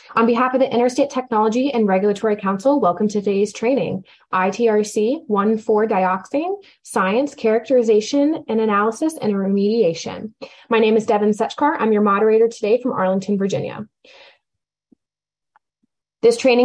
On behalf of the Interstate Technology and Regulatory Council, welcome to today's training, ITRC 1,4-dioxane, Science, Characterization, and Analysis, and Remediation. My name is Devin Setchkar. I'm your moderator today from Arlington, Virginia. This training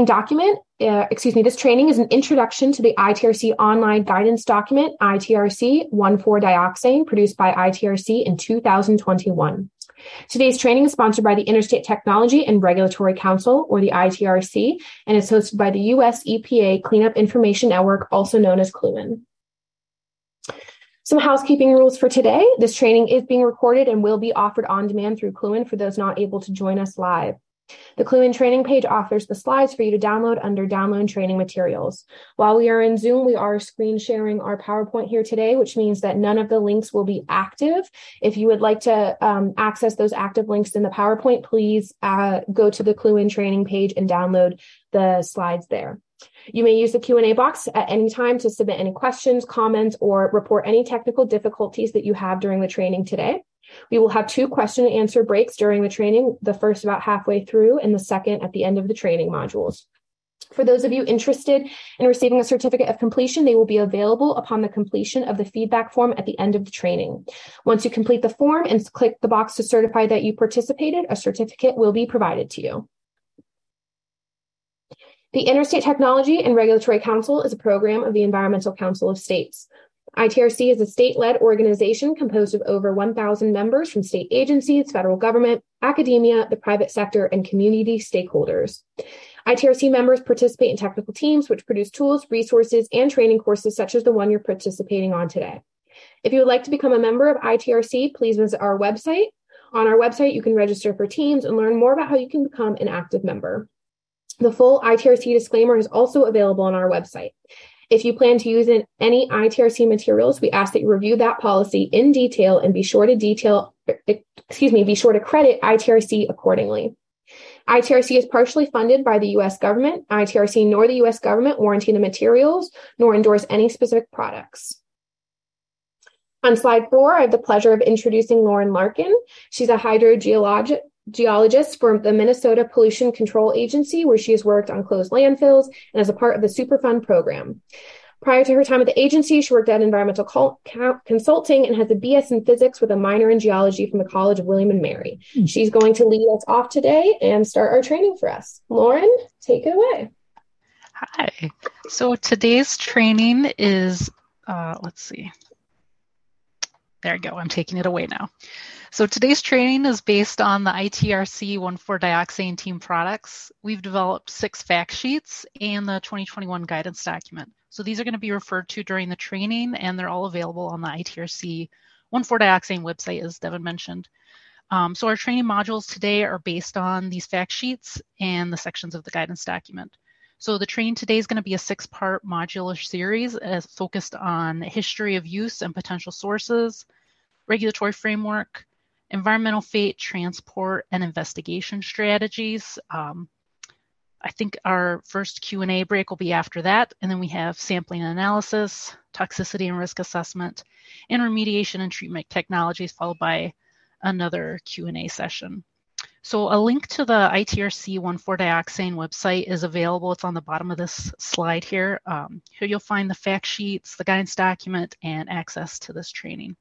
is an introduction to the ITRC online guidance document, ITRC 1,4-dioxane, produced by ITRC in 2021. Today's training is sponsored by the Interstate Technology and Regulatory Council, or the ITRC, and is hosted by the U.S. EPA Cleanup Information Network, also known as CLUIN. Some housekeeping rules for today. This training is being recorded and will be offered on demand through CLUIN for those not able to join us live. The CLUIN training page offers the slides for you to download under Download Training Materials. While we are in Zoom, we are screen sharing our PowerPoint here today, which means that none of the links will be active. If you would like to access those active links in the PowerPoint, please go to the CLUIN training page and download the slides there. You may use the Q&A box at any time to submit any questions, comments, or report any technical difficulties that you have during the training today. We will have 2 question and answer breaks during the training, the first about halfway through and the second at the end of the training modules. For those of you interested in receiving a certificate of completion, they will be available upon the completion of the feedback form at the end of the training. Once you complete the form and click the box to certify that you participated, a certificate will be provided to you. The Interstate Technology and Regulatory Council is a program of the Environmental Council of States. ITRC is a state-led organization composed of over 1,000 members from state agencies, federal government, academia, the private sector, and community stakeholders. ITRC members participate in technical teams which produce tools, resources, and training courses such as the one you're participating on today. If you would like to become a member of ITRC, please visit our website. On our website, you can register for teams and learn more about how you can become an active member. The full ITRC disclaimer is also available on our website. If you plan to use any ITRC materials, we ask that you review that policy in detail and be sure to credit ITRC accordingly. ITRC is partially funded by the U.S. government. ITRC nor the U.S. government warranty the materials, nor endorse any specific products. On slide 4, I have the pleasure of introducing Lauren Larkin. She's a hydrogeologist for the Minnesota Pollution Control Agency, where she has worked on closed landfills and as a part of the Superfund program. Prior to her time at the agency, she worked at Environmental Consulting and has a BS in physics with a minor in geology from the College of William & Mary. She's going to lead us off today and start our training for us. Lauren, take it away. Hi. So today's training is, let's see. There you go. I'm taking it away now. So today's training is based on the ITRC 1,4-dioxane team products. We've developed 6 fact sheets and the 2021 guidance document. So these are going to be referred to during the training, and they're all available on the ITRC 1,4-dioxane website, as Devin mentioned. So our training modules today are based on these fact sheets and the sections of the guidance document. So the training today is going to be a 6-part modular series focused on history of use and potential sources, regulatory framework, environmental fate, transport, and investigation strategies. I think our first Q&A break will be after that. And then we have sampling and analysis, toxicity and risk assessment, and remediation and treatment technologies, followed by another Q&A session. So a link to the ITRC 1,4-dioxane website is available. It's on the bottom of this slide here. Here you'll find the fact sheets, the guidance document, and access to this training.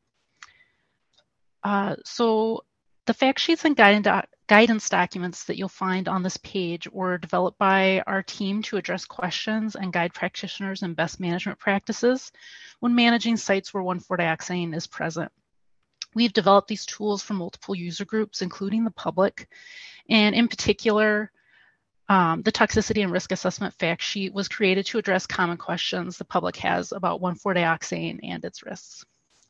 So the fact sheets and guidance documents that you'll find on this page were developed by our team to address questions and guide practitioners in best management practices when managing sites where 1,4-dioxane is present. We've developed these tools for multiple user groups, including the public, and in particular, the toxicity and risk assessment fact sheet was created to address common questions the public has about 1,4-dioxane and its risks.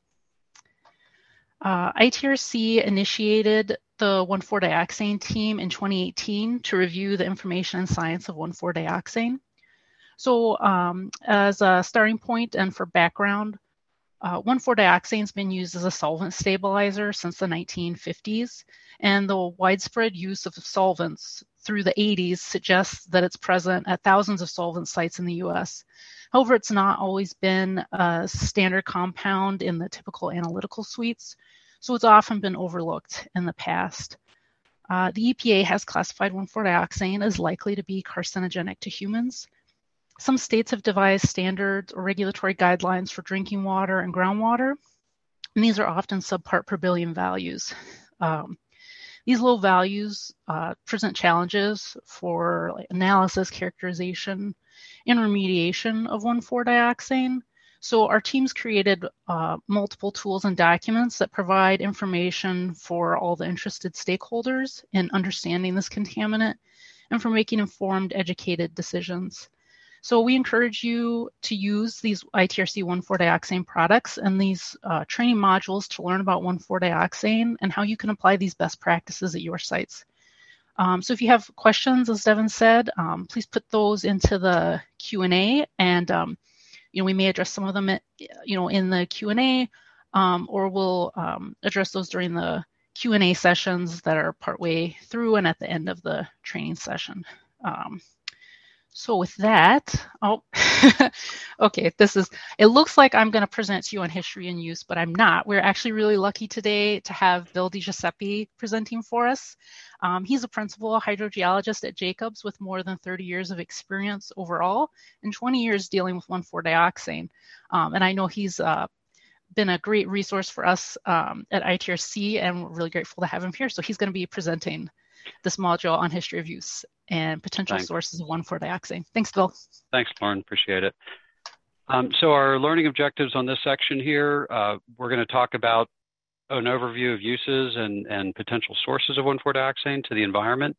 ITRC initiated the 1,4-dioxane team in 2018 to review the information and science of 1,4-dioxane. So as a starting point and for background, 1,4-dioxane has been used as a solvent stabilizer since the 1950s, and the widespread use of solvents through the 80s suggests that it's present at thousands of solvent sites in the U.S. However, it's not always been a standard compound in the typical analytical suites, so it's often been overlooked in the past. the EPA has classified 1,4-dioxane as likely to be carcinogenic to humans. Some states have devised standards or regulatory guidelines for drinking water and groundwater, and these are often subpart per billion values. These low values present challenges for analysis, characterization, and remediation of 1,4-dioxane. So our teams created multiple tools and documents that provide information for all the interested stakeholders in understanding this contaminant and for making informed, educated decisions. So we encourage you to use these ITRC 1,4-dioxane products and these training modules to learn about 1,4-dioxane and how you can apply these best practices at your sites. So if you have questions, as Devin said, please put those into the Q&A, and we may address some of them in the Q&A, or we'll address those during the Q&A sessions that are partway through and at the end of the training session. So with that, okay, it looks like I'm going to present to you on history and use, but I'm not. We're actually really lucky today to have Bill DiGiuseppe presenting for us. He's a principal hydrogeologist at Jacobs with more than 30 years of experience overall and 20 years dealing with 1,4-dioxane. And I know he's been a great resource for us at ITRC, and we're really grateful to have him here. So he's going to be presenting this module on history of use and potential sources of 1,4-dioxane. Thanks, Bill. Thanks, Lauren. Appreciate it. So our learning objectives on this section here, we're going to talk about an overview of uses and potential sources of 1,4-dioxane to the environment,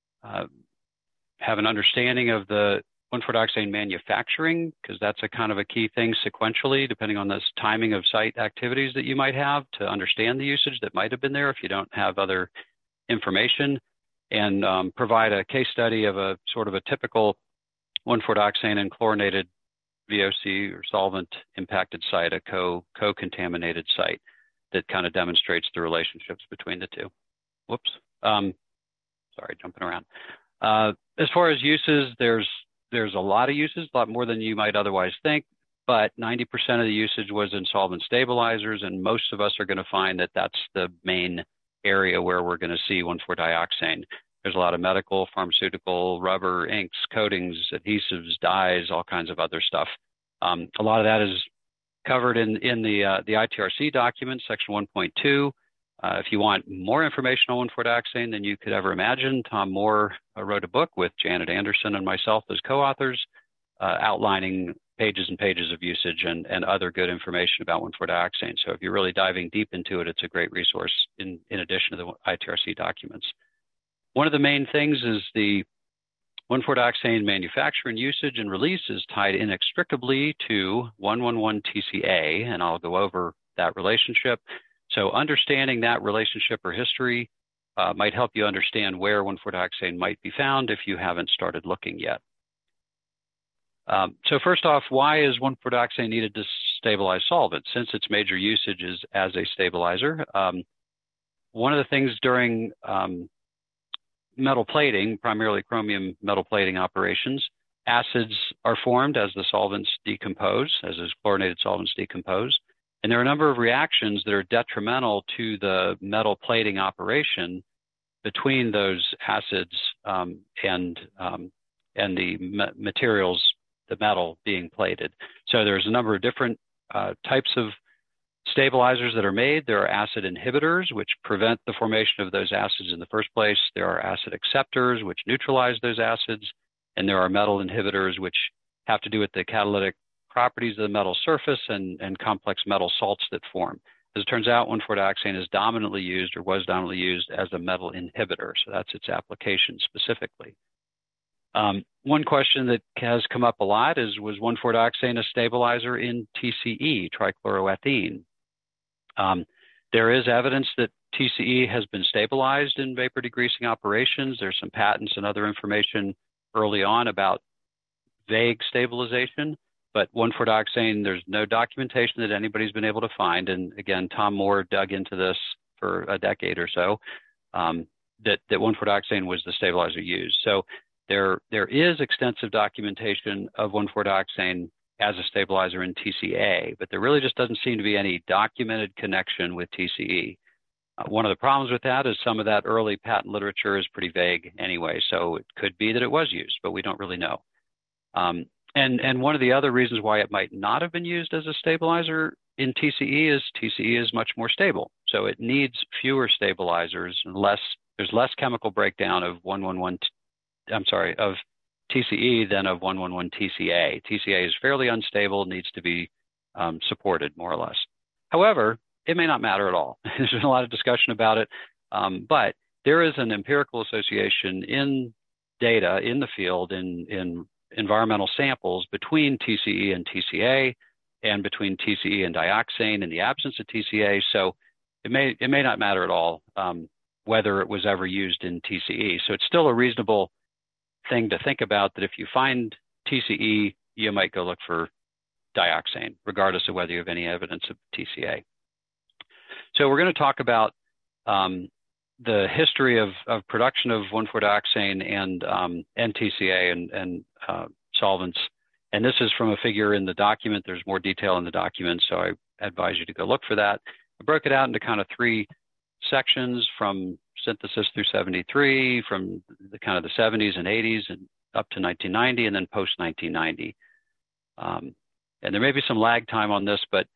have an understanding of the 1,4-dioxane manufacturing, because that's a kind of a key thing sequentially, depending on this timing of site activities that you might have to understand the usage that might have been there if you don't have other information, and provide a case study of a sort of a typical 1,4-dioxane and chlorinated VOC or solvent impacted site, a co-contaminated site that kind of demonstrates the relationships between the two. Whoops. Sorry, jumping around. As far as uses, there's a lot of uses, a lot more than you might otherwise think, but 90% of the usage was in solvent stabilizers, and most of us are going to find that that's the main area where we're going to see 1,4-dioxane. There's a lot of medical, pharmaceutical, rubber, inks, coatings, adhesives, dyes, all kinds of other stuff. A lot of that is covered in the ITRC document, section 1.2. If you want more information on 1,4-dioxane than you could ever imagine, Tom Moore wrote a book with Janet Anderson and myself as co-authors, outlining pages and pages of usage and other good information about 1,4-dioxane. So if you're really diving deep into it, it's a great resource in addition to the ITRC documents. One of the main things is the 1,4-dioxane manufacture and usage and release is tied inextricably to 1,1,1-TCA, and I'll go over that relationship. So understanding that relationship or history might help you understand where 1,4-dioxane might be found if you haven't started looking yet. So first off, why is 1,4-dioxane needed to stabilize solvents? Since its major usage is as a stabilizer, one of the things during metal plating, primarily chromium metal plating operations, acids are formed as the solvents decompose, as those chlorinated solvents decompose. And there are a number of reactions that are detrimental to the metal plating operation between those acids and the materials, the metal being plated. So there's a number of different types of stabilizers that are made. There are acid inhibitors, which prevent the formation of those acids in the first place. There are acid acceptors, which neutralize those acids. And there are metal inhibitors, which have to do with the catalytic properties of the metal surface and complex metal salts that form. As it turns out, 1,4-dioxane is dominantly used or was dominantly used as a metal inhibitor. So that's its application specifically. One question that has come up a lot is, was 1,4-dioxane a stabilizer in TCE, trichloroethene? There is evidence that TCE has been stabilized in vapor degreasing operations. There's some patents and other information early on about vague stabilization, but 1,4-dioxane, there's no documentation that anybody's been able to find. And again, Tom Moore dug into this for a decade or so, that 1,4-dioxane was the stabilizer used. So there is extensive documentation of 1,4-dioxane as a stabilizer in TCA, but there really just doesn't seem to be any documented connection with TCE. One of the problems with that is some of that early patent literature is pretty vague anyway, so it could be that it was used, but we don't really know. And one of the other reasons why it might not have been used as a stabilizer in TCE is much more stable. So it needs fewer stabilizers and there's less chemical breakdown of of TCE than of 111 TCA. TCA is fairly unstable, needs to be supported more or less. However, it may not matter at all. There's been a lot of discussion about it, but there is an empirical association in data in the field in environmental samples between TCE and TCA and between TCE and dioxane in the absence of TCA. So it may not matter at all whether it was ever used in TCE. So it's still a reasonable thing to think about that if you find TCE, you might go look for dioxane, regardless of whether you have any evidence of TCA. So we're going to talk about the history of production of 1,4-dioxane and TCA and solvents. And this is from a figure in the document. There's more detail in the document, so I advise you to go look for that. I broke it out into kind of 3 sections from synthesis through 73, from the kind of the 70s and 80s and up to 1990, and then post 1990. And there may be some lag time on this, but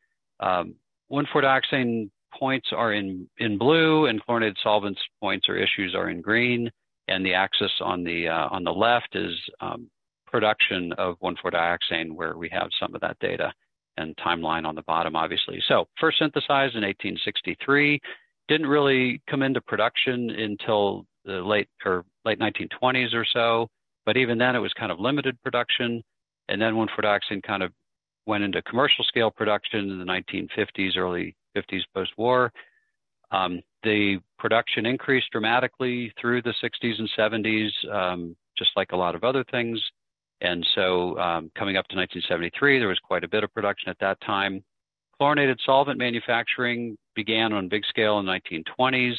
1,4-dioxane points are in blue, and chlorinated solvents points or issues are in green. And the axis on the left is production of 1,4-dioxane, where we have some of that data, and timeline on the bottom, obviously. So first synthesized in 1863, didn't really come into production until the late 1920s or so. But even then, it was kind of limited production. And then 1,4-dioxane kind of went into commercial scale production in the 1950s, early 50s post-war. The production increased dramatically through the 60s and 70s, just like a lot of other things. And so coming up to 1973, there was quite a bit of production at that time. Chlorinated solvent manufacturing began on big scale in the 1920s.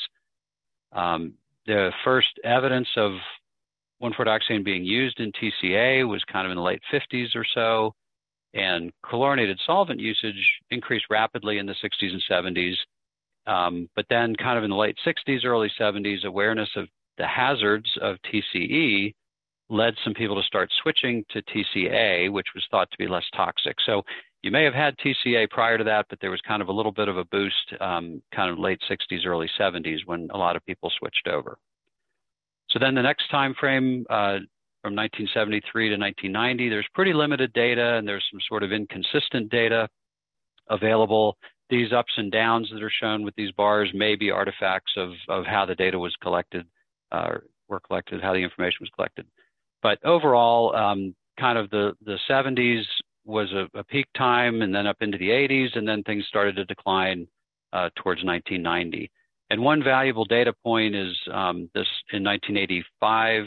The first evidence of 1,4-dioxane being used in TCA was kind of in the late 50s or so. And chlorinated solvent usage increased rapidly in the 60s and 70s. But then kind of in the late 60s, early 70s, awareness of the hazards of TCE led some people to start switching to TCA, which was thought to be less toxic. So you may have had TCA prior to that, but there was kind of a little bit of a boost kind of late 60s, early 70s when a lot of people switched over. So then the next time frame, from 1973 to 1990, there's pretty limited data, and there's some sort of inconsistent data available. These ups and downs that are shown with these bars may be artifacts of how the data was collected, how the information was collected. But overall, kind of the 70s was a peak time, and then up into the 80s, and then things started to decline towards 1990. And one valuable data point is this in 1985,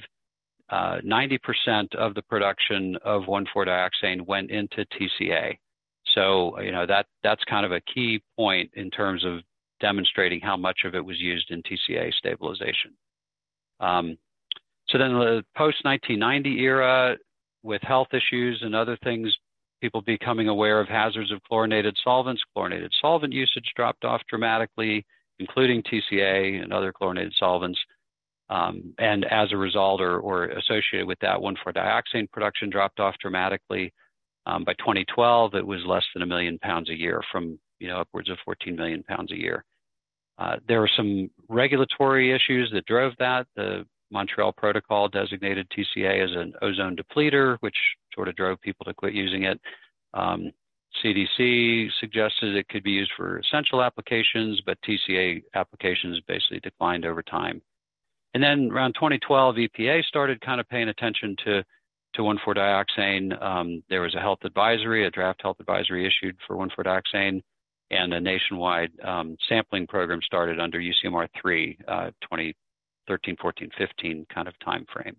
90% of the production of 1,4-dioxane went into TCA. So, that's kind of a key point in terms of demonstrating how much of it was used in TCA stabilization. So then the post-1990 era, with health issues and other things, people becoming aware of hazards of chlorinated solvents, chlorinated solvent usage dropped off dramatically, including TCA and other chlorinated solvents. And as a result or associated with that, 1,4-dioxane production dropped off dramatically. By 2012, it was less than 1 million pounds a year from upwards of 14 million pounds a year. There were some regulatory issues that drove that. The Montreal Protocol designated TCA as an ozone depleter, which sort of drove people to quit using it. CDC suggested it could be used for essential applications, but TCA applications basically declined over time. And then around 2012, EPA started kind of paying attention to 1,4-dioxane. There was a draft health advisory issued for 1,4-dioxane, and a nationwide sampling program started under UCMR 3, 2013, 14, 15 kind of time frame.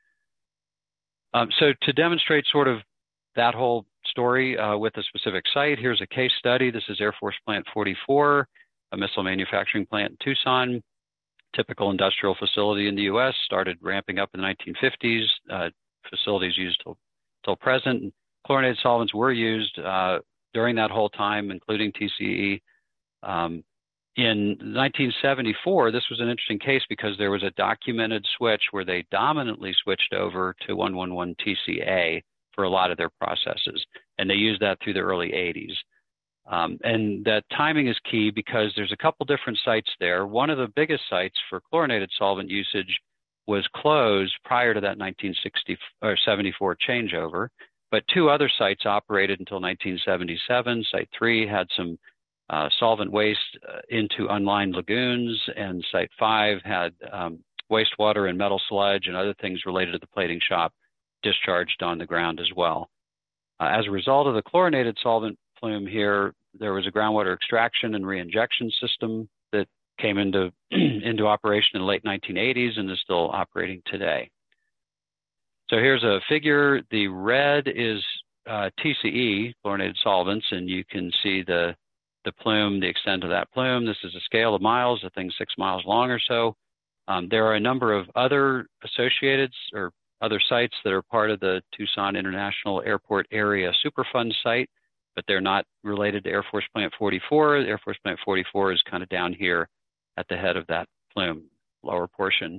So to demonstrate sort of that whole story with a specific site, here's a case study. This is Air Force Plant 44, a missile manufacturing plant in Tucson. Typical industrial facility in the U.S., started ramping up in the 1950s. Facilities used till present. Chlorinated solvents were used during that whole time, including TCE. In 1974, this was an interesting case because there was a documented switch where they dominantly switched over to 111 TCA for a lot of their processes, and they used that through the early 80s. And that timing is key because there's a couple different sites there. One of the biggest sites for chlorinated solvent usage was closed prior to that 1974 changeover, but two other sites operated until 1977. Site 3 had some solvent waste into unlined lagoons, and Site 5 had wastewater and metal sludge and other things related to the plating shop discharged on the ground as well. As a result of the chlorinated solvent plume here, there was a groundwater extraction and reinjection system that came into operation in the late 1980s and is still operating today. So here's a figure. The red is TCE, chlorinated solvents, and you can see the plume, the extent of that plume. This is a scale of miles, the thing's 6 miles long or so. There are a number of other associated or other sites that are part of the Tucson International Airport Area Superfund site, but they're not related to Air Force Plant 44. Air Force Plant 44 is kind of down here at the head of that plume, lower portion.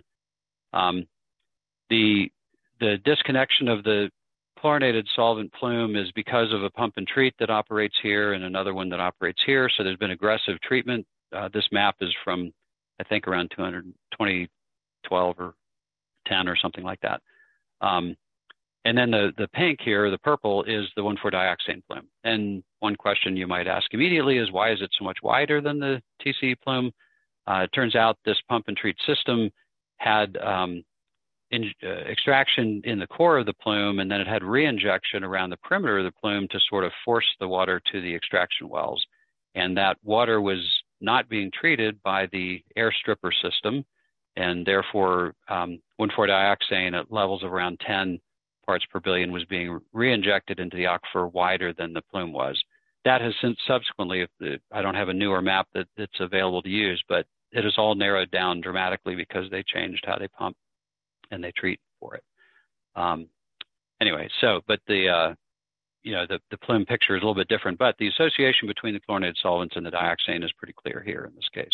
The disconnection of the chlorinated solvent plume is because of a pump and treat that operates here and another one that operates here. So there's been aggressive treatment. This map is from, I think, around 2012 or 10 or something like that. And then the pink here, the purple, is the 1,4-dioxane plume. And one question you might ask immediately is, why is it so much wider than the TCE plume? It turns out this pump and treat system had extraction in the core of the plume, and then it had reinjection around the perimeter of the plume to sort of force the water to the extraction wells. And that water was not being treated by the air stripper system, and therefore 1,4-dioxane at levels of around 10 parts per billion was being reinjected into the aquifer wider than the plume was. That has since subsequently, I don't have a newer map that's available to use, but it has all narrowed down dramatically because they changed how they pump and they treat for it. Anyway, so, but the plume picture is a little bit different, but the association between the chlorinated solvents and the dioxane is pretty clear here in this case.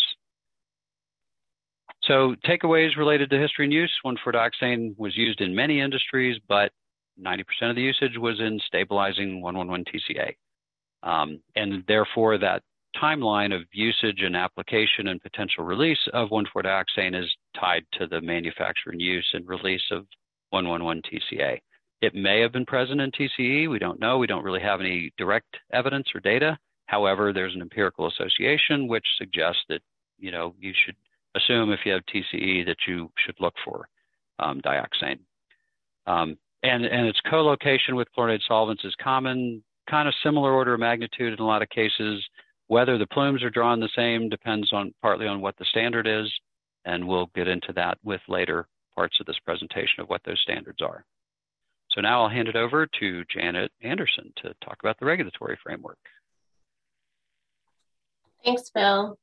So takeaways related to history and use: 1,4-dioxane was used in many industries, but 90% of the usage was in stabilizing 111 TCA. And therefore that timeline of usage and application and potential release of 1,4-dioxane is tied to the manufacture and use and release of 111 TCA. It may have been present in TCE. We don't know. We don't really have any direct evidence or data. However, there's an empirical association which suggests that, you should assume if you have TCE that you should look for dioxane. And its co-location with chlorinated solvents is common, kind of similar order of magnitude in a lot of cases. Whether the plumes are drawn the same depends partly on what the standard is, and we'll get into that with later parts of this presentation of what those standards are. So now I'll hand it over to Janet Anderson to talk about the regulatory framework. Thanks, Bill.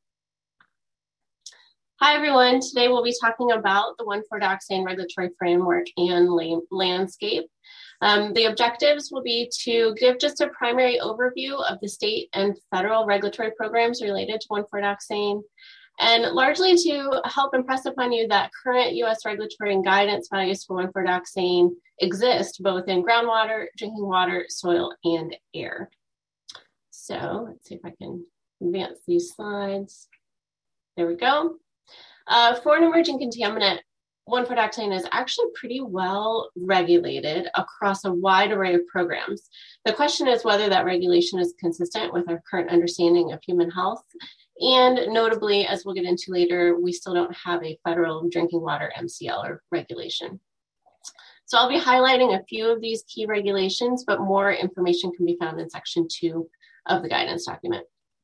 Hi, everyone. Today we'll be talking about the 1,4-dioxane regulatory framework and landscape. The objectives will be to give just a primary overview of the state and federal regulatory programs related to 1,4-dioxane, and largely to help impress upon you that current U.S. regulatory and guidance values for 1,4-dioxane exist both in groundwater, drinking water, soil, and air. So let's see if I can advance these slides. There we go. For an emerging contaminant, 1,4-dioxane is actually pretty well regulated across a wide array of programs. The question is whether that regulation is consistent with our current understanding of human health. And notably, as we'll get into later, we still don't have a federal drinking water MCL or regulation. So I'll be highlighting a few of these key regulations, but more information can be found in section 2 of the guidance document.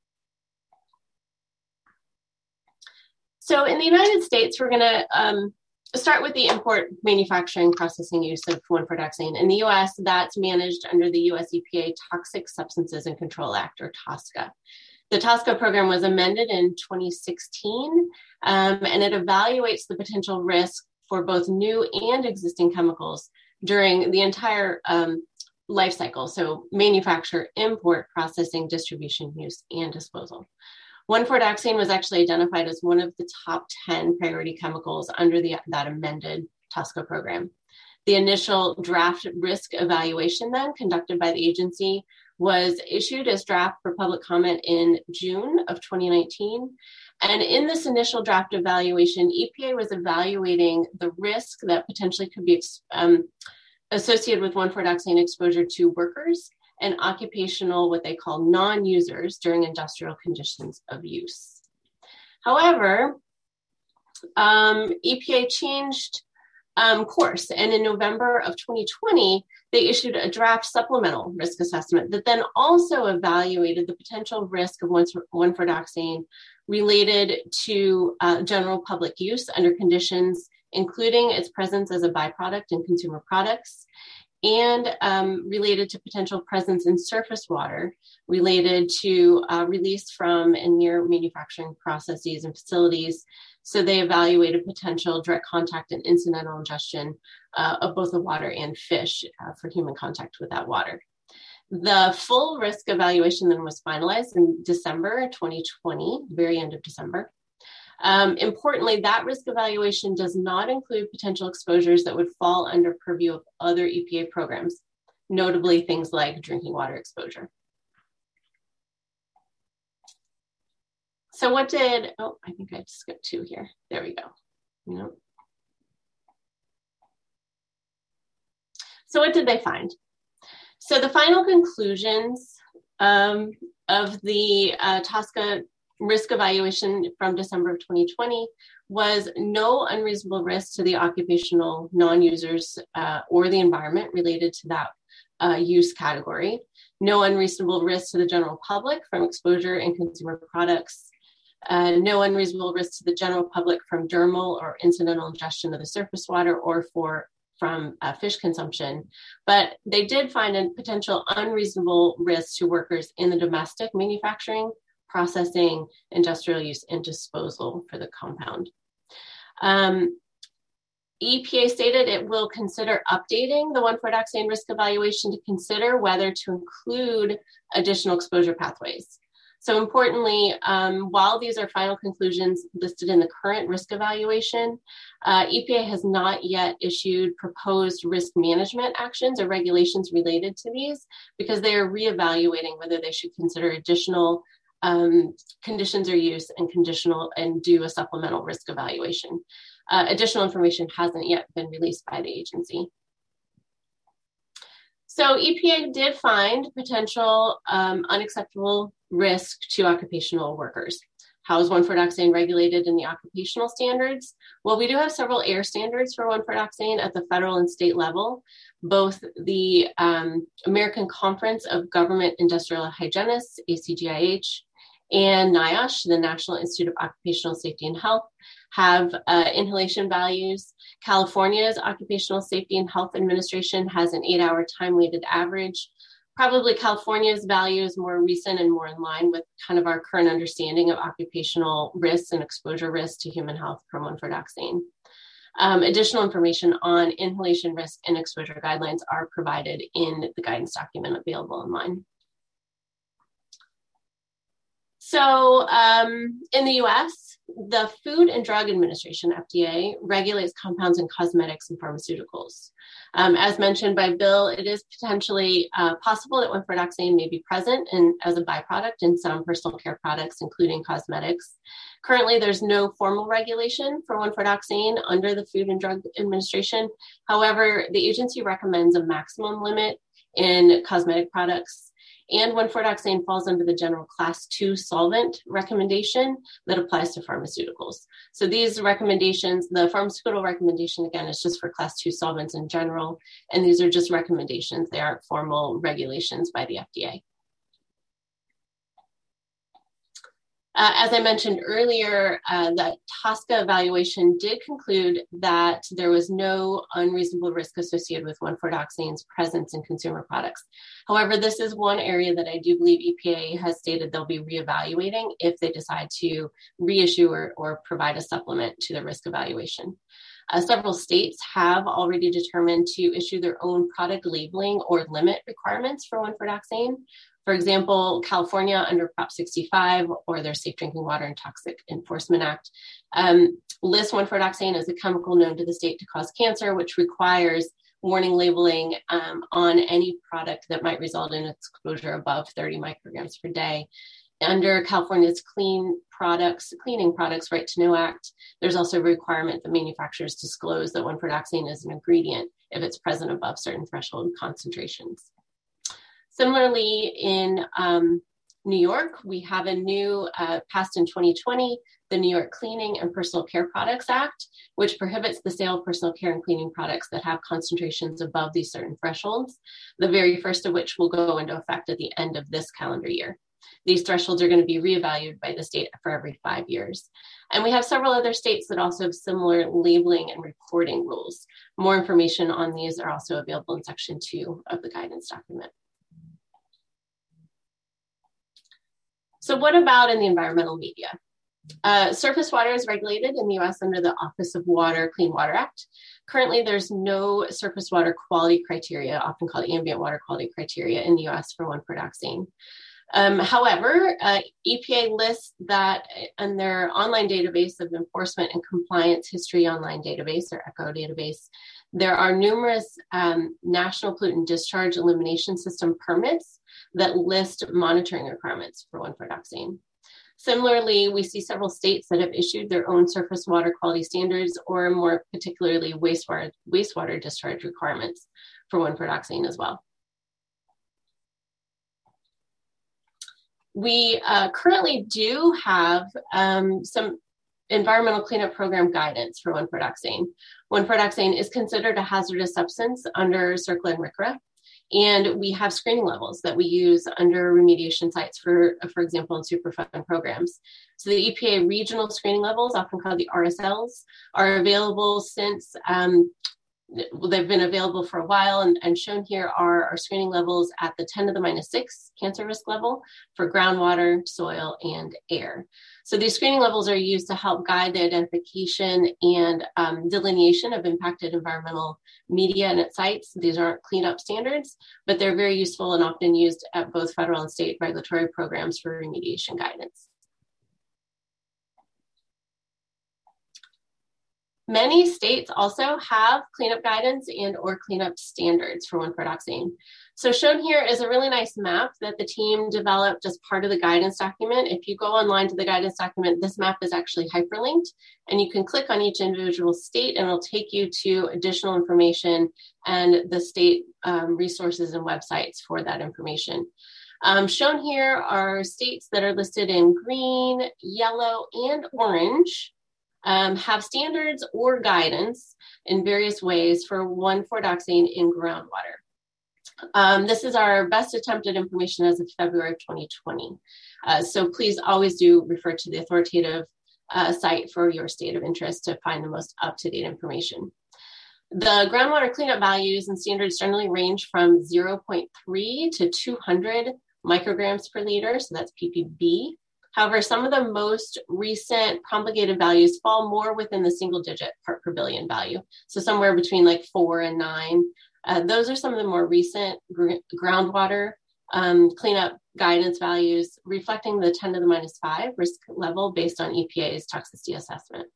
So in the United States, we're going to start with the import, manufacturing, processing use of 1,4-dioxane. In the US, that's managed under the US EPA Toxic Substances and Control Act, or TSCA. The TSCA program was amended in 2016, and it evaluates the potential risk for both new and existing chemicals during the entire life cycle. So manufacture, import, processing, distribution, use, and disposal. 1,4-dioxane was actually identified as one of the top 10 priority chemicals under that amended TSCA program. The initial draft risk evaluation then conducted by the agency was issued as draft for public comment in June of 2019. And in this initial draft evaluation, EPA was evaluating the risk that potentially could be associated with 1,4-dioxane exposure to workers and occupational, what they call non-users during industrial conditions of use. However, EPA changed course, and in November of 2020, they issued a draft supplemental risk assessment that then also evaluated the potential risk of 1,4-dioxane related to general public use under conditions including its presence as a byproduct in consumer products, and related to potential presence in surface water related to release from and near manufacturing processes and facilities. So they evaluated potential direct contact and incidental ingestion of both the water and fish for human contact with that water. The full risk evaluation then was finalized in December 2020, very end of December. Importantly, that risk evaluation does not include potential exposures that would fall under purview of other EPA programs, notably things like drinking water exposure. So what did, oh, I think I skipped 2 here. There we go. Nope. So what did they find? So the final conclusions of the TSCA risk evaluation from December of 2020 was no unreasonable risk to the occupational non-users or the environment related to that use category, no unreasonable risk to the general public from exposure in consumer products, no unreasonable risk to the general public from dermal or incidental ingestion of the surface water or from fish consumption. But they did find a potential unreasonable risk to workers in the domestic manufacturing, processing, industrial use, and disposal for the compound. EPA stated it will consider updating the 1,4-dioxane risk evaluation to consider whether to include additional exposure pathways. So importantly, while these are final conclusions listed in the current risk evaluation, EPA has not yet issued proposed risk management actions or regulations related to these because they are reevaluating whether they should consider additional conditions or use and do a supplemental risk evaluation. Additional information hasn't yet been released by the agency. So EPA did find potential unacceptable risk to occupational workers. How is 1,4-dioxane regulated in the occupational standards? Well, we do have several air standards for 1,4-dioxane at the federal and state level. Both the American Conference of Government Industrial Hygienists, ACGIH, and NIOSH, the National Institute of Occupational Safety and Health, have inhalation values. California's Occupational Safety and Health Administration has an 8-hour time-weighted average. Probably California's value is more recent and more in line with kind of our current understanding of occupational risks and exposure risks to human health from 1,4-dioxane. Additional information on inhalation risk and exposure guidelines are provided in the guidance document available online. So in the US, the Food and Drug Administration, FDA, regulates compounds in cosmetics and pharmaceuticals. As mentioned by Bill, it is potentially possible that 1,4-dioxane may be present as a byproduct in some personal care products, including cosmetics. Currently, there's no formal regulation for 1,4-dioxane under the Food and Drug Administration. However, the agency recommends a maximum limit in cosmetic products. And 1,4-dioxane falls under the general class 2 solvent recommendation that applies to pharmaceuticals. So these recommendations, the pharmaceutical recommendation, again, is just for class 2 solvents in general. And these are just recommendations. They aren't formal regulations by the FDA. As I mentioned earlier, the TSCA evaluation did conclude that there was no unreasonable risk associated with 1,4-dioxane's presence in consumer products. However, this is one area that I do believe EPA has stated they'll be reevaluating if they decide to reissue or provide a supplement to the risk evaluation. Several states have already determined to issue their own product labeling or limit requirements for 1,4-dioxane. For example, California under Prop 65 or their Safe Drinking Water and Toxic Enforcement Act lists 1,4-dioxane as a chemical known to the state to cause cancer, which requires warning labeling on any product that might result in exposure above 30 micrograms per day. Under California's Cleaning Products Right to Know Act, there's also a requirement that manufacturers disclose that 1,4-dioxane is an ingredient if it's present above certain threshold concentrations. Similarly, in New York, we have a new, passed in 2020, the New York Cleaning and Personal Care Products Act, which prohibits the sale of personal care and cleaning products that have concentrations above these certain thresholds, the very first of which will go into effect at the end of this calendar year. These thresholds are going to be reevaluated by the state for every 5 years. And we have several other states that also have similar labeling and reporting rules. More information on these are also available in Section 2 of the guidance document. So what about in the environmental media? Surface water is regulated in the US under the Office of Water Clean Water Act. Currently, there's no surface water quality criteria, often called ambient water quality criteria, in the US for 1,4-dioxane. However, EPA lists that in their online database of enforcement and compliance history online database, or ECHO database, there are numerous national pollutant discharge elimination system permits that list monitoring requirements for 1,4-dioxane. Similarly, we see several states that have issued their own surface water quality standards, or more particularly wastewater discharge requirements for 1,4-dioxane as well. We currently do have some environmental cleanup program guidance for 1,4-dioxane. 1,4-dioxane is considered a hazardous substance under CERCLA and RCRA, and we have screening levels that we use under remediation sites for example, in Superfund programs. So the EPA regional screening levels, often called the RSLs, are available since they've been available for a while, and shown here are our screening levels at the 10 to the minus 6 cancer risk level for groundwater, soil, and air. So these screening levels are used to help guide the identification and delineation of impacted environmental media and its sites. These aren't cleanup standards, but they're very useful and often used at both federal and state regulatory programs for remediation guidance. Many states also have cleanup guidance and or cleanup standards for 1,4-dioxane. So shown here is a really nice map that the team developed as part of the guidance document. If you go online to the guidance document, this map is actually hyperlinked, and you can click on each individual state and it'll take you to additional information and the state resources and websites for that information. Shown here are states that are listed in green, yellow, and orange. Have standards or guidance in various ways for 1,4-dioxane in groundwater. This is our best attempted information as of February of 2020. So please always do refer to the authoritative site for your state of interest to find the most up-to-date information. The groundwater cleanup values and standards generally range from 0.3 to 200 micrograms per liter, so that's ppb. However, some of the most recent promulgated values fall more within the single-digit part per billion value, so somewhere between like 4 and 9. Those are some of the more recent groundwater cleanup guidance values, reflecting the 10 to the minus 5 risk level based on EPA's toxicity assessment.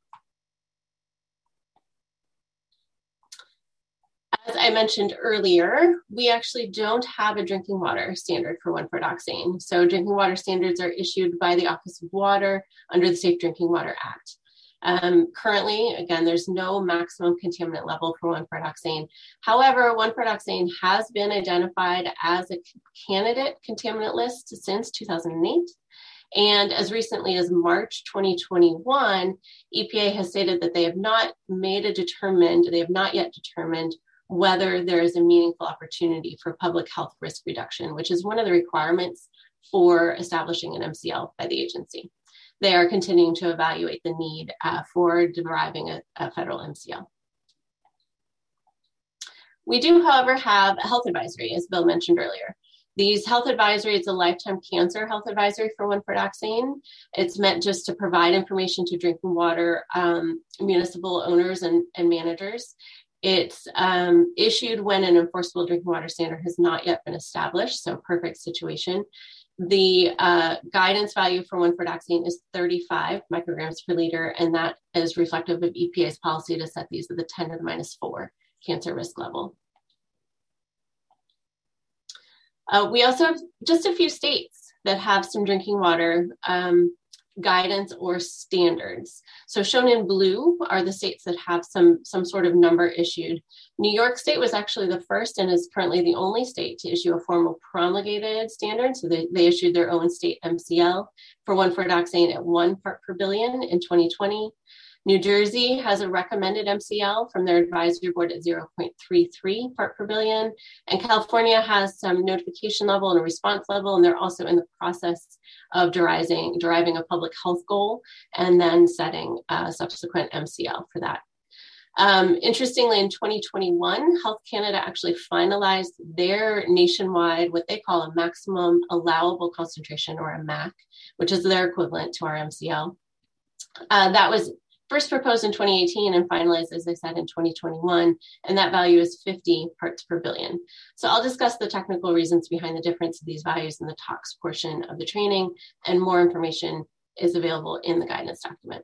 As I mentioned earlier, we actually don't have a drinking water standard for 1,4-dioxane. So drinking water standards are issued by the Office of Water under the Safe Drinking Water Act. Currently, again, there's no maximum contaminant level for 1,4-dioxane. However, 1,4-dioxane has been identified as a candidate contaminant list since 2008. And as recently as March 2021, EPA has stated that they have not yet determined whether there is a meaningful opportunity for public health risk reduction, which is one of the requirements for establishing an MCL by the agency. They are continuing to evaluate the need for deriving a federal MCL. We do, however, have a health advisory, as Bill mentioned earlier. These health advisory, it's a lifetime cancer health advisory for 1,4-dioxane. It's meant just to provide information to drinking water municipal owners and managers. It's issued when an enforceable drinking water standard has not yet been established, so perfect situation. The guidance value for 1,4-dioxane is 35 micrograms per liter, and that is reflective of EPA's policy to set these with a 10 to the minus 4 cancer risk level. We also have just a few states that have some drinking water guidance or standards. So shown in blue are the states that have some sort of number issued. New York State was actually the first and is currently the only state to issue a formal promulgated standard. So they issued their own state MCL for 1,4-dioxane at 1 part per billion in 2020. New Jersey has a recommended MCL from their advisory board at 0.33 part per billion. And California has some notification level and a response level, and they're also in the process of deriving a public health goal and then setting a subsequent MCL for that. Interestingly, in 2021, Health Canada actually finalized their nationwide, what they call a maximum allowable concentration, or a MAC, which is their equivalent to our MCL. That was first proposed in 2018 and finalized, as I said, in 2021, and that value is 50 parts per billion. So I'll discuss the technical reasons behind the difference of these values in the talks portion of the training, and more information is available in the guidance document.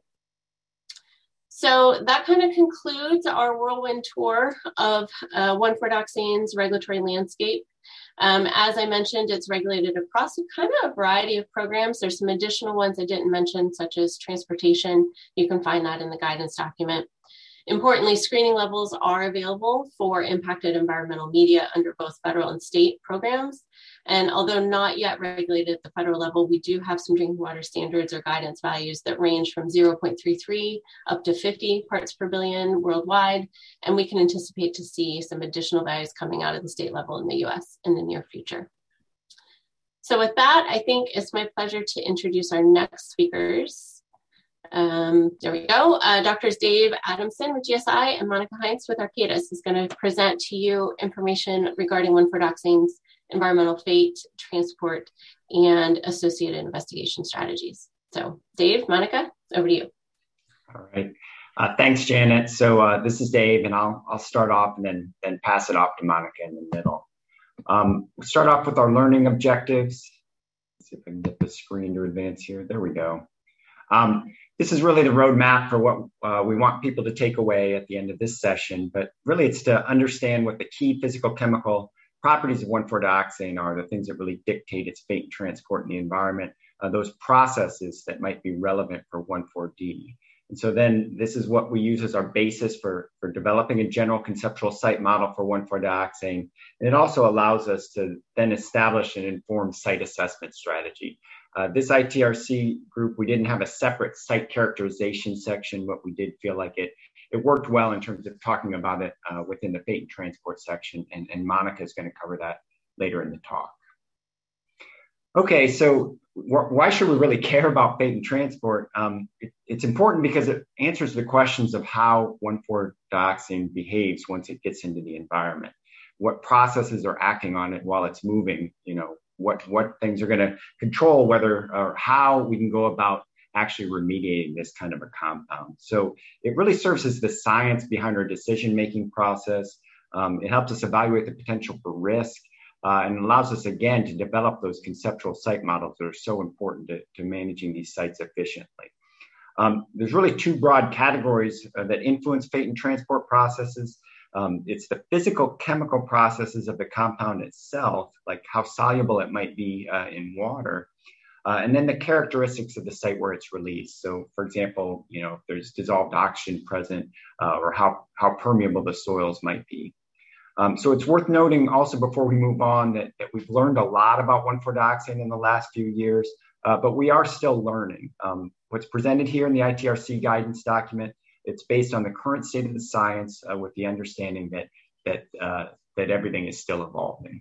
So that kind of concludes our whirlwind tour of 1,4-dioxane's regulatory landscape. As I mentioned, it's regulated across a variety of programs. There's some additional ones I didn't mention, such as transportation. You can find that in the guidance document. Importantly, screening levels are available for impacted environmental media under both federal and state programs. And although not yet regulated at the federal level, we do have some drinking water standards or guidance values that range from 0.33 up to 50 parts per billion worldwide. And we can anticipate to see some additional values coming out of the state level in the US in the near future. So with that, I think it's my pleasure to introduce our next speakers. There we go. Doctors Dave Adamson with GSI and Monica Heinz with Arcadis is going to present to you information regarding 1,4-dioxane's environmental fate, transport, and associated investigation strategies. So Dave, Monica, over to you. All right. Thanks, Janet. So this is Dave, and I'll start off and then pass it off to Monica in the middle. We'll start off with our learning objectives. Let's see if I can get the screen to advance here. There we go. This is really the roadmap for what we want people to take away at the end of this session, but really it's to understand what the key physical chemical properties of 1,4-dioxane are, the things that really dictate its fate and transport in the environment, those processes that might be relevant for 1,4-D. And so then this is what we use as our basis for developing a general conceptual site model for 1,4-dioxane. And it also allows us to then establish an informed site assessment strategy. This ITRC group, we didn't have a separate site characterization section, but we did feel like it worked well in terms of talking about it within the fate and transport section, and Monica is going to cover that later in the talk. Okay, so why should we really care about fate and transport? It's important because it answers the questions of how 1,4-dioxane behaves once it gets into the environment. What processes are acting on it while it's moving, what things are going to control whether or how we can go about actually remediating this kind of a compound. So it really serves as the science behind our decision-making process. It helps us evaluate the potential for risk and allows us, again, to develop those conceptual site models that are so important to managing these sites efficiently. There's really two broad categories that influence fate and transport processes. It's the physical chemical processes of the compound itself, like how soluble it might be in water, and then the characteristics of the site where it's released. So, for example, if there's dissolved oxygen present, or how permeable the soils might be. So it's worth noting also before we move on that we've learned a lot about 1,4-dioxane in the last few years, but we are still learning. What's presented here in the ITRC guidance document, it's based on the current state of the science with the understanding that everything is still evolving.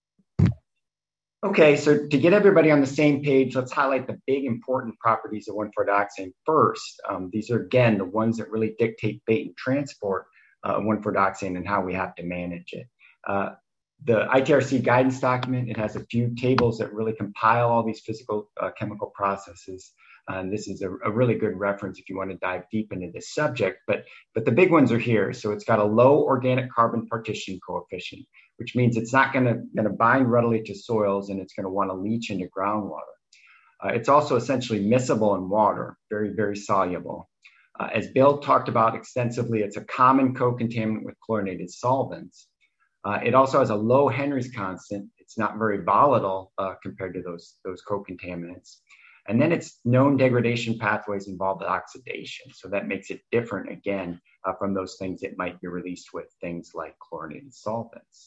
Okay, so to get everybody on the same page, let's highlight the big important properties of 1,4-dioxane first. These are, again, the ones that really dictate fate and transport of 1,4-dioxane and how we have to manage it. The ITRC guidance document, it has a few tables that really compile all these physical chemical processes. This is a really good reference if you want to dive deep into this subject, but the big ones are here. So it's got a low organic carbon partition coefficient, which means it's not going to bind readily to soils, and it's going to want to leach into groundwater. It's also essentially miscible in water, very, very soluble. As Bill talked about extensively, it's a common co-contaminant with chlorinated solvents. It also has a low Henry's constant. It's not very volatile compared to those co-contaminants. And then its known degradation pathways involve oxidation. So that makes it different, again, from those things that might be released with things like chlorinated solvents.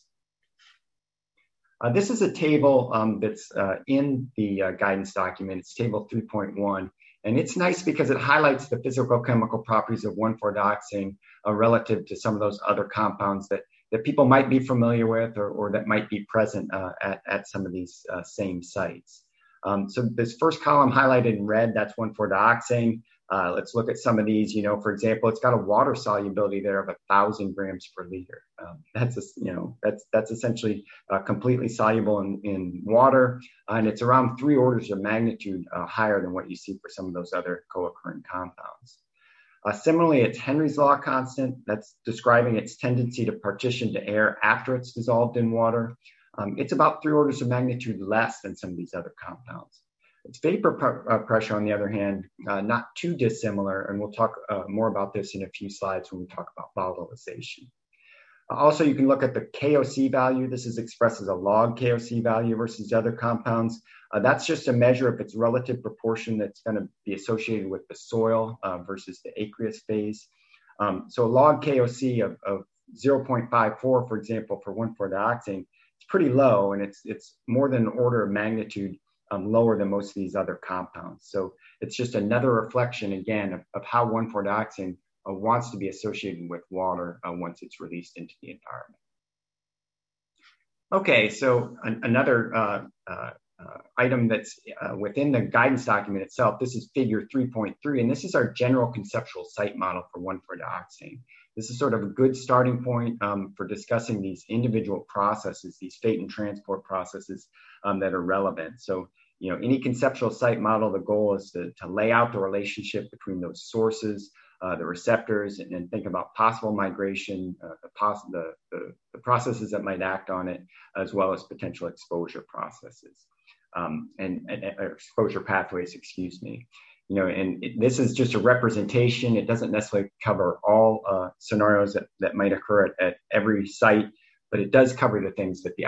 This is a table that's in the guidance document. It's table 3.1. And it's nice because it highlights the physical chemical properties of 1,4-dioxane relative to some of those other compounds that people might be familiar with or that might be present at some of these same sites. So this first column highlighted in red, that's 1,4-dioxane. Let's look at some of these. For example, it's got a water solubility there of 1,000 grams per liter. That's essentially completely soluble in water, and it's around 3 orders of magnitude higher than what you see for some of those other co-occurring compounds. Similarly, it's Henry's law constant. That's describing its tendency to partition to air after it's dissolved in water. It's about 3 orders of magnitude less than some of these other compounds. Its vapor pressure, on the other hand, not too dissimilar, and we'll talk more about this in a few slides when we talk about volatilization. Also, you can look at the KOC value. This is expressed as a log KOC value versus other compounds. That's just a measure of its relative proportion that's going to be associated with the soil versus the aqueous phase. So a log KOC of 0.54, for example, for 1,4-dioxane, it's pretty low, and it's more than an order of magnitude lower than most of these other compounds. So it's just another reflection, again, of how 1,4-dioxane wants to be associated with water once it's released into the environment. Okay, so another item that's within the guidance document itself, this is figure 3.3, and this is our general conceptual site model for 1,4-dioxane. This is sort of a good starting point for discussing these individual processes, these fate and transport processes that are relevant. So, any conceptual site model, the goal is to lay out the relationship between those sources, the receptors, and think about possible migration, the processes that might act on it, as well as potential exposure processes and exposure pathways, excuse me. And this is just a representation. It doesn't necessarily cover all scenarios that might occur at every site, but it does cover the things that the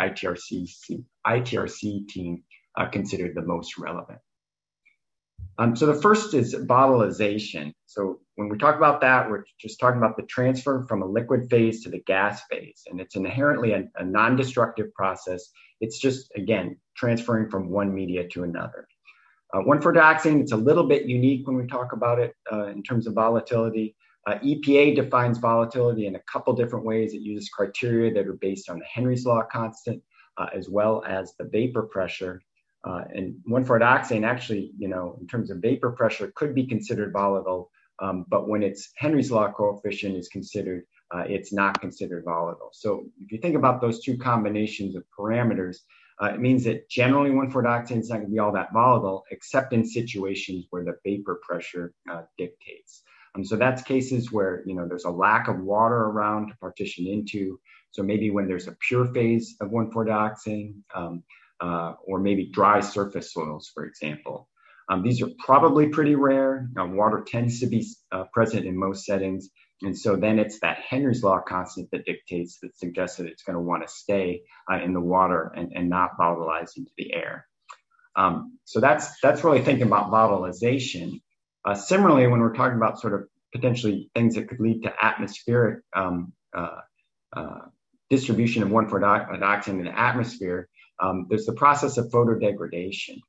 ITRC team considered the most relevant. So the first is volatilization. So when we talk about that, we're just talking about the transfer from a liquid phase to the gas phase. And it's inherently a non-destructive process. It's just, again, transferring from one media to another. 1,4-dioxane, it's a little bit unique when we talk about it in terms of volatility. EPA defines volatility in a couple different ways. It uses criteria that are based on the Henry's law constant, as well as the vapor pressure. And 1,4-dioxane actually, in terms of vapor pressure, could be considered volatile, but when its Henry's law coefficient is considered, it's not considered volatile. So if you think about those two combinations of parameters, it means that generally 1,4-dioxane is not going to be all that volatile, except in situations where the vapor pressure dictates. So that's cases where there's a lack of water around to partition into. So maybe when there's a pure phase of 1,4-dioxane, or maybe dry surface soils, for example. These are probably pretty rare. Water tends to be present in most settings. And so then it's that Henry's law constant that dictates, that suggests that it's going to want to stay in the water and not volatilize into the air. So that's really thinking about volatilization. Similarly, when we're talking about sort of potentially things that could lead to atmospheric distribution of 1,4-dioxane in the atmosphere, there's the process of photodegradation.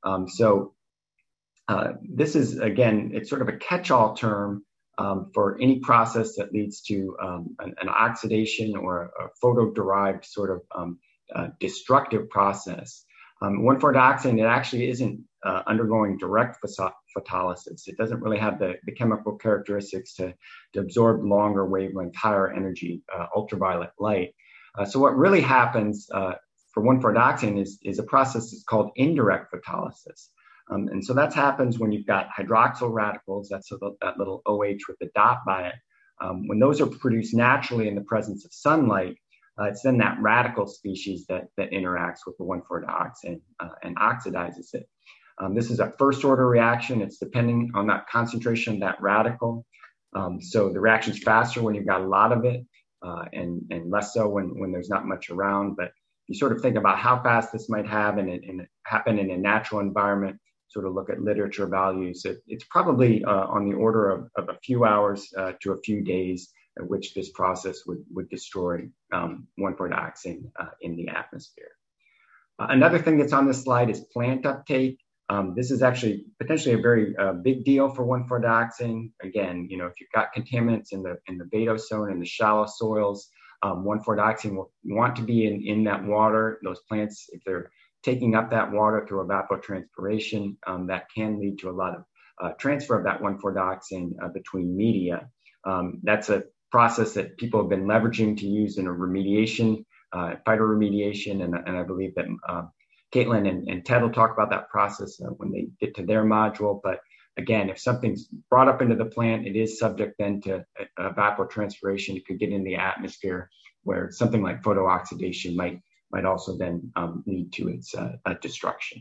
This is, again, it's sort of a catch-all term for any process that leads to an oxidation or a photo-derived sort of destructive process. 1,4-dioxane, it actually isn't undergoing direct photolysis. It doesn't really have the chemical characteristics to absorb longer wavelength, higher energy ultraviolet light. So what really happens for 1,4-dioxane is a process that's called indirect photolysis. And so that happens when you've got hydroxyl radicals, that's that little OH with the dot by it. When those are produced naturally in the presence of sunlight, it's then that radical species that interacts with the 1,4-dioxane and oxidizes it. This is a first order reaction. It's depending on that concentration of that radical. So the reaction's faster when you've got a lot of it and less so when there's not much around. But you sort of think about how fast this might happen in a natural environment, sort of look at literature values. It's probably on the order of a few hours to a few days at which this process would destroy 1,4-dioxane in the atmosphere. Another thing that's on this slide is plant uptake. This is actually potentially a very big deal for 1,4-dioxane. Again, if you've got contaminants in the betosone and the shallow soils, 1,4-dioxane will want to be in that water. Those plants, if they're taking up that water through evapotranspiration, that can lead to a lot of transfer of that 1,4-dioxane between media. That's a process that people have been leveraging to use in a remediation, phytoremediation, and I believe that Caitlin and Ted will talk about that process when they get to their module. But again, if something's brought up into the plant, it is subject then to evapotranspiration. It could get in the atmosphere where something like photooxidation might also then lead to its destruction.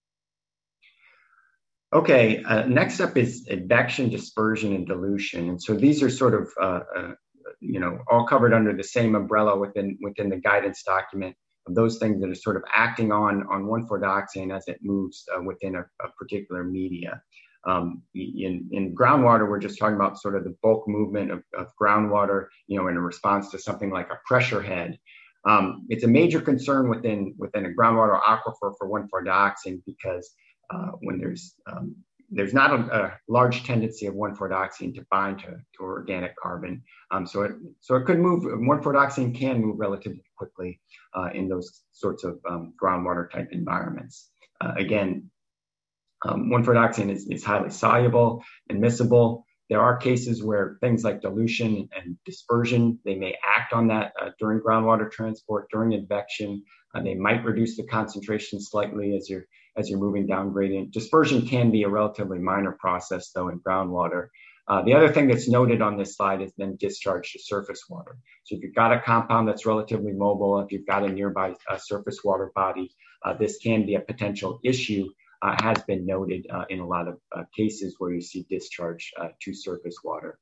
Okay, next up is advection, dispersion, and dilution. And so these are sort of, all covered under the same umbrella within the guidance document of those things that are sort of acting on 1,4-dioxane as it moves within a particular media. In groundwater, we're just talking about sort of the bulk movement of groundwater, in a response to something like a pressure head. It's a major concern within a groundwater aquifer for 1,4-dioxane because when there's not a large tendency of 1,4-dioxane to bind to organic carbon. So it could move, 1,4-dioxane can move relatively quickly in those sorts of groundwater type environments. Again, 1,4-dioxane is highly soluble and miscible. There are cases where things like dilution and dispersion, they may act on that during groundwater transport, during advection. They might reduce the concentration slightly as you're moving down gradient. Dispersion can be a relatively minor process, though, in groundwater. The other thing that's noted on this slide is then discharge to surface water. So if you've got a compound that's relatively mobile, if you've got a nearby surface water body, this can be a potential issue. Has been noted in a lot of cases where you see discharge to surface water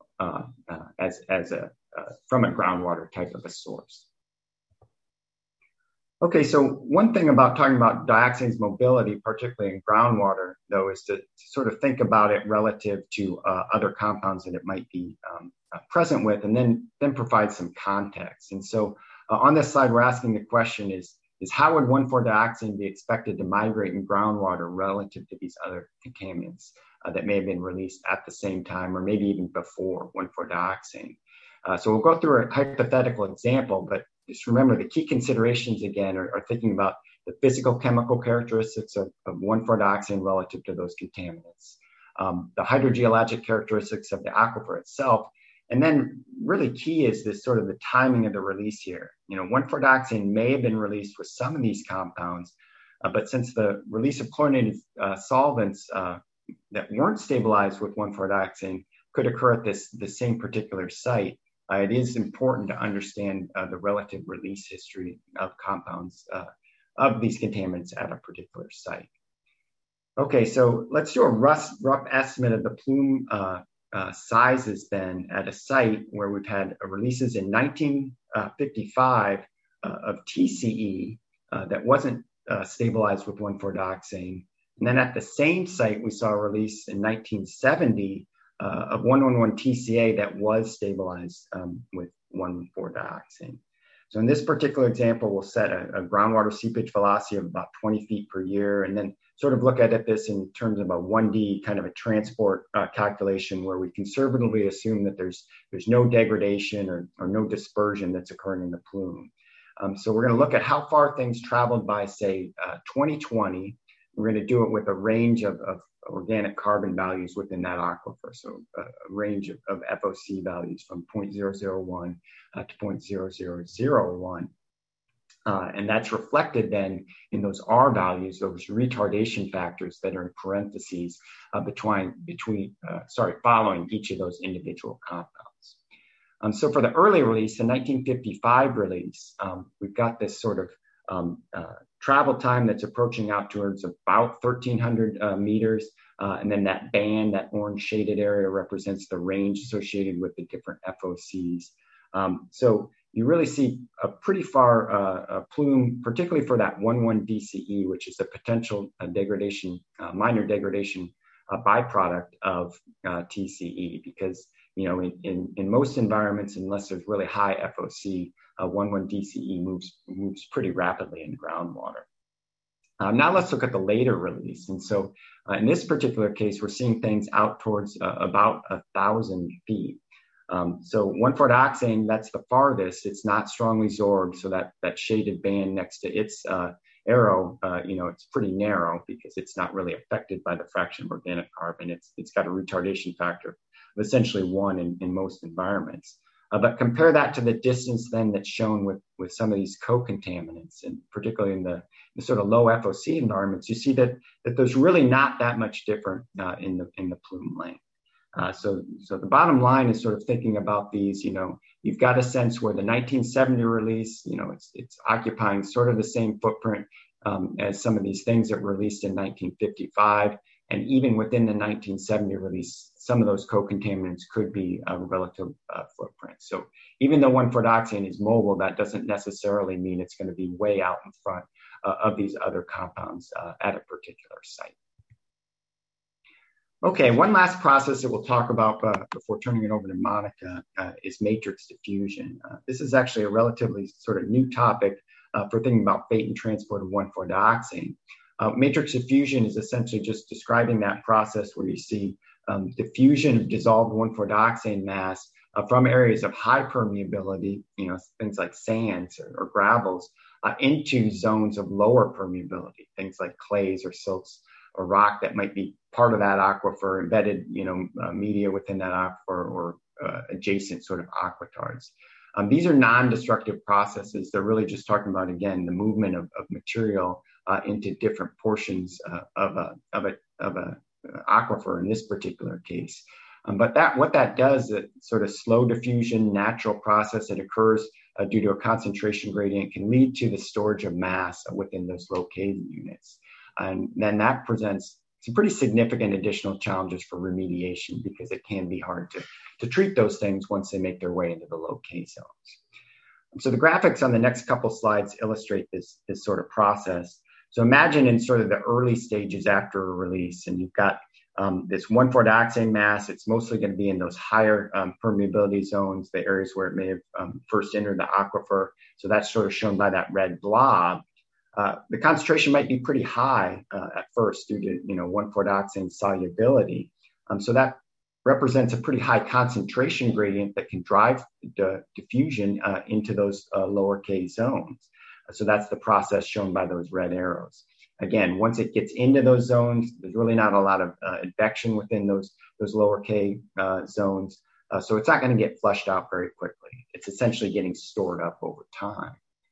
from a groundwater type of a source. Okay, so one thing about talking about dioxane's mobility, particularly in groundwater, though, is to sort of think about it relative to other compounds that it might be present with, and then provide some context. And so on this slide, we're asking the question is how would 1,4-dioxane be expected to migrate in groundwater relative to these other contaminants that may have been released at the same time or maybe even before 1,4-dioxane? So we'll go through a hypothetical example, but just remember the key considerations again are thinking about the physical chemical characteristics of 1,4-dioxane relative to those contaminants, the hydrogeologic characteristics of the aquifer itself, and then really key is this sort of the timing of the release here. 1,4-dioxane may have been released with some of these compounds, but since the release of chlorinated solvents that weren't stabilized with 1,4-dioxane could occur at the same particular site, it is important to understand the relative release history of compounds of these contaminants at a particular site. Okay, so let's do a rough estimate of the plume sizes then at a site where we've had releases in 1955 of TCE that wasn't stabilized with 1,4-dioxane. And then at the same site, we saw a release in 1970 of 1,1,1 TCA that was stabilized with 1,4-dioxane. So in this particular example, we'll set a groundwater seepage velocity of about 20 feet per year, and then sort of look at this in terms of a 1D kind of a transport calculation where we conservatively assume that there's no degradation or no dispersion that's occurring in the plume. So we're going to look at how far things traveled by, say, 2020. We're going to do it with a range of organic carbon values within that aquifer, so a range of FOC values from 0.001 to 0.0001. And that's reflected then in those R values, those retardation factors that are in parentheses following each of those individual compounds. So for the early release, the 1955 release, we've got this sort of travel time that's approaching out towards about 1,300 meters. And then that band, that orange shaded area, represents the range associated with the different FOCs. So you really see a pretty far plume, particularly for that 1,1 DCE, which is a potential degradation, minor degradation byproduct of TCE, because in most environments, unless there's really high FOC, 1,1 DCE moves pretty rapidly in groundwater. Now let's look at the later release. And so in this particular case, we're seeing things out towards about 1,000 feet. So 1,4-dioxane, that's the farthest. It's not strongly sorbed, so that shaded band next to its arrow, it's pretty narrow because it's not really affected by the fraction of organic carbon. It's got a retardation factor of essentially 1 in most environments. But compare that to the distance then that's shown with some of these co-contaminants, and particularly in the sort of low FOC environments, you see that there's really not that much different in the plume length. So the bottom line is sort of thinking about these, you've got a sense where the 1970 release, it's occupying sort of the same footprint as some of these things that were released in 1955. And even within the 1970 release, some of those co-contaminants could be a relative footprint. So even though 1,4-dioxane is mobile, that doesn't necessarily mean it's going to be way out in front of these other compounds at a particular site. Okay, one last process that we'll talk about before turning it over to Monica is matrix diffusion. This is actually a relatively sort of new topic for thinking about fate and transport of 1,4-dioxane. Matrix diffusion is essentially just describing that process where you see diffusion of dissolved 1,4-dioxane mass from areas of high permeability, things like sands or gravels, into zones of lower permeability, things like clays or silts or rock that might be part of that aquifer, embedded, media within that aquifer, or adjacent sort of aquitars. These are non-destructive processes. They're really just talking about, again, the movement of material into different portions of a aquifer in this particular case. But what that does, it sort of slow diffusion, natural process that occurs due to a concentration gradient, can lead to the storage of mass within those low K units. And then that presents some pretty significant additional challenges for remediation, because it can be hard to treat those things once they make their way into the low K zones. So the graphics on the next couple slides illustrate this sort of process. So imagine in sort of the early stages after a release, and you've got this 1,4-dioxane mass. It's mostly going to be in those higher permeability zones, the areas where it may have first entered the aquifer. So that's sort of shown by that red blob. The concentration might be pretty high at first due to 1,4-dioxane solubility. So that represents a pretty high concentration gradient that can drive the diffusion into those lower K zones. So that's the process shown by those red arrows. Again, once it gets into those zones, there's really not a lot of advection within those lower K zones. So it's not going to get flushed out very quickly. It's essentially getting stored up over time.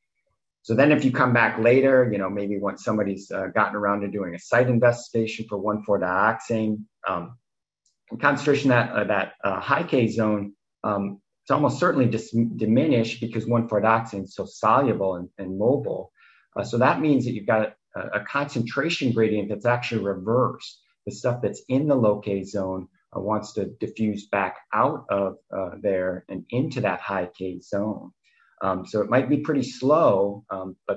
So then if you come back later, maybe once somebody's gotten around to doing a site investigation for 1,4-dioxane, concentration that high K zone, it's almost certainly diminished because 1,4-dioxane is so soluble and mobile. So that means that you've got a concentration gradient that's actually reversed. The stuff that's in the low K zone wants to diffuse back out of there and into that high K zone. So it might be pretty slow, but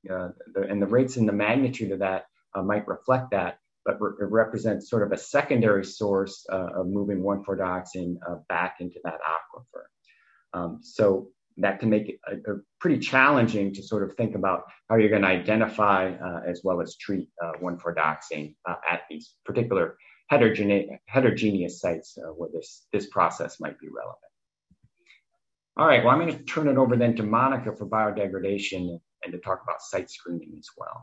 the rates and the magnitude of that might reflect that, but it represents sort of a secondary source of moving 1,4-dioxane back into that aquifer. So that can make it pretty challenging to sort of think about how you're going to identify as well as treat 1,4-dioxane at these particular heterogeneous sites where this process might be relevant. All right, well, I'm going to turn it over then to Monica for biodegradation and to talk about site screening as well.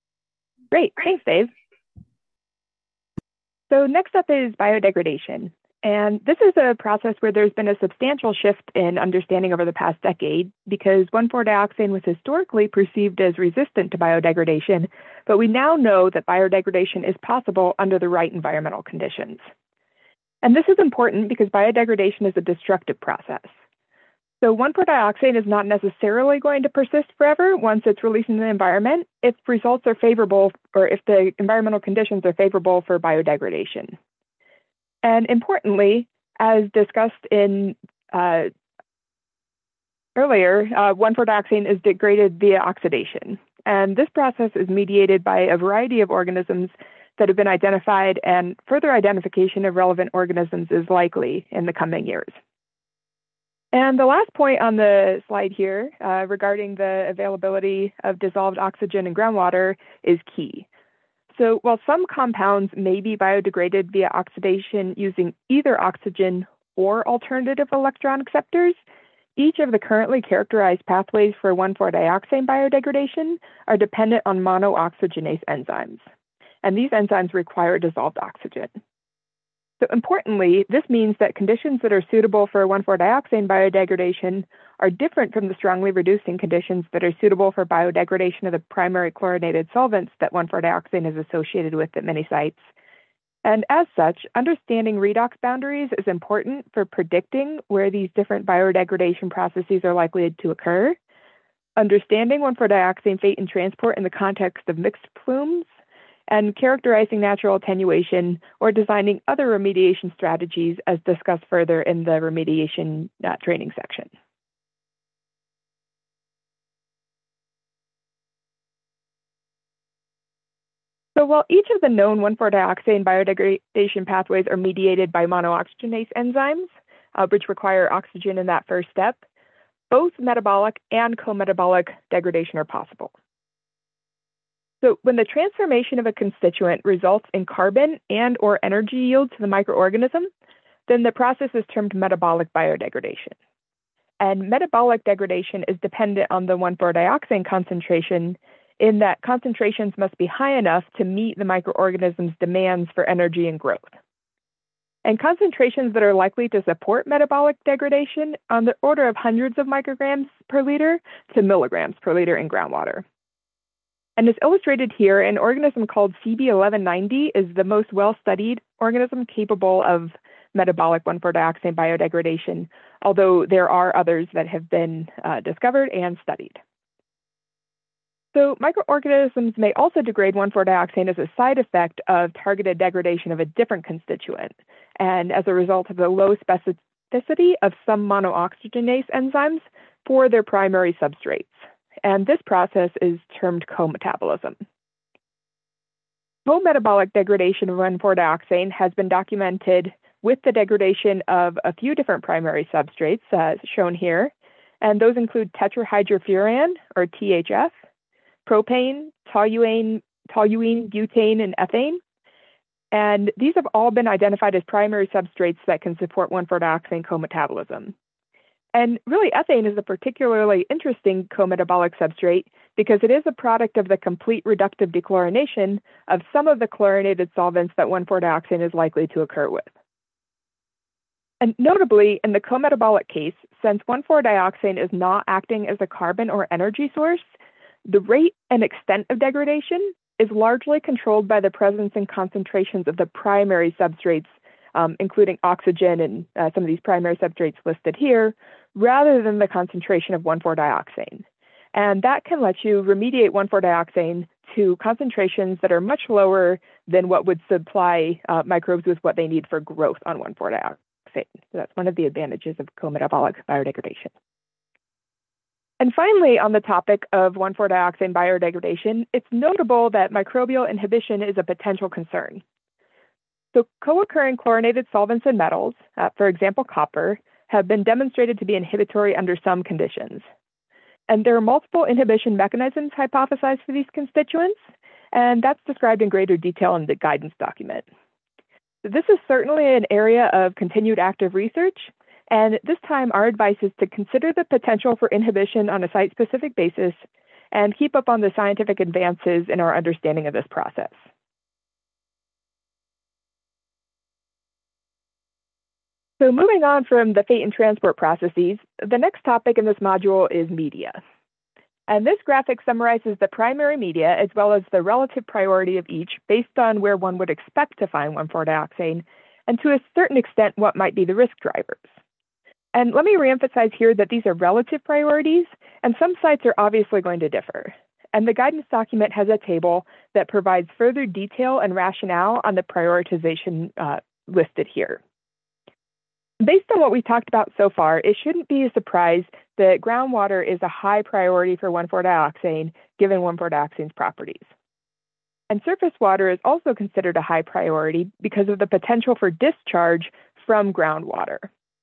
Great, thanks, Dave. So next up is biodegradation. And this is a process where there's been a substantial shift in understanding over the past decade because 1,4-dioxane was historically perceived as resistant to biodegradation, but we now know that biodegradation is possible under the right environmental conditions. And this is important because biodegradation is a destructive process. So 1,4-dioxane is not necessarily going to persist forever once it's released in the environment if results are favorable or if the environmental conditions are favorable for biodegradation. And importantly, as discussed in earlier, 1,4-dioxane is degraded via oxidation. And this process is mediated by a variety of organisms that have been identified, and further identification of relevant organisms is likely in the coming years. And the last point on the slide here regarding the availability of dissolved oxygen in groundwater is key. So while some compounds may be biodegraded via oxidation using either oxygen or alternative electron acceptors, each of the currently characterized pathways for 1,4-dioxane biodegradation are dependent on monooxygenase enzymes. And these enzymes require dissolved oxygen. So importantly, this means that conditions that are suitable for 1,4-dioxane biodegradation are different from the strongly reducing conditions that are suitable for biodegradation of the primary chlorinated solvents that 1,4-dioxane is associated with at many sites. And as such, understanding redox boundaries is important for predicting where these different biodegradation processes are likely to occur. Understanding 1,4-dioxane fate and transport in the context of mixed plumes, and characterizing natural attenuation or designing other remediation strategies as discussed further in the remediation training section. So while each of the known 1,4-dioxane biodegradation pathways are mediated by monooxygenase enzymes, which require oxygen in that first step, both metabolic and co-metabolic degradation are possible. So when the transformation of a constituent results in carbon and or energy yield to the microorganism, then the process is termed metabolic biodegradation. And metabolic degradation is dependent on the 1,4-dioxane concentration in that concentrations must be high enough to meet the microorganism's demands for energy and growth. And concentrations that are likely to support metabolic degradation on the order of hundreds of micrograms per liter to milligrams per liter in groundwater. And as illustrated here, an organism called CB1190 is the most well-studied organism capable of metabolic 1,4-dioxane biodegradation, although there are others that have been discovered and studied. So microorganisms may also degrade 1,4-dioxane as a side effect of targeted degradation of a different constituent, and as a result of the low specificity of some monooxygenase enzymes for their primary substrates. And this process is termed co-metabolism. Co-metabolic degradation of 1,4-dioxane has been documented with the degradation of a few different primary substrates, as shown here, and those include tetrahydrofuran, or THF, propane, toluene, butane, and ethane. And these have all been identified as primary substrates that can support 1,4-dioxane co-metabolism. And really, ethane is a particularly interesting co-metabolic substrate because it is a product of the complete reductive dechlorination of some of the chlorinated solvents that 1,4-dioxane is likely to occur with. And notably, in the co-metabolic case, since 1,4-dioxane is not acting as a carbon or energy source, the rate and extent of degradation is largely controlled by the presence and concentrations of the primary substrates, including oxygen and some of these primary substrates listed here, rather than the concentration of 1,4-dioxane. And that can let you remediate 1,4-dioxane to concentrations that are much lower than what would supply microbes with what they need for growth on 1,4-dioxane. So that's one of the advantages of co-metabolic biodegradation. And finally, on the topic of 1,4-dioxane biodegradation, it's notable that microbial inhibition is a potential concern. So co-occurring chlorinated solvents and metals, for example, copper, have been demonstrated to be inhibitory under some conditions. And there are multiple inhibition mechanisms hypothesized for these constituents, and that's described in greater detail in the guidance document. So this is certainly an area of continued active research, and this time our advice is to consider the potential for inhibition on a site-specific basis and keep up on the scientific advances in our understanding of this process. So moving on from the fate and transport processes, the next topic in this module is media. And this graphic summarizes the primary media as well as the relative priority of each based on where one would expect to find 1,4-dioxane, and to a certain extent, what might be the risk drivers. And let me reemphasize here that these are relative priorities, and some sites are obviously going to differ. And the guidance document has a table that provides further detail and rationale on the prioritization listed here. Based on what we talked about so far, it shouldn't be a surprise that groundwater is a high priority for 1,4-dioxane, given 1,4-dioxane's properties. And surface water is also considered a high priority because of the potential for discharge from groundwater.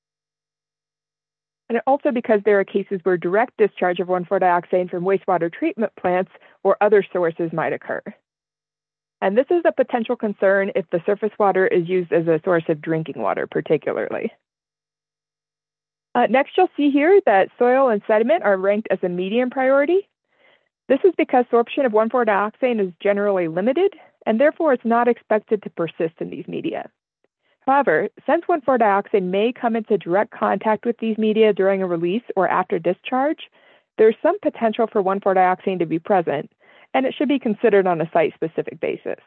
And also because there are cases where direct discharge of 1,4-dioxane from wastewater treatment plants or other sources might occur. And this is a potential concern if the surface water is used as a source of drinking water, particularly. Next, you'll see here that soil and sediment are ranked as a medium priority. This is because sorption of 1,4-dioxane is generally limited, and therefore it's not expected to persist in these media. However, since 1,4-dioxane may come into direct contact with these media during a release or after discharge, there's some potential for 1,4-dioxane to be present, and it should be considered on a site-specific basis.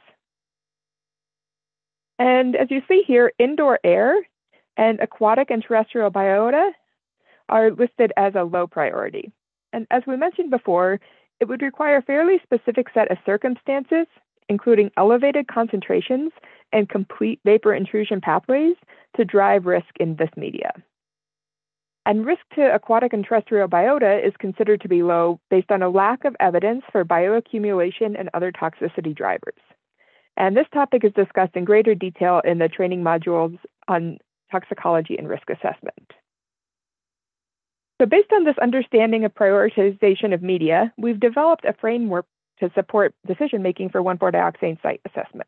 And as you see here, indoor air and aquatic and terrestrial biota are listed as a low priority. And as we mentioned before, it would require a fairly specific set of circumstances, including elevated concentrations and complete vapor intrusion pathways, to drive risk in this media. And risk to aquatic and terrestrial biota is considered to be low based on a lack of evidence for bioaccumulation and other toxicity drivers. And this topic is discussed in greater detail in the training modules on toxicology and risk assessment. So based on this understanding of prioritization of media, we've developed a framework to support decision-making for 1,4-dioxane site assessment.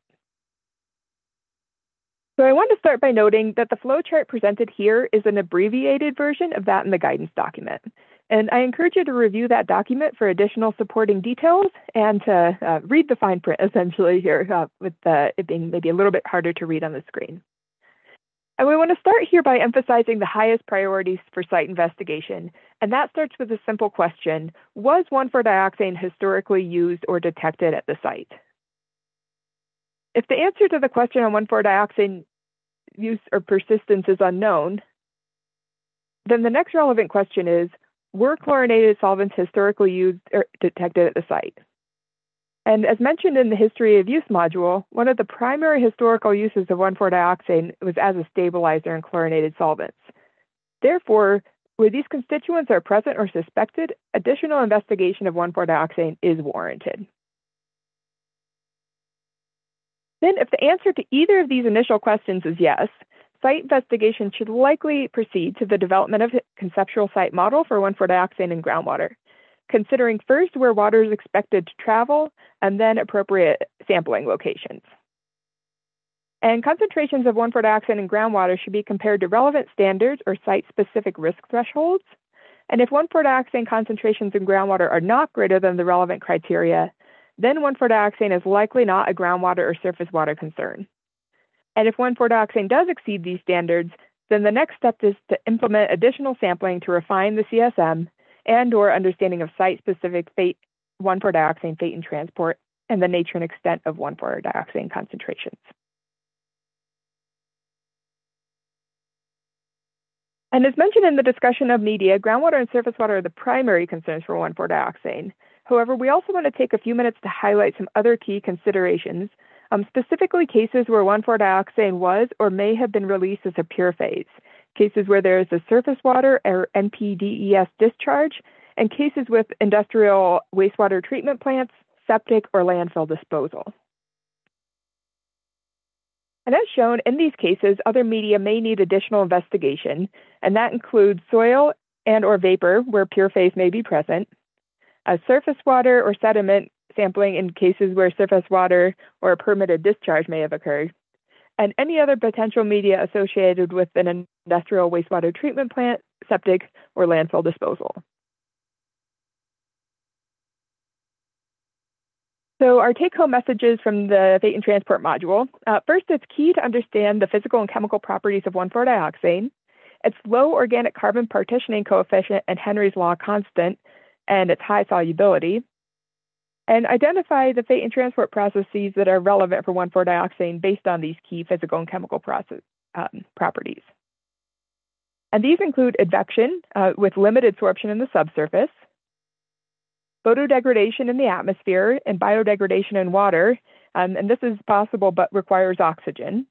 So I want to start by noting that the flowchart presented here is an abbreviated version of that in the guidance document. And I encourage you to review that document for additional supporting details and to read the fine print essentially here with it being maybe a little bit harder to read on the screen. And we want to start here by emphasizing the highest priorities for site investigation. And that starts with a simple question: was 1,4-dioxane historically used or detected at the site? If the answer to the question on 1,4-dioxane use or persistence is unknown, then the next relevant question is, were chlorinated solvents historically used or detected at the site? And as mentioned in the history of use module, one of the primary historical uses of 1,4-dioxane was as a stabilizer in chlorinated solvents. Therefore, where these constituents are present or suspected, additional investigation of 1,4-dioxane is warranted. Then, if the answer to either of these initial questions is yes, site investigation should likely proceed to the development of a conceptual site model for 1,4-dioxane in groundwater, considering first where water is expected to travel and then appropriate sampling locations. And concentrations of 1,4-dioxane in groundwater should be compared to relevant standards or site-specific risk thresholds. And if 1,4-dioxane concentrations in groundwater are not greater than the relevant criteria, then 1,4-dioxane is likely not a groundwater or surface water concern. And if 1,4-dioxane does exceed these standards, then the next step is to implement additional sampling to refine the CSM and/or understanding of site-specific 1,4-dioxane fate and transport and the nature and extent of 1,4-dioxane concentrations. And as mentioned in the discussion of media, groundwater and surface water are the primary concerns for 1,4-dioxane. However, we also want to take a few minutes to highlight some other key considerations, specifically cases where 1,4-dioxane was or may have been released as a pure phase, cases where there is a surface water or NPDES discharge, and cases with industrial wastewater treatment plants, septic, or landfill disposal. And as shown in these cases, other media may need additional investigation, and that includes soil and/or vapor where pure phase may be present, surface water or sediment sampling in cases where surface water or a permitted discharge may have occurred, and any other potential media associated with an industrial wastewater treatment plant, septic, or landfill disposal. So our take-home messages from the Fate and Transport module. First, it's key to understand the physical and chemical properties of 1,4-dioxane, its low organic carbon partitioning coefficient and Henry's law constant, and its high solubility, and identify the Fate and Transport processes that are relevant for 1,4-dioxane based on these key physical and chemical properties. And these include advection with limited sorption in the subsurface, photodegradation in the atmosphere, and biodegradation in water. And this is possible but requires oxygen.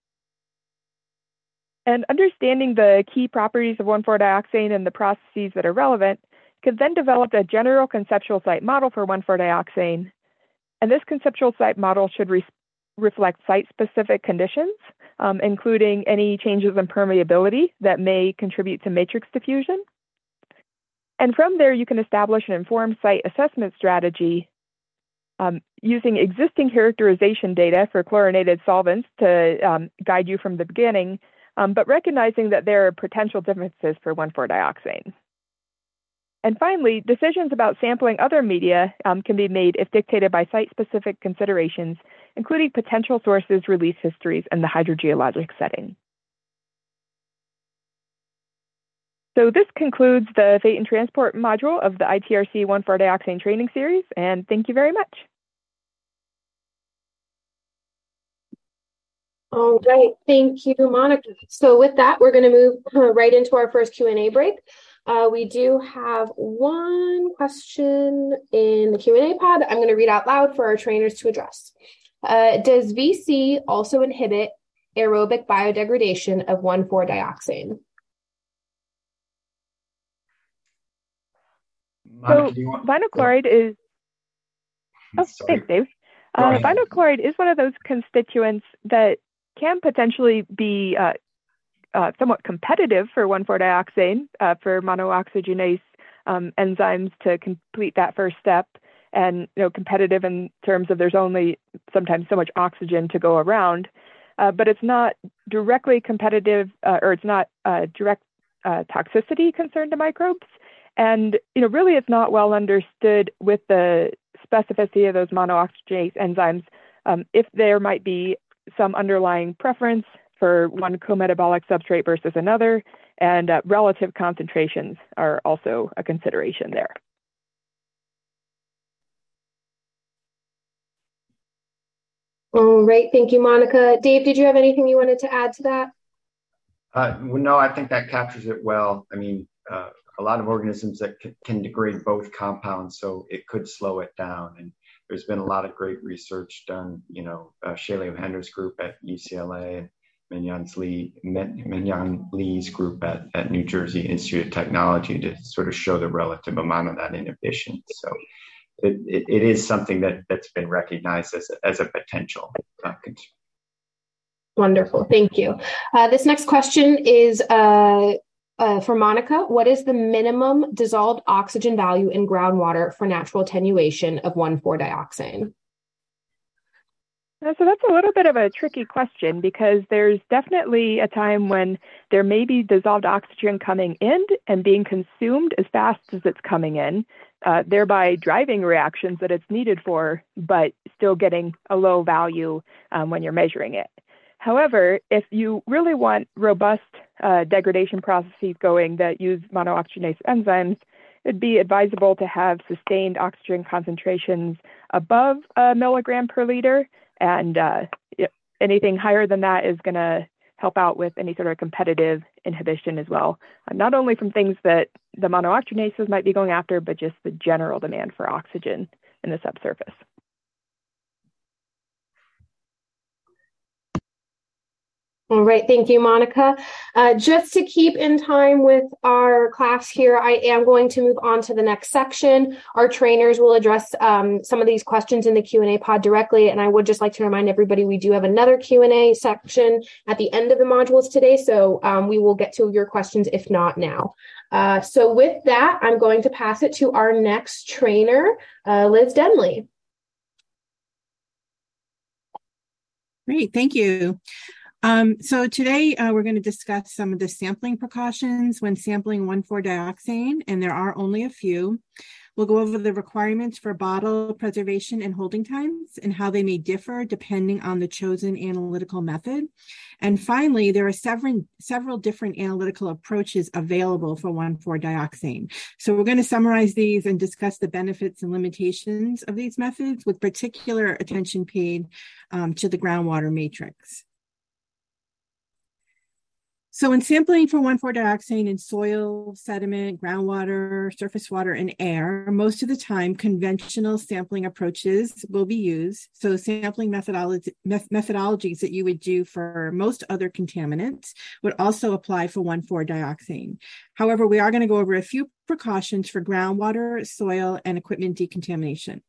And understanding the key properties of 1,4-dioxane and the processes that are relevant could then develop a general conceptual site model for 1,4-dioxane. And this conceptual site model should reflect site-specific conditions, including any changes in permeability that may contribute to matrix diffusion. And from there, you can establish an informed site assessment strategy using existing characterization data for chlorinated solvents to guide you from the beginning, but recognizing that there are potential differences for 1,4-dioxane. And finally, decisions about sampling other media can be made if dictated by site-specific considerations, including potential sources, release histories, and the hydrogeologic setting. So this concludes the Fate and Transport module of the ITRC 1,4-dioxane training series, and thank you very much. All right, thank you, Monica. So with that, we're going to move right into our first Q&A break. We do have one question in the Q&A pod I'm going to read out loud for our trainers to address. Does VC also inhibit aerobic biodegradation of 1,4-dioxane? So vinyl chloride is, thanks, Dave. Vinyl chloride is one of those constituents that can potentially be somewhat competitive for 1,4-dioxane, for monooxygenase enzymes to complete that first step, and competitive in terms of there's only sometimes so much oxygen to go around, but it's not directly competitive, or it's not a direct toxicity concern to microbes. And, really it's not well understood with the specificity of those monooxygenase enzymes if there might be some underlying preference for one co-metabolic substrate versus another, and relative concentrations are also a consideration there. All right, thank you, Monica. Dave, did you have anything you wanted to add to that? No, I think that captures it well. I mean, a lot of organisms that can degrade both compounds, so it could slow it down. And there's been a lot of great research done, Shaileo Hender's group at UCLA, and Mignon Lee's group at New Jersey Institute of Technology to sort of show the relative amount of that inhibition. So it is something that's been recognized as a potential concern. Wonderful, thank you. This next question is for Monica. What is the minimum dissolved oxygen value in groundwater for natural attenuation of 1,4-dioxane? So that's a little bit of a tricky question, because there's definitely a time when there may be dissolved oxygen coming in and being consumed as fast as it's coming in, thereby driving reactions that it's needed for, but still getting a low value when you're measuring it. However, if you really want robust degradation processes going that use monooxygenase enzymes, it'd be advisable to have sustained oxygen concentrations above a milligram per liter. And anything higher than that is going to help out with any sort of competitive inhibition as well, not only from things that the monooxygenases might be going after, but just the general demand for oxygen in the subsurface. All right, thank you, Monica. Just to keep in time with our class here, I am going to move on to the next section. Our trainers will address some of these questions in the Q&A pod directly, and I would just like to remind everybody we do have another Q&A section at the end of the modules today, so we will get to your questions if not now. So with that, I'm going to pass it to our next trainer, Liz Denley. Great, thank you. So today we're going to discuss some of the sampling precautions when sampling 1,4-dioxane, and there are only a few. We'll go over the requirements for bottle preservation and holding times and how they may differ depending on the chosen analytical method. And finally, there are several different analytical approaches available for 1,4-dioxane. So we're going to summarize these and discuss the benefits and limitations of these methods with particular attention paid to the groundwater matrix. So in sampling for 1,4-dioxane in soil, sediment, groundwater, surface water, and air, most of the time conventional sampling approaches will be used. So sampling methodologies that you would do for most other contaminants would also apply for 1,4-dioxane. However, we are going to go over a few precautions for groundwater, soil, and equipment decontamination.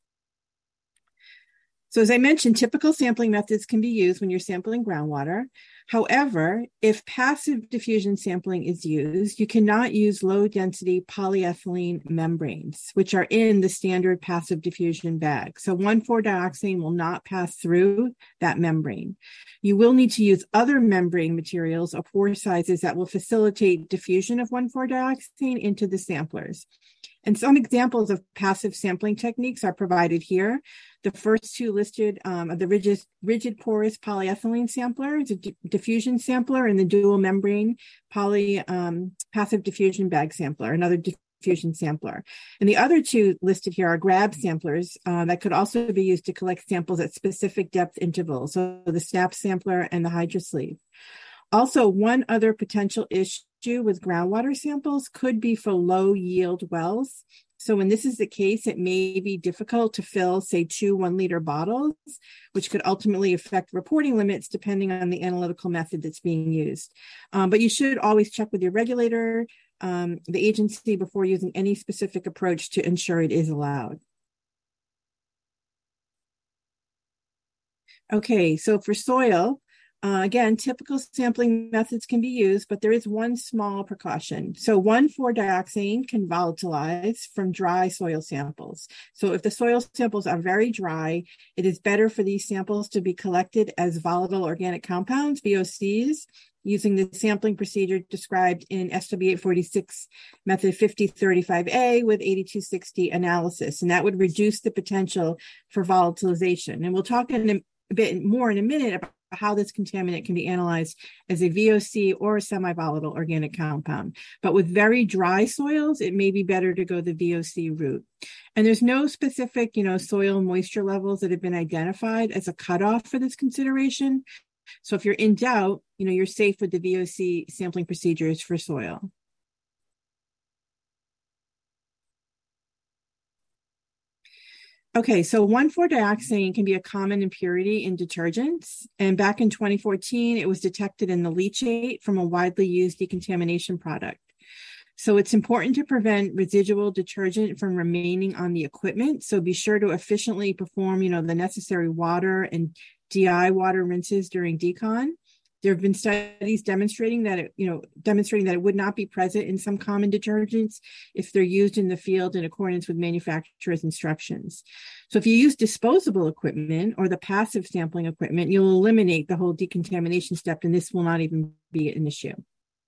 So as I mentioned, typical sampling methods can be used when you're sampling groundwater. However, if passive diffusion sampling is used, you cannot use low-density polyethylene membranes, which are in the standard passive diffusion bag. So 1,4-dioxane will not pass through that membrane. You will need to use other membrane materials of pore sizes that will facilitate diffusion of 1,4-dioxane into the samplers. And some examples of passive sampling techniques are provided here. The first two listed are the rigid porous polyethylene sampler, the diffusion sampler, and the dual membrane passive diffusion bag sampler, another diffusion sampler. And the other two listed here are grab samplers that could also be used to collect samples at specific depth intervals, so the snap sampler and the hydrosleeve. Also, one other potential issue with groundwater samples could be for low yield wells. So when this is the case, it may be difficult to fill, say, 2 1-liter bottles, which could ultimately affect reporting limits depending on the analytical method that's being used. But you should always check with your regulator, the agency, before using any specific approach to ensure it is allowed. Okay, so for soil, again, typical sampling methods can be used, but there is one small precaution. So 1,4-dioxane can volatilize from dry soil samples. So if the soil samples are very dry, it is better for these samples to be collected as volatile organic compounds, VOCs, using the sampling procedure described in SW 846 method 5035A with 8260 analysis. And that would reduce the potential for volatilization. And we'll talk in a bit more in a minute about how this contaminant can be analyzed as a VOC or a semi-volatile organic compound. But with very dry soils, it may be better to go the VOC route. And there's no specific, soil moisture levels that have been identified as a cutoff for this consideration. So if you're in doubt, you're safe with the VOC sampling procedures for soil. Okay, so 1,4-dioxane can be a common impurity in detergents. And back in 2014, it was detected in the leachate from a widely used decontamination product. So it's important to prevent residual detergent from remaining on the equipment. So be sure to efficiently perform, the necessary water and DI water rinses during decon. There have been studies demonstrating that it would not be present in some common detergents if they're used in the field in accordance with manufacturer's instructions. So if you use disposable equipment or the passive sampling equipment, you'll eliminate the whole decontamination step, and this will not even be an issue.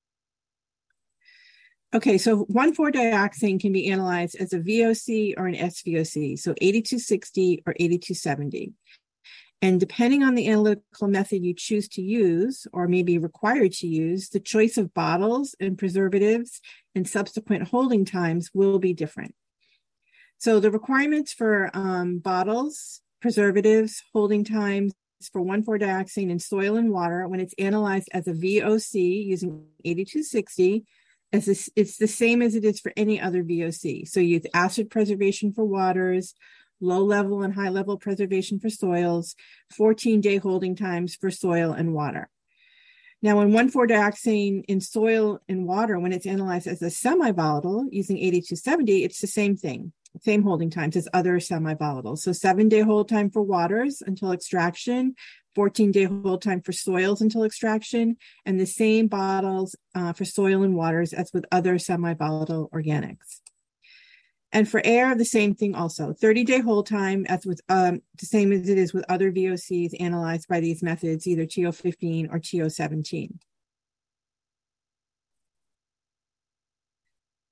Okay, so 1,4-dioxane can be analyzed as a VOC or an SVOC, so 8260 or 8270. And depending on the analytical method you choose to use or may be required to use, the choice of bottles and preservatives and subsequent holding times will be different. So the requirements for bottles, preservatives, holding times for 1,4-dioxane in soil and water when it's analyzed as a VOC using 8260, it's the same as it is for any other VOC. So use acid preservation for waters, low-level and high-level preservation for soils, 14-day holding times for soil and water. Now, in 1,4-dioxane in soil and water, when it's analyzed as a semi-volatile using 8270, it's the same thing, same holding times as other semi-volatiles. So 7-day hold time for waters until extraction, 14-day hold time for soils until extraction, and the same bottles for soil and waters as with other semi-volatile organics. And for air, the same thing also. 30-day hold time, as with the same as it is with other VOCs analyzed by these methods, either TO15 or TO17.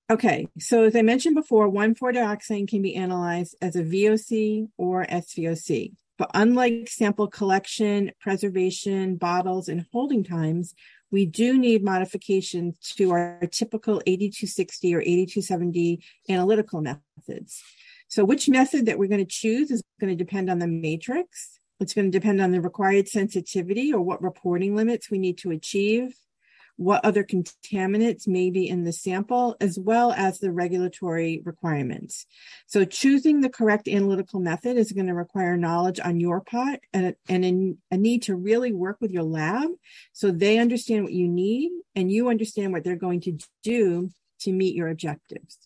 Okay, so as I mentioned before, 1,4-dioxane can be analyzed as a VOC or SVOC. But unlike sample collection, preservation, bottles, and holding times, we do need modifications to our typical 8260 or 8270 analytical methods. So which method that we're going to choose is going to depend on the matrix. It's going to depend on the required sensitivity or what reporting limits we need to achieve, what other contaminants may be in the sample, as well as the regulatory requirements. So choosing the correct analytical method is going to require knowledge on your part and a need to really work with your lab so they understand what you need and you understand what they're going to do to meet your objectives.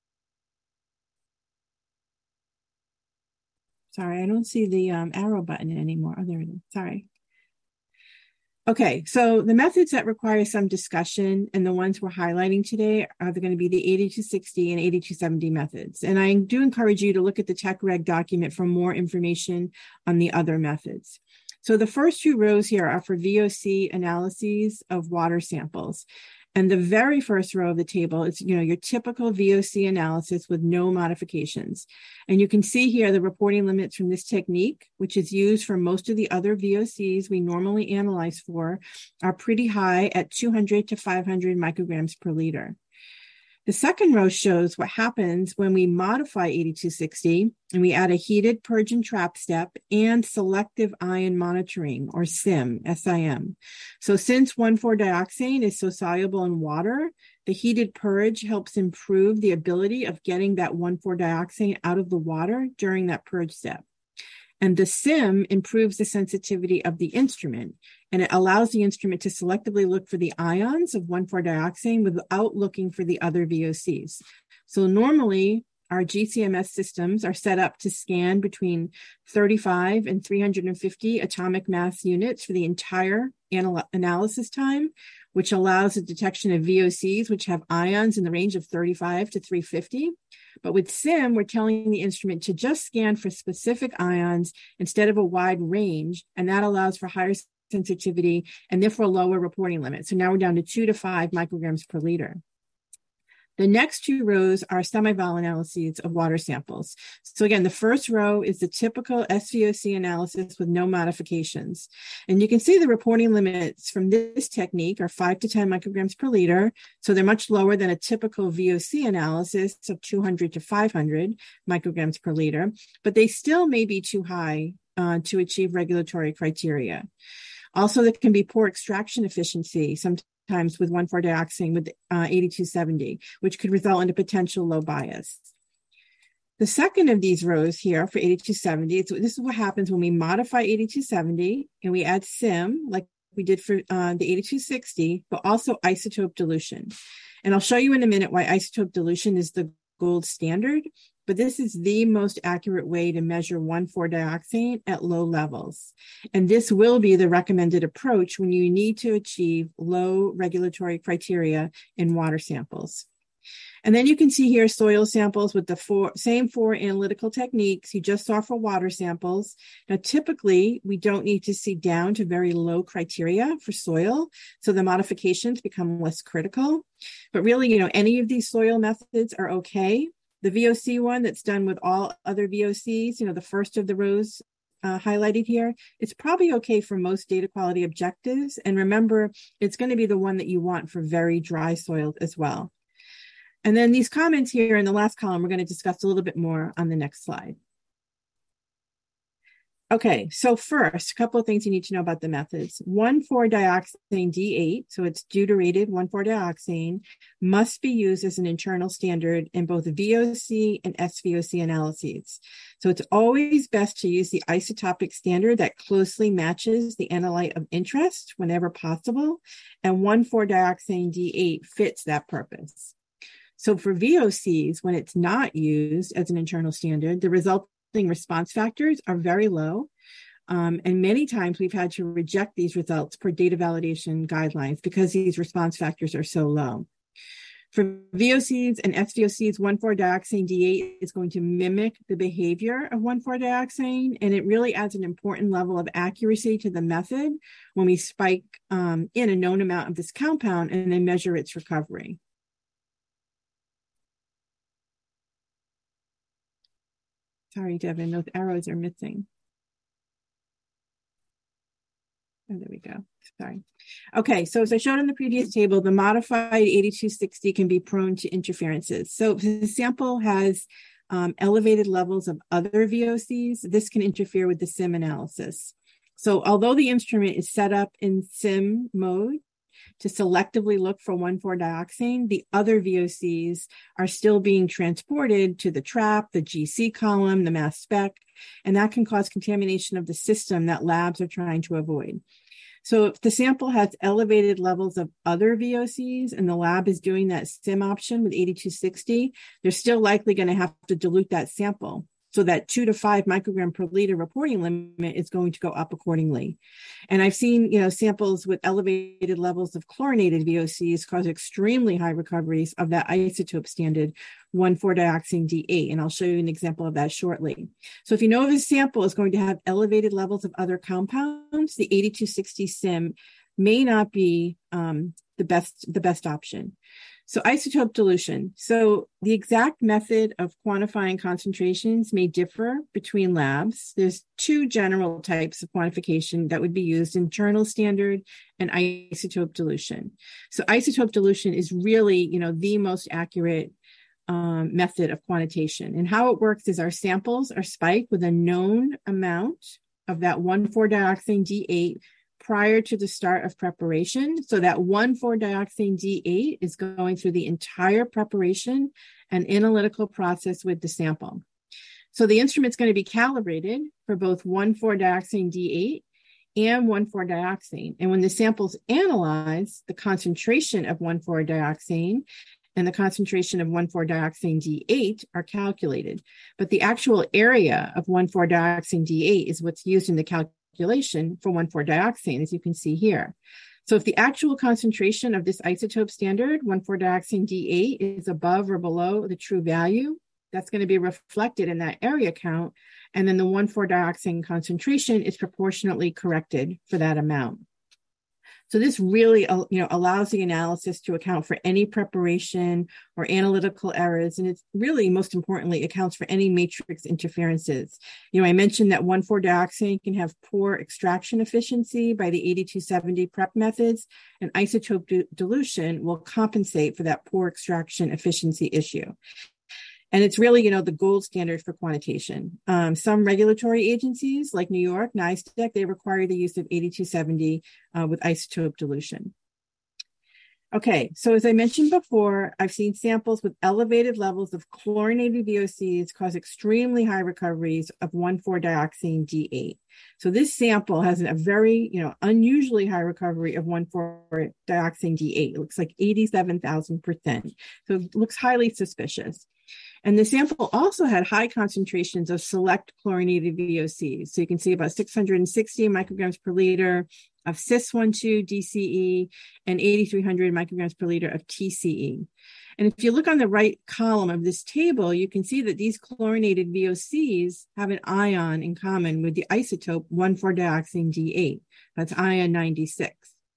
Sorry, I don't see the arrow button anymore. Oh, there it is. Sorry. Okay, so the methods that require some discussion and the ones we're highlighting today are going to be the 8260 and 8270 methods. And I do encourage you to look at the tech reg document for more information on the other methods. So the first two rows here are for VOC analyses of water samples. And the very first row of the table is, your typical VOC analysis with no modifications. And you can see here the reporting limits from this technique, which is used for most of the other VOCs we normally analyze for, are pretty high at 200 to 500 micrograms per liter. The second row shows what happens when we modify 8260 and we add a heated purge and trap step and selective ion monitoring, or SIM, S-I-M. So since 1,4-dioxane is so soluble in water, the heated purge helps improve the ability of getting that 1,4-dioxane out of the water during that purge step. And the SIM improves the sensitivity of the instrument, and it allows the instrument to selectively look for the ions of 1,4-dioxane without looking for the other VOCs. So normally, our GCMS systems are set up to scan between 35 and 350 atomic mass units for the entire analysis time, which allows the detection of VOCs, which have ions in the range of 35 to 350. But with SIM, we're telling the instrument to just scan for specific ions instead of a wide range, and that allows for higher sensitivity and therefore lower reporting limits. So now we're down to 2 to 5 micrograms per liter. The next two rows are semi-vol analyses of water samples. So again, the first row is the typical SVOC analysis with no modifications. And you can see the reporting limits from this technique are 5 to 10 micrograms per liter. So they're much lower than a typical VOC analysis of 200 to 500 micrograms per liter, but they still may be too high to achieve regulatory criteria. Also, there can be poor extraction efficiency, sometimes with 1,4-dioxane with 8270, which could result in a potential low bias. The second of these rows here for 8270, this is what happens when we modify 8270 and we add SIM, like we did for the 8260, but also isotope dilution. And I'll show you in a minute why isotope dilution is the gold standard, but this is the most accurate way to measure 1,4-dioxane at low levels. And this will be the recommended approach when you need to achieve low regulatory criteria in water samples. And then you can see here soil samples with the same four analytical techniques you just saw for water samples. Now, typically, we don't need to see down to very low criteria for soil, so the modifications become less critical. But really, any of these soil methods are okay. The VOC one that's done with all other VOCs, the first of the rows highlighted here, it's probably okay for most data quality objectives. And remember, it's going to be the one that you want for very dry soils as well. And then these comments here in the last column, we're going to discuss a little bit more on the next slide. Okay, so first, a couple of things you need to know about the methods. 1,4-dioxane D8, so it's deuterated 1,4-dioxane, must be used as an internal standard in both VOC and SVOC analyses. So it's always best to use the isotopic standard that closely matches the analyte of interest whenever possible, and 1,4-dioxane D8 fits that purpose. So for VOCs, when it's not used as an internal standard, the resulting response factors are very low. And many times we've had to reject these results per data validation guidelines because these response factors are so low. For VOCs and SVOCs, 1,4-dioxane D8 is going to mimic the behavior of 1,4-dioxane, and it really adds an important level of accuracy to the method when we spike in a known amount of this compound and then measure its recovery. Sorry, Devin, those arrows are missing. Oh, there we go. Sorry. Okay, so as I showed in the previous table, the modified 8260 can be prone to interferences. So if the sample has elevated levels of other VOCs, this can interfere with the SIM analysis. So although the instrument is set up in SIM mode to selectively look for 1,4-dioxane, the other VOCs are still being transported to the trap, the GC column, the mass spec, and that can cause contamination of the system that labs are trying to avoid. So if the sample has elevated levels of other VOCs and the lab is doing that SIM option with 8260, they're still likely going to have to dilute that sample. So that 2 to 5 microgram per liter reporting limit is going to go up accordingly. And I've seen, samples with elevated levels of chlorinated VOCs cause extremely high recoveries of that isotope standard 1,4-dioxane D8. And I'll show you an example of that shortly. So if you know this sample is going to have elevated levels of other compounds, the 8260 SIM may not be the best option. So isotope dilution. So the exact method of quantifying concentrations may differ between labs. There's 2 general types of quantification that would be used: internal standard and isotope dilution. So isotope dilution is really, the most accurate method of quantitation. And how it works is our samples are spiked with a known amount of that 1,4-dioxane D8 prior to the start of preparation. So that 1,4-dioxane D8 is going through the entire preparation and analytical process with the sample. So the instrument's going to be calibrated for both 1,4-dioxane D8 and 1,4-dioxane. And when the sample's analyzed, the concentration of 1,4-dioxane and the concentration of 1,4-dioxane D8 are calculated. But the actual area of 1,4-dioxane D8 is what's used in the calculation for 1,4-dioxane, as you can see here. So if the actual concentration of this isotope standard, 1,4-dioxane D8, is above or below the true value, that's going to be reflected in that area count. And then the 1,4-dioxane concentration is proportionately corrected for that amount. So this really, allows the analysis to account for any preparation or analytical errors. And it's really, most importantly, accounts for any matrix interferences. I mentioned that 1,4-dioxane can have poor extraction efficiency by the 8270 prep methods, and isotope dilution will compensate for that poor extraction efficiency issue. And it's really, the gold standard for quantitation. Some regulatory agencies like New York, NISTEC, they require the use of 8270 with isotope dilution. Okay, so as I mentioned before, I've seen samples with elevated levels of chlorinated VOCs cause extremely high recoveries of 1,4-dioxane D8. So this sample has a very, unusually high recovery of 1,4-dioxane D8. It looks like 87,000%. So it looks highly suspicious. And the sample also had high concentrations of select chlorinated VOCs. So you can see about 660 micrograms per liter of cis-1,2 DCE and 8,300 micrograms per liter of TCE. And if you look on the right column of this table, you can see that these chlorinated VOCs have an ion in common with the isotope 1,4-dioxane D8. That's ion 96.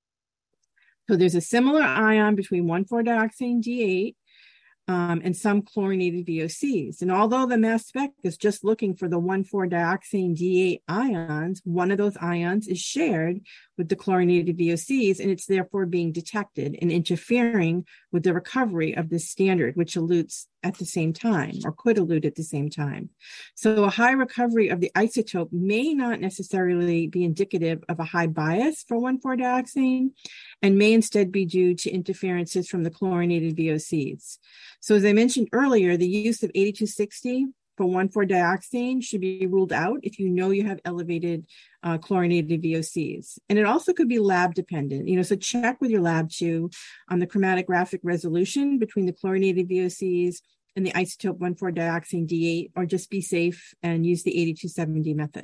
So there's a similar ion between 1,4-dioxane D8 and some chlorinated VOCs. And although the mass spec is just looking for the 1,4-dioxane D8 ions, one of those ions is shared with the chlorinated VOCs, and it's therefore being detected and interfering with the recovery of this standard, which elutes at the same time, or could elute at the same time. So a high recovery of the isotope may not necessarily be indicative of a high bias for 1,4-dioxane, and may instead be due to interferences from the chlorinated VOCs. So as I mentioned earlier, the use of 8260 for 1,4-dioxane should be ruled out if you know you have elevated chlorinated VOCs. And it also could be lab dependent, so check with your lab too on the chromatographic resolution between the chlorinated VOCs and the isotope 1,4-dioxane D8, or just be safe and use the 8270 method.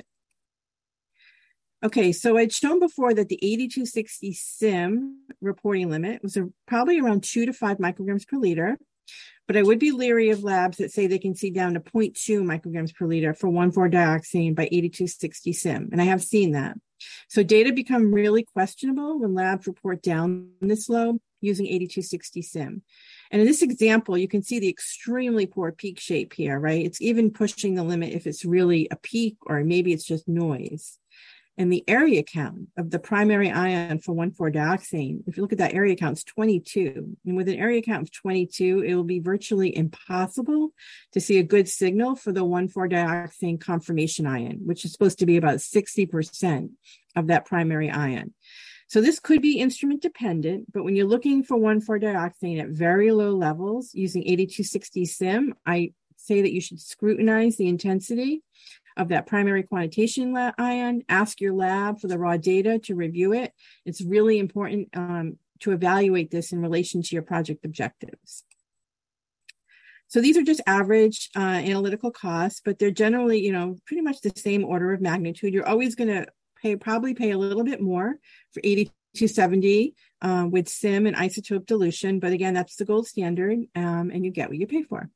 Okay, so I'd shown before that the 8260 SIM reporting limit was probably around 2 to 5 micrograms per liter. But I would be leery of labs that say they can see down to 0.2 micrograms per liter for 1,4-dioxane by 8260 SIM. And I have seen that. So data become really questionable when labs report down this low using 8260 SIM. And in this example, you can see the extremely poor peak shape here, right? It's even pushing the limit if it's really a peak or maybe it's just noise. And the area count of the primary ion for 1,4-dioxane, if you look at that area count, it's 22. And with an area count of 22, it will be virtually impossible to see a good signal for the 1,4-dioxane conformation ion, which is supposed to be about 60% of that primary ion. So this could be instrument dependent, but when you're looking for 1,4-dioxane at very low levels using 8260 SIM, I say that you should scrutinize the intensity of that primary quantitation ion, ask your lab for the raw data to review it. It's really important to evaluate this in relation to your project objectives. So these are just average analytical costs, but they're generally, pretty much the same order of magnitude. You're always going to probably pay a little bit more for 8270 with SIM and isotope dilution. But again, that's the gold standard, and you get what you pay for.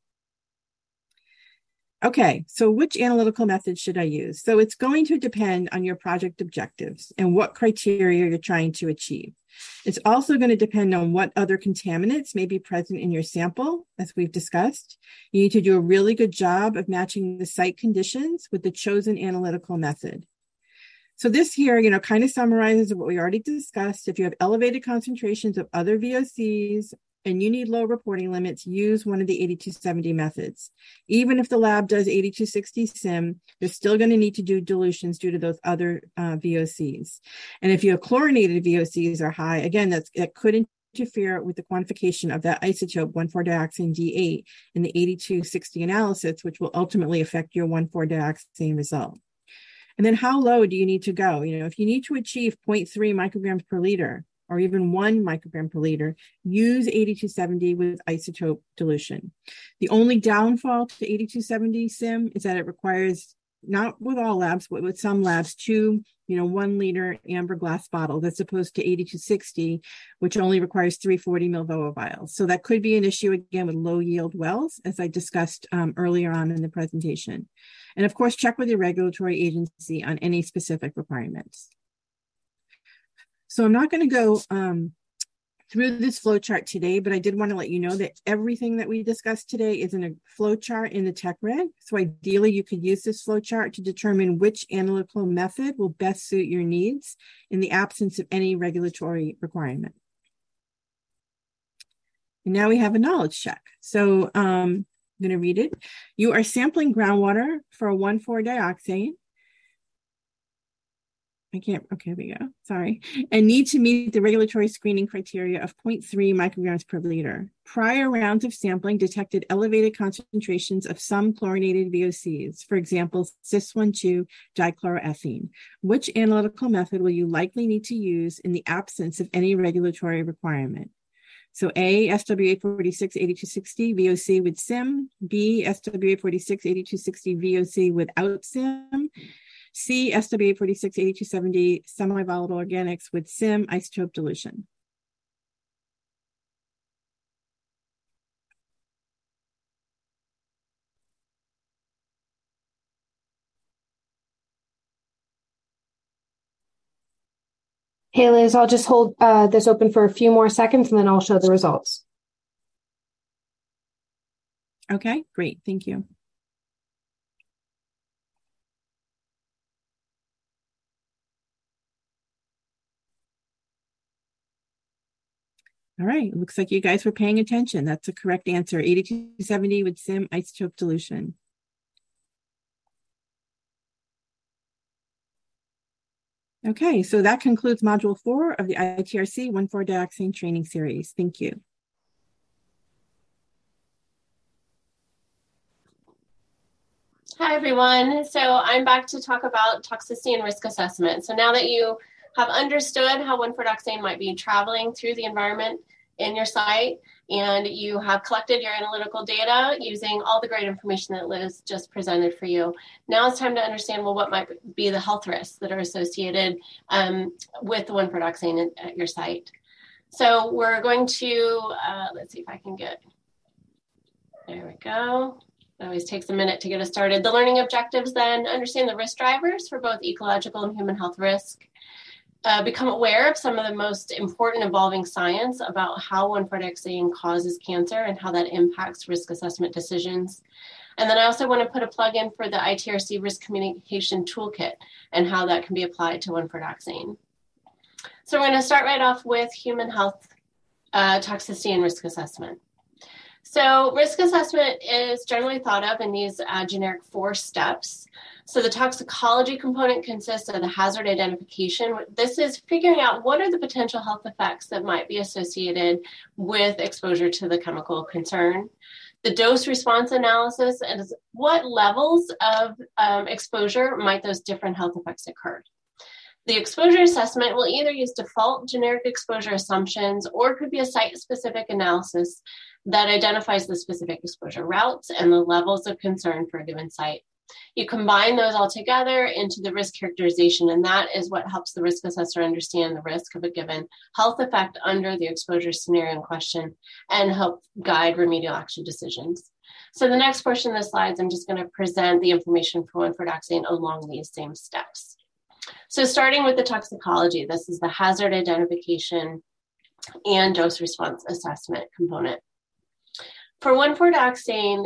Okay, so which analytical method should I use? So it's going to depend on your project objectives and what criteria you're trying to achieve. It's also going to depend on what other contaminants may be present in your sample, as we've discussed. You need to do a really good job of matching the site conditions with the chosen analytical method. So this here, kind of summarizes what we already discussed. If you have elevated concentrations of other VOCs and you need low reporting limits, use one of the 8270 methods. Even if the lab does 8260 SIM, they're still going to need to do dilutions due to those other VOCs. And if your chlorinated VOCs are high, again, that could interfere with the quantification of that isotope 1,4-dioxane D8 in the 8260 analysis, which will ultimately affect your 1,4-dioxane result. And then how low do you need to go? If you need to achieve 0.3 micrograms per liter or even 1 microgram per liter, use 8270 with isotope dilution. The only downfall to 8270 SIM is that it requires, not with all labs, but with some labs, 2 1 liter amber glass bottles as opposed to 8260, which only requires 340 ml vials. So that could be an issue again with low yield wells, as I discussed earlier on in the presentation. And of course, check with your regulatory agency on any specific requirements. So I'm not going to go through this flow chart today, but I did want to let you know that everything that we discussed today is in a flow chart in the TechReg. So ideally, you could use this flow chart to determine which analytical method will best suit your needs in the absence of any regulatory requirement. And now we have a knowledge check. So I'm going to read it. You are sampling groundwater for a 1,4-dioxane. Okay, we go. Sorry. And need to meet the regulatory screening criteria of 0.3 micrograms per liter. Prior rounds of sampling detected elevated concentrations of some chlorinated VOCs, for example, cis-1,2 dichloroethene. Which analytical method will you likely need to use in the absence of any regulatory requirement? So A, SW846-8260 VOC with SIM, B, SW846-8260 VOC without SIM, C, SW846-8270 semi-volatile organics with SIM isotope dilution. Hey, Liz, I'll just hold this open for a few more seconds and then I'll show the results. Okay, great. Thank you. All right, looks like you guys were paying attention. That's the correct answer, 8270 with SIM isotope dilution. Okay, so that concludes Module 4 of the ITRC 1,4-dioxane training series. Thank you. Hi, everyone. So I'm back to talk about toxicity and risk assessment. So now that you have understood how 1,4-dioxane might be traveling through the environment in your site, and you have collected your analytical data using all the great information that Liz just presented for you. Now it's time to understand, well, what might be the health risks that are associated with the 1,4-dioxane at your site. So we're going to, let's see if I can get, there we go. It always takes a minute to get us started. The learning objectives then, understand the risk drivers for both ecological and human health risk. become aware of some of the most important evolving science about how 1,4-dioxane causes cancer and how that impacts risk assessment decisions. And then I also want to put a plug in for the ITRC risk communication toolkit and how that can be applied to 1,4-dioxane. So we're going to start right off with human health toxicity and risk assessment. So risk assessment is generally thought of in these generic 4 steps. So the toxicology component consists of the hazard identification. This is figuring out what are the potential health effects that might be associated with exposure to the chemical concern. The dose response analysis is what levels of exposure might those different health effects occur. The exposure assessment will either use default generic exposure assumptions or could be a site-specific analysis that identifies the specific exposure routes and the levels of concern for a given site. You combine those all together into the risk characterization, and that is what helps the risk assessor understand the risk of a given health effect under the exposure scenario in question and help guide remedial action decisions. So the next portion of the slides, I'm just going to present the information for 1,4-dioxane along these same steps. So starting with the toxicology, this is the hazard identification and dose response assessment component. For 1,4-dioxane,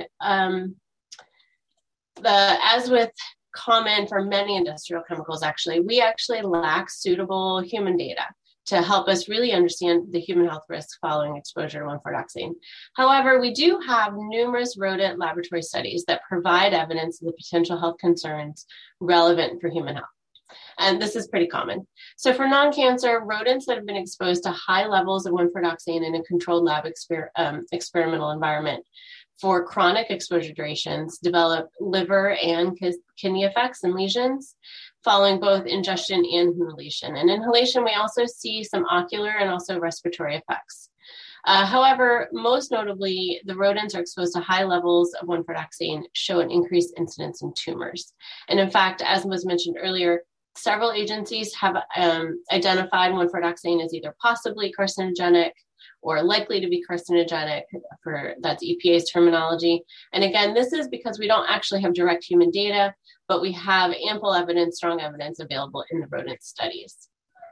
as with common for many industrial chemicals, we actually lack suitable human data to help us really understand the human health risks following exposure to 1,4-dioxane. However, we do have numerous rodent laboratory studies that provide evidence of the potential health concerns relevant for human health. And this is pretty common. So for non-cancer, rodents that have been exposed to high levels of 1,4-dioxane in a controlled lab experimental environment for chronic exposure durations develop liver and kidney effects and lesions following both ingestion and inhalation. And inhalation, we also see some ocular and also respiratory effects. However, most notably, the rodents are exposed to high levels of 1,4-dioxane show an increased incidence in tumors. And in fact, as was mentioned earlier, several agencies have identified 1,4-dioxane as either possibly carcinogenic or likely to be carcinogenic, that's EPA's terminology. And again, this is because we don't actually have direct human data, but we have ample evidence, strong evidence available in the rodent studies.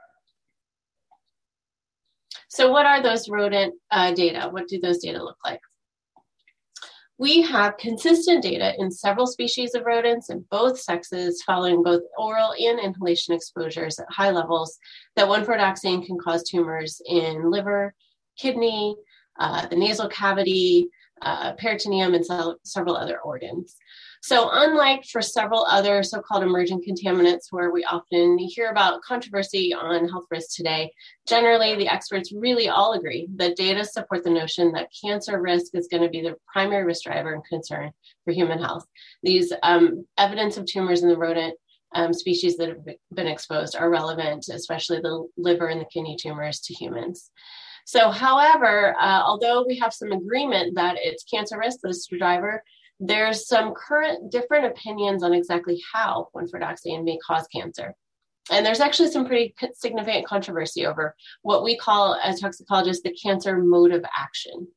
So what are those rodent data? What do those data look like? We have consistent data in several species of rodents in both sexes following both oral and inhalation exposures at high levels that 1,4-dioxane can cause tumors in liver, kidney, the nasal cavity, peritoneum, and several other organs. So unlike for several other so-called emerging contaminants where we often hear about controversy on health risks today, generally the experts really all agree that data support the notion that cancer risk is going to be the primary risk driver and concern for human health. These evidence of tumors in the rodent species that have been exposed are relevant, especially the liver and the kidney tumors, to humans. So, however, although we have some agreement that it's cancer risk that's the driver, there's some current different opinions on exactly how 1,4-dioxane may cause cancer. And there's actually some pretty significant controversy over what we call as toxicologists the cancer mode of action.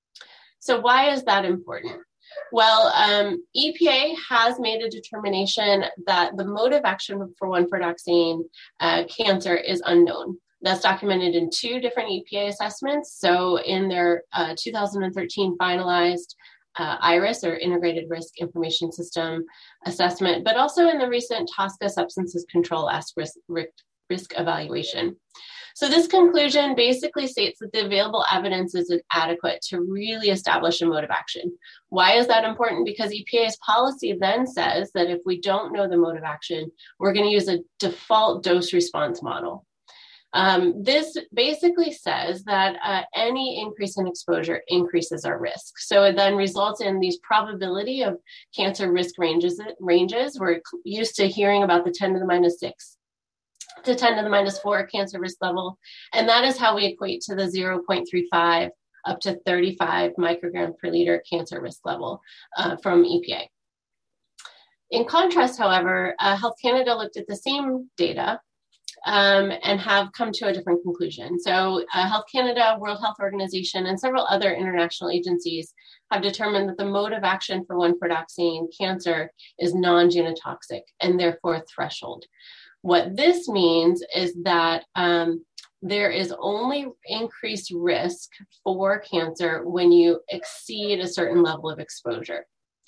So why is that important? Well, EPA has made a determination that the mode of action for 1,4-dioxane cancer is unknown. That's documented in 2 different EPA assessments. So in their 2013 finalized IRIS, or Integrated Risk Information System assessment, but also in the recent TSCA Substances Control risk evaluation. So this conclusion basically states that the available evidence is adequate to really establish a mode of action. Why is that important? Because EPA's policy then says that if we don't know the mode of action, we're going to use a default dose response model. This basically says that any increase in exposure increases our risk. So it then results in these probability of cancer risk ranges. We're used to hearing about the 10 to the minus 6 to 10 to the minus 4 cancer risk level. And that is how we equate to the 0.35 up to 35 microgram per liter cancer risk level from EPA. In contrast, however, Health Canada looked at the same data and have come to a different conclusion. So Health Canada, World Health Organization, and several other international agencies have determined that the mode of action for 1,4-dioxane cancer is non-genotoxic and therefore threshold. What this means is that there is only increased risk for cancer when you exceed a certain level of exposure.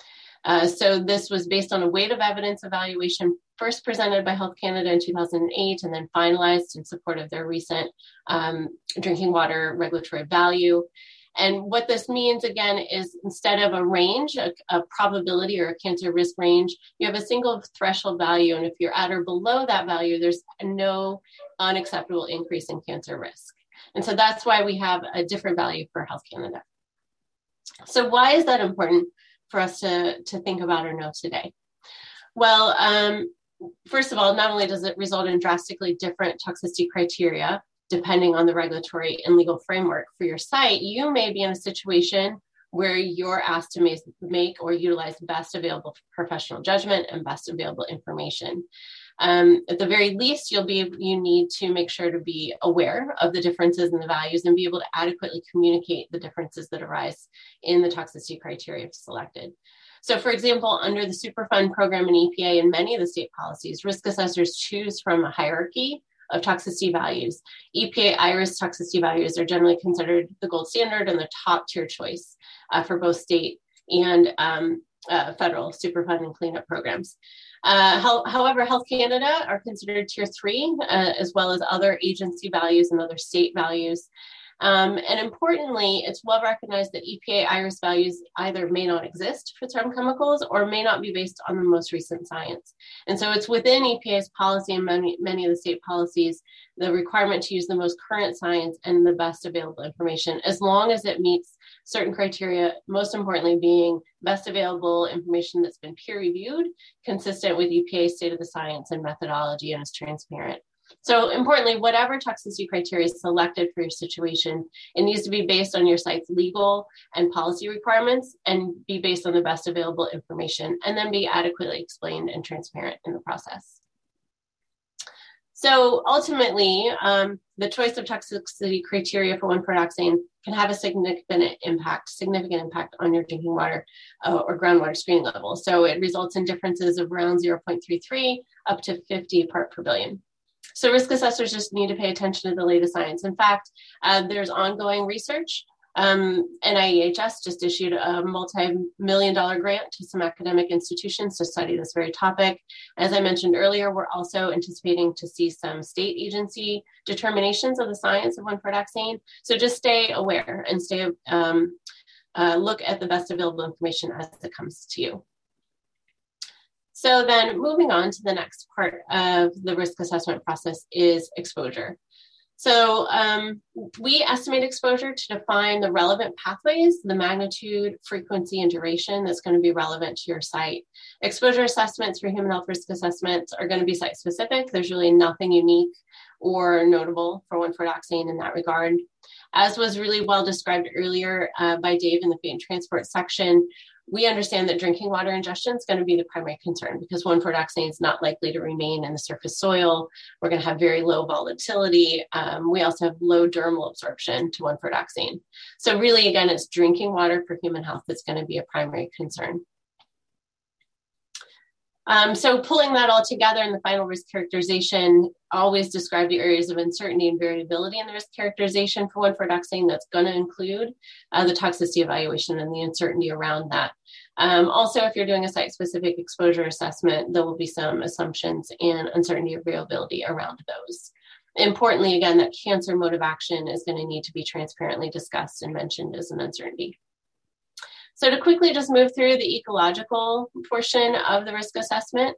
So this was based on a weight of evidence evaluation first presented by Health Canada in 2008 and then finalized in support of their recent drinking water regulatory value. And what this means, again, is instead of a range, a probability or a cancer risk range, you have a single threshold value. And if you're at or below that value, there's no unacceptable increase in cancer risk. And so that's why we have a different value for Health Canada. So why is that important for us to think about or know today? Well, first of all, not only does it result in drastically different toxicity criteria, depending on the regulatory and legal framework for your site, you may be in a situation where you're asked to make or utilize best available professional judgment and best available information. At the very least, you need to make sure to be aware of the differences in the values and be able to adequately communicate the differences that arise in the toxicity criteria selected. So, for example, under the Superfund program in EPA and many of the state policies, risk assessors choose from a hierarchy of toxicity values. EPA IRIS toxicity values are generally considered the gold standard and the top tier choice for both state and federal Superfund and cleanup programs. However, Health Canada are considered tier 3, as well as other agency values and other state values. And importantly, it's well recognized that EPA IRIS values either may not exist for some chemicals or may not be based on the most recent science. And so it's within EPA's policy and many of the state policies, the requirement to use the most current science and the best available information, as long as it meets certain criteria, most importantly being best available information that's been peer reviewed, consistent with EPA's state of the science and methodology, and is transparent. So importantly, whatever toxicity criteria is selected for your situation, it needs to be based on your site's legal and policy requirements and be based on the best available information, and then be adequately explained and transparent in the process. So ultimately, the choice of toxicity criteria for 1,4-dioxane can have a significant impact on your drinking water or groundwater screening level. So it results in differences of around 0.33 up to 50 part per billion. So risk assessors just need to pay attention to the latest science. In fact, there's ongoing research. NIEHS just issued a multi-million-dollar grant to some academic institutions to study this very topic. As I mentioned earlier, we're also anticipating to see some state agency determinations of the science of 1,4-dioxane. So just stay aware and look at the best available information as it comes to you. So then moving on to the next part of the risk assessment process is exposure. So we estimate exposure to define the relevant pathways, the magnitude, frequency, and duration that's going to be relevant to your site. Exposure assessments for human health risk assessments are going to be site specific. There's really nothing unique or notable for 1,4-dioxane in that regard. As was really well described earlier by Dave in the feed and transport section, we understand that drinking water ingestion is going to be the primary concern because 1,4-dioxane is not likely to remain in the surface soil. We're going to have very low volatility. We also have low dermal absorption to 1,4-dioxane. So really, again, it's drinking water for human health that's going to be a primary concern. So pulling that all together in the final risk characterization, always describe the areas of uncertainty and variability in the risk characterization for 1,4-dioxane. That's going to include the toxicity evaluation and the uncertainty around that. Also, if you're doing a site-specific exposure assessment, there will be some assumptions and uncertainty or variability around those. Importantly, again, that cancer mode of action is going to need to be transparently discussed and mentioned as an uncertainty. So to quickly just move through the ecological portion of the risk assessment,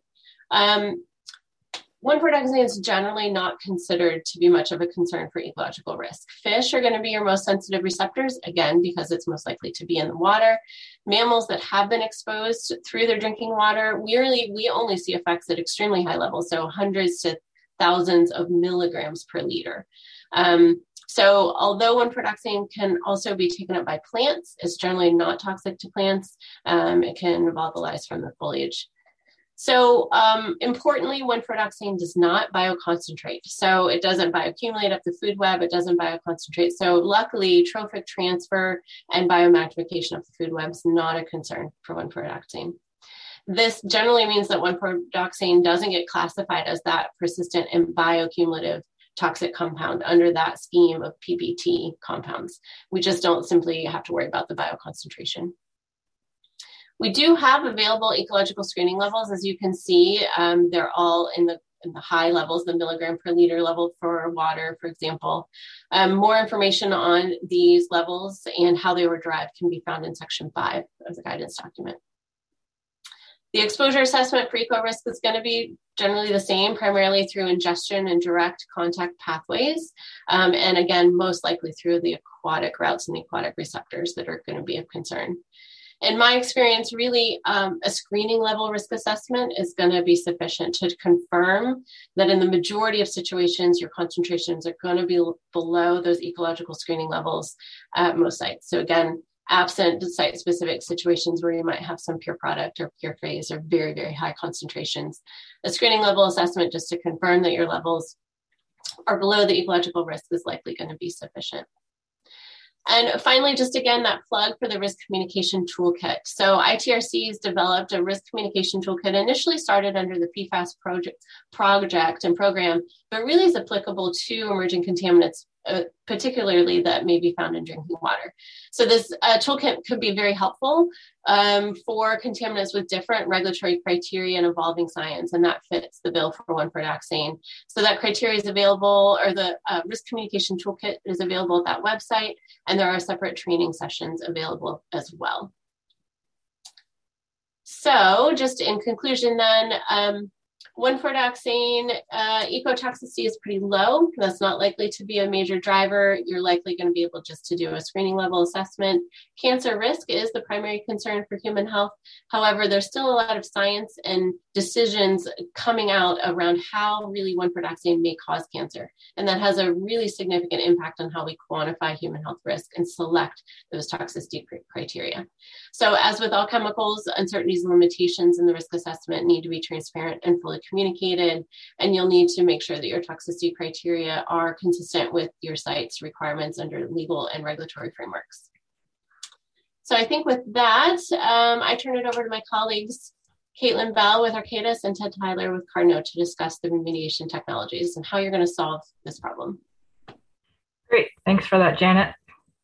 1,4-dioxane is generally not considered to be much of a concern for ecological risk. Fish are going to be your most sensitive receptors, again, because it's most likely to be in the water. Mammals that have been exposed through their drinking water, we only see effects at extremely high levels, so hundreds to thousands of milligrams per liter. So although 1,4-dioxane can also be taken up by plants, it's generally not toxic to plants. It can volatilize from the foliage. So importantly, 1,4-dioxane does not bioconcentrate. So it doesn't bioaccumulate up the food web. It doesn't bioconcentrate. So luckily, trophic transfer and biomagnification of the food web is not a concern for 1,4-dioxane. This generally means that 1,4-dioxane doesn't get classified as that persistent and bioaccumulative toxic compound under that scheme of PBT compounds. We just don't simply have to worry about the bioconcentration. We do have available ecological screening levels. As you can see, they're all in the high levels, the milligram per liter level for water, for example. More information on these levels and how they were derived can be found in section 5 of the guidance document. The exposure assessment for eco-risk is going to be generally the same, primarily through ingestion and direct contact pathways. And again, most likely through the aquatic routes and the aquatic receptors that are going to be of concern. In my experience, really, a screening level risk assessment is going to be sufficient to confirm that in the majority of situations, your concentrations are going to be below those ecological screening levels at most sites. So again, absent site-specific situations where you might have some pure product or pure phase or very, very high concentrations, a screening level assessment just to confirm that your levels are below the ecological risk is likely going to be sufficient. And finally, just again, that plug for the risk communication toolkit. So ITRC has developed a risk communication toolkit, initially started under the PFAS project and program, but really is applicable to emerging contaminants, particularly that may be found in drinking water. So this toolkit could be very helpful for contaminants with different regulatory criteria and evolving science, and that fits the bill for 1,4-dioxane. So that criteria is available, or the risk communication toolkit is available at that website, and there are separate training sessions available as well. So just in conclusion then, 1,4-dioxane ecotoxicity is pretty low. That's not likely to be a major driver. You're likely going to be able just to do a screening level assessment. Cancer risk is the primary concern for human health. However, there's still a lot of science and decisions coming out around how really 1,4-dioxane may cause cancer. And that has a really significant impact on how we quantify human health risk and select those toxicity criteria. So as with all chemicals, uncertainties and limitations in the risk assessment need to be transparent and fully communicated, and you'll need to make sure that your toxicity criteria are consistent with your site's requirements under legal and regulatory frameworks. So I think with that, I turn it over to my colleagues, Caitlin Bell with Arcadis and Ted Tyler with Cardno to discuss the remediation technologies and how you're going to solve this problem. Great, thanks for that, Janet.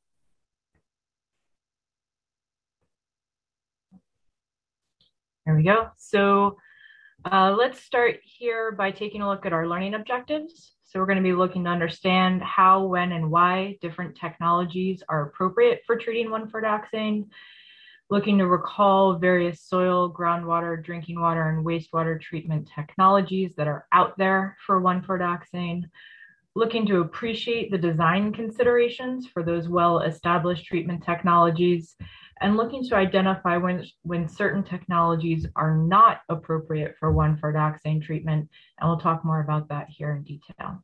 There we go. So let's start here by taking a look at our learning objectives. So we're going to be looking to understand how, when, and why different technologies are appropriate for treating 1,4-dioxane, looking to recall various soil, groundwater, drinking water, and wastewater treatment technologies that are out there for 1,4-dioxane, looking to appreciate the design considerations for those well-established treatment technologies, and looking to identify when certain technologies are not appropriate for 1,4-dioxane treatment, and we'll talk more about that here in detail.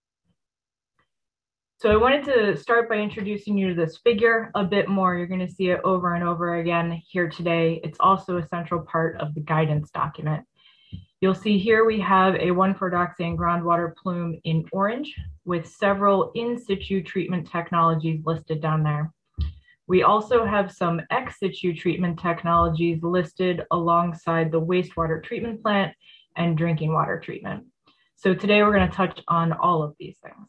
So I wanted to start by introducing you to this figure a bit more. You're going to see it over and over again here today. It's also a central part of the guidance document. You'll see here we have a 1,4-dioxane groundwater plume in orange with several in situ treatment technologies listed down there. We also have some ex situ treatment technologies listed alongside the wastewater treatment plant and drinking water treatment. So today we're going to touch on all of these things.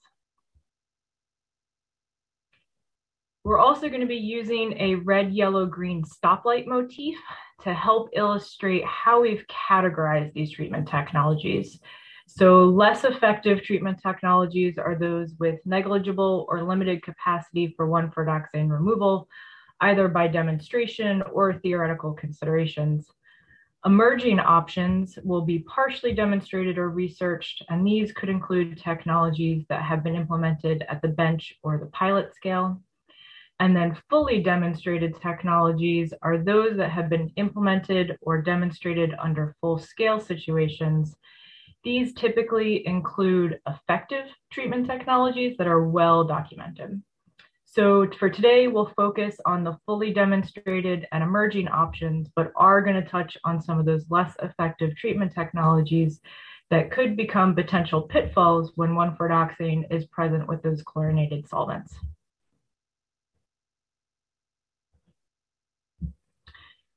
We're also going to be using a red, yellow, green stoplight motif to help illustrate how we've categorized these treatment technologies. So less effective treatment technologies are those with negligible or limited capacity for 1,4-dioxane removal, either by demonstration or theoretical considerations. Emerging options will be partially demonstrated or researched, and these could include technologies that have been implemented at the bench or the pilot scale. And then fully demonstrated technologies are those that have been implemented or demonstrated under full-scale situations. These typically include effective treatment technologies that are well documented. So for today, we'll focus on the fully demonstrated and emerging options, but are going to touch on some of those less effective treatment technologies that could become potential pitfalls when 1,4-dioxane is present with those chlorinated solvents.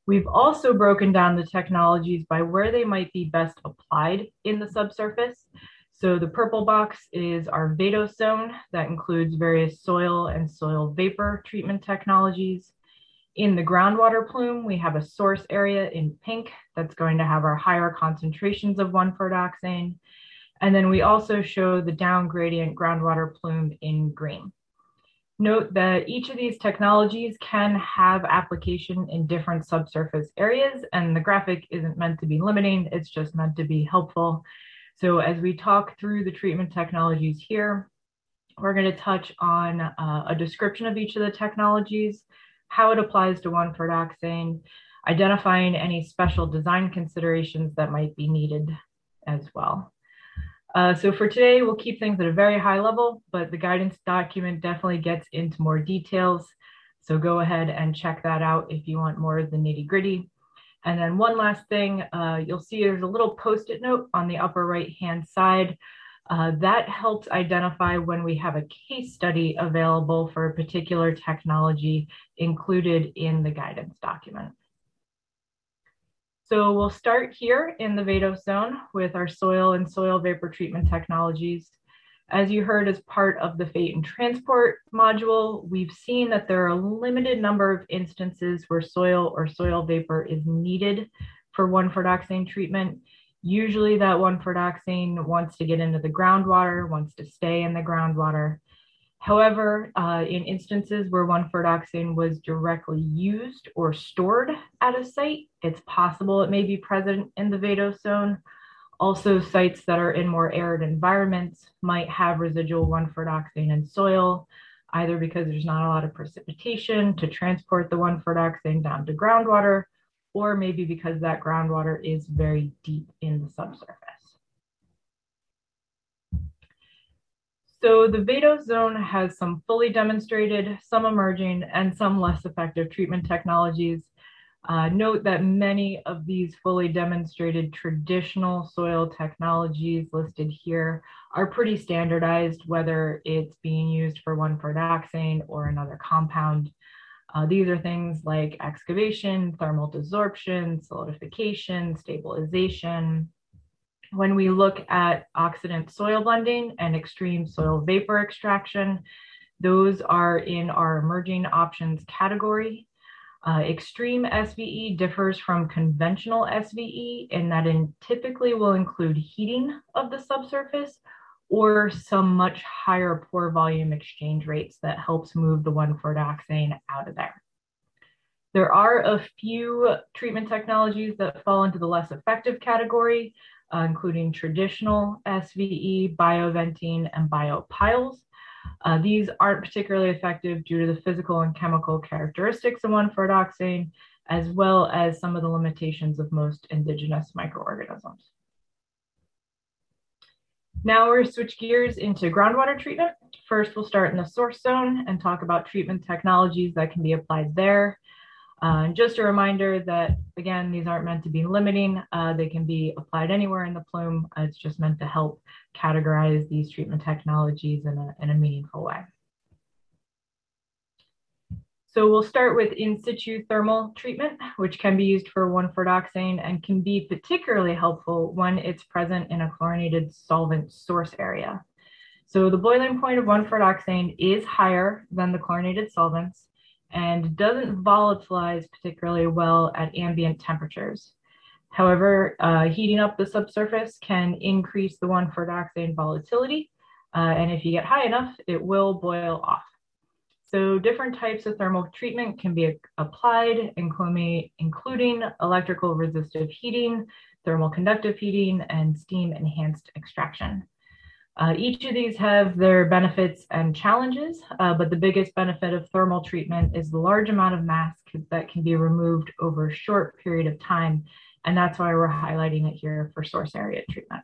We've also broken down the technologies by where they might be best applied in the subsurface. So the purple box is our VADOS zone that includes various soil and soil vapor treatment technologies. In the groundwater plume, we have a source area in pink that's going to have our higher concentrations of 1,4-dioxane. And then we also show the down gradient groundwater plume in green. Note that each of these technologies can have application in different subsurface areas, and the graphic isn't meant to be limiting, it's just meant to be helpful. So as we talk through the treatment technologies here, we're going to touch on a description of each of the technologies, how it applies to 1,4-dioxane, identifying any special design considerations that might be needed as well. So for today, we'll keep things at a very high level, but the guidance document definitely gets into more details. So go ahead and check that out if you want more of the nitty-gritty. And then one last thing, you'll see there's a little post-it note on the upper right-hand side. That helps identify when we have a case study available for a particular technology included in the guidance document. So we'll start here in the VADOS zone with our soil and soil vapor treatment technologies. As you heard as part of the FATE and transport module, we've seen that there are a limited number of instances where soil or soil vapor is needed for 1,4-dioxane treatment. Usually that 1,4-dioxane wants to get into the groundwater, wants to stay in the groundwater. However, in instances where 1,4-dioxane was directly used or stored at a site, it's possible it may be present in the VADOS zone. Also, sites that are in more arid environments might have residual 1,4-dioxane in soil, either because there's not a lot of precipitation to transport the 1,4-dioxane down to groundwater, or maybe because that groundwater is very deep in the subsurface. So the VADOS zone has some fully demonstrated, some emerging, and some less effective treatment technologies. Note that many of these fully demonstrated traditional soil technologies listed here are pretty standardized, whether it's being used for 1,4-dioxane or another compound. These are things like excavation, thermal desorption, solidification, stabilization. When we look at oxidant soil blending and extreme soil vapor extraction, those are in our emerging options category. Extreme SVE differs from conventional SVE in that it typically will include heating of the subsurface or some much higher pore volume exchange rates that helps move the 1,4-dioxane out of there. There are a few treatment technologies that fall into the less effective category, including traditional SVE, bioventing, and biopiles. These aren't particularly effective due to the physical and chemical characteristics of 1,4-dioxane, as well as some of the limitations of most indigenous microorganisms. Now we're going to switch gears into groundwater treatment. First, we'll start in the source zone and talk about treatment technologies that can be applied there. And just a reminder that, again, these aren't meant to be limiting. They can be applied anywhere in the plume. It's just meant to help categorize these treatment technologies in a meaningful way. So we'll start with in situ thermal treatment, which can be used for 1,4-dioxane and can be particularly helpful when it's present in a chlorinated solvent source area. So the boiling point of 1,4-dioxane is higher than the chlorinated solvents and doesn't volatilize particularly well at ambient temperatures. However, heating up the subsurface can increase the 1,4-dioxane volatility, and if you get high enough, it will boil off. So different types of thermal treatment can be applied, including electrical resistive heating, thermal conductive heating, and steam enhanced extraction. Each of these have their benefits and challenges, but the biggest benefit of thermal treatment is the large amount of mass that can be removed over a short period of time, and that's why we're highlighting it here for source area treatment.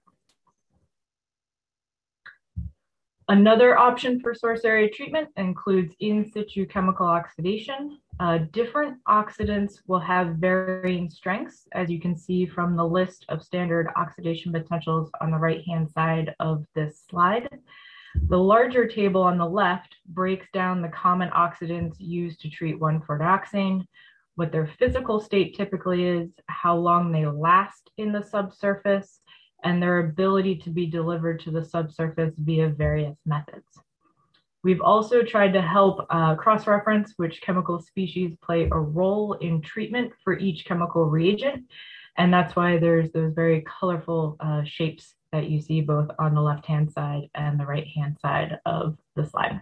Another option for source area treatment includes in situ chemical oxidation. Different oxidants will have varying strengths, as you can see from the list of standard oxidation potentials on the right-hand side of this slide. The larger table on the left breaks down the common oxidants used to treat 1,4-dioxane. what their physical state typically is, how long they last in the subsurface, and their ability to be delivered to the subsurface via various methods. We've also tried to help cross-reference which chemical species play a role in treatment for each chemical reagent. And that's why there's those very colorful shapes that you see both on the left-hand side and the right-hand side of the slide.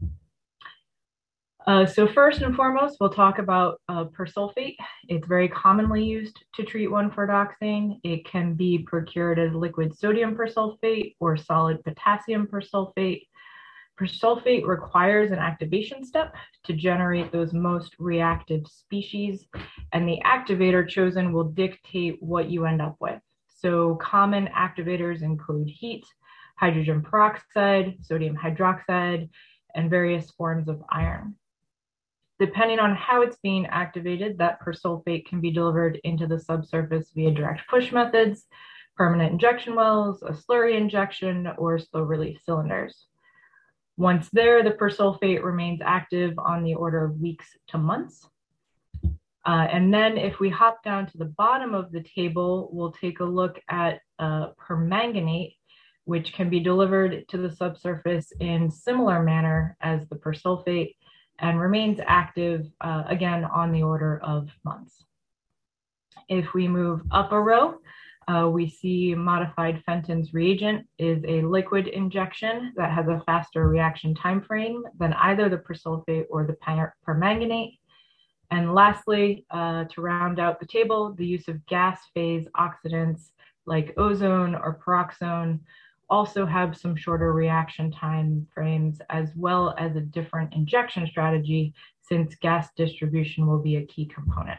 So first and foremost, we'll talk about persulfate. It's very commonly used to treat 1,4-dioxane. It can be procured as liquid sodium persulfate or solid potassium persulfate. Persulfate requires an activation step to generate those most reactive species, and the activator chosen will dictate what you end up with. So common activators include heat, hydrogen peroxide, sodium hydroxide, and various forms of iron. Depending on how it's being activated, that persulfate can be delivered into the subsurface via direct push methods, permanent injection wells, a slurry injection, or slow release cylinders. Once there, the persulfate remains active on the order of weeks to months. And then if we hop down to the bottom of the table, we'll take a look at permanganate, which can be delivered to the subsurface in similar manner as the persulfate and remains active, again, on the order of months. If we move up a row, we see modified Fenton's reagent is a liquid injection that has a faster reaction time frame than either the persulfate or the permanganate. And lastly, to round out the table, the use of gas phase oxidants like ozone or peroxone also have some shorter reaction time frames, as well as a different injection strategy, since gas distribution will be a key component.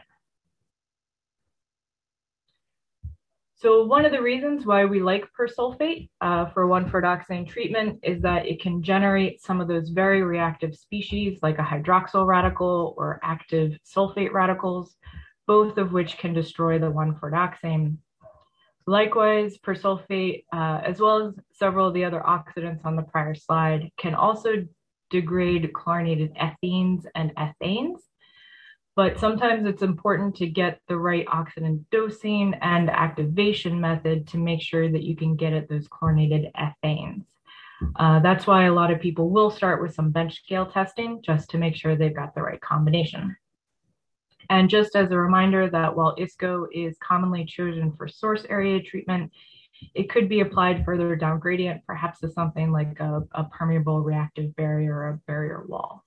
So one of the reasons why we like persulfate for 1,4-dioxane treatment is that it can generate some of those very reactive species like a hydroxyl radical or active sulfate radicals, both of which can destroy the 1,4-dioxane. Likewise, persulfate, as well as several of the other oxidants on the prior slide, can also degrade chlorinated ethenes and ethanes. But sometimes it's important to get the right oxidant dosing and activation method to make sure that you can get at those chlorinated ethanes. That's why a lot of people will start with some bench scale testing just to make sure they've got the right combination. And just as a reminder that while ISCO is commonly chosen for source area treatment, it could be applied further down gradient, perhaps to something like a permeable reactive barrier or a barrier wall.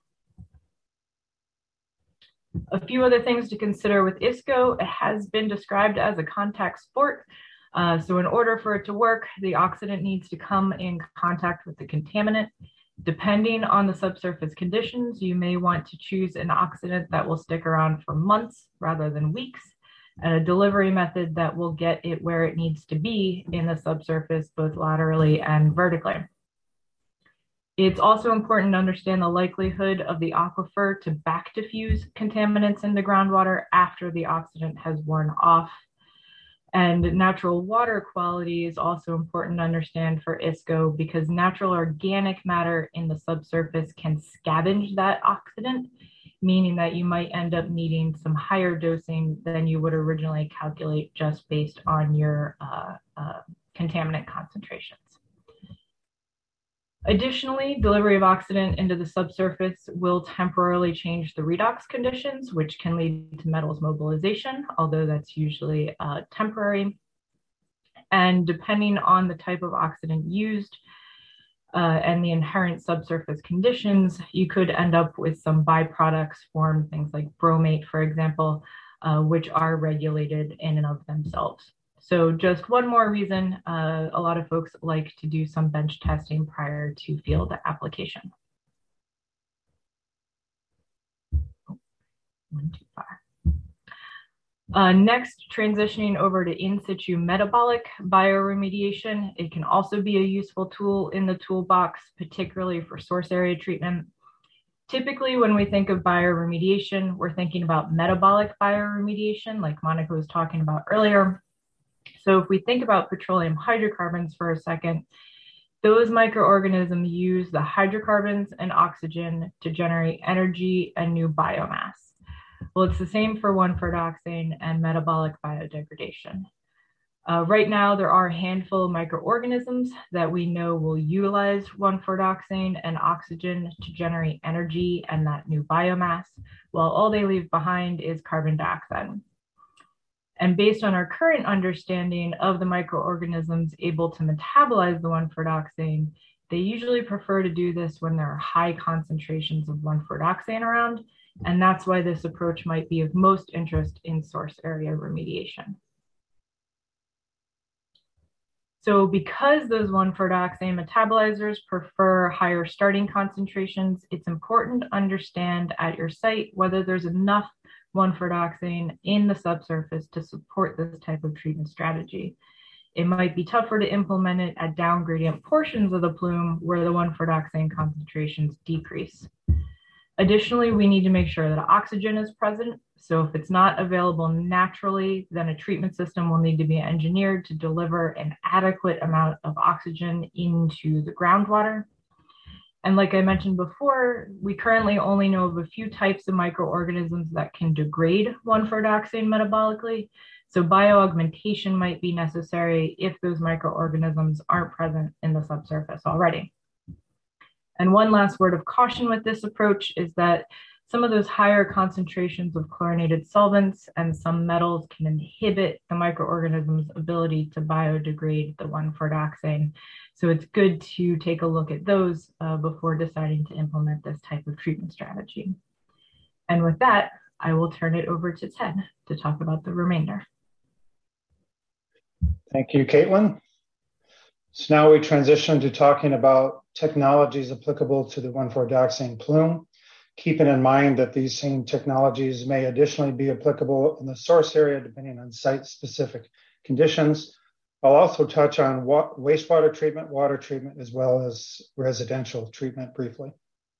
A few other things to consider with ISCO: it has been described as a contact sport. So in order for it to work, the oxidant needs to come in contact with the contaminant. Depending on the subsurface conditions, you may want to choose an oxidant that will stick around for months rather than weeks, and a delivery method that will get it where it needs to be in the subsurface, both laterally and vertically. It's also important to understand the likelihood of the aquifer to back diffuse contaminants into groundwater after the oxidant has worn off. And natural water quality is also important to understand for ISCO, because natural organic matter in the subsurface can scavenge that oxidant, meaning that you might end up needing some higher dosing than you would originally calculate just based on your contaminant concentrations. Additionally, delivery of oxidant into the subsurface will temporarily change the redox conditions, which can lead to metals mobilization, although that's usually temporary. And depending on the type of oxidant used and the inherent subsurface conditions, you could end up with some byproducts formed, things like bromate, for example, which are regulated in and of themselves. So just one more reason a lot of folks like to do some bench testing prior to field application. Next, transitioning over to in situ metabolic bioremediation. It can also be a useful tool in the toolbox, particularly for source area treatment. Typically, when we think of bioremediation, we're thinking about metabolic bioremediation, like Monica was talking about earlier. So if we think about petroleum hydrocarbons for a second, those microorganisms use the hydrocarbons and oxygen to generate energy and new biomass. Well, it's the same for 1,4-dioxane and metabolic biodegradation. Right now, there are a handful of microorganisms that we know will utilize 1,4-dioxane and oxygen to generate energy and that new biomass, while all they leave behind is carbon dioxide. And based on our current understanding of the microorganisms able to metabolize the 1,4-dioxane, they usually prefer to do this when there are high concentrations of 1,4-dioxane around, and that's why this approach might be of most interest in source area remediation. So because those 1,4-dioxane metabolizers prefer higher starting concentrations, it's important to understand at your site whether there's enough 1,4-dioxane in the subsurface to support this type of treatment strategy. It might be tougher to implement it at down gradient portions of the plume where the 1,4-dioxane concentrations decrease. Additionally, we need to make sure that oxygen is present. So if it's not available naturally, then a treatment system will need to be engineered to deliver an adequate amount of oxygen into the groundwater. And like I mentioned before, we currently only know of a few types of microorganisms that can degrade 1,4-dioxane metabolically. So bioaugmentation might be necessary if those microorganisms aren't present in the subsurface already. And one last word of caution with this approach is that some of those higher concentrations of chlorinated solvents and some metals can inhibit the microorganism's ability to biodegrade the 1,4-dioxane. So it's good to take a look at those before deciding to implement this type of treatment strategy. And with that, I will turn it over to Ted to talk about the remainder. Thank you, Caitlin. So now we transition to talking about technologies applicable to the 1,4-dioxane plume, keeping in mind that these same technologies may additionally be applicable in the source area depending on site-specific conditions. I'll also touch on wastewater treatment, water treatment, as well as residential treatment briefly.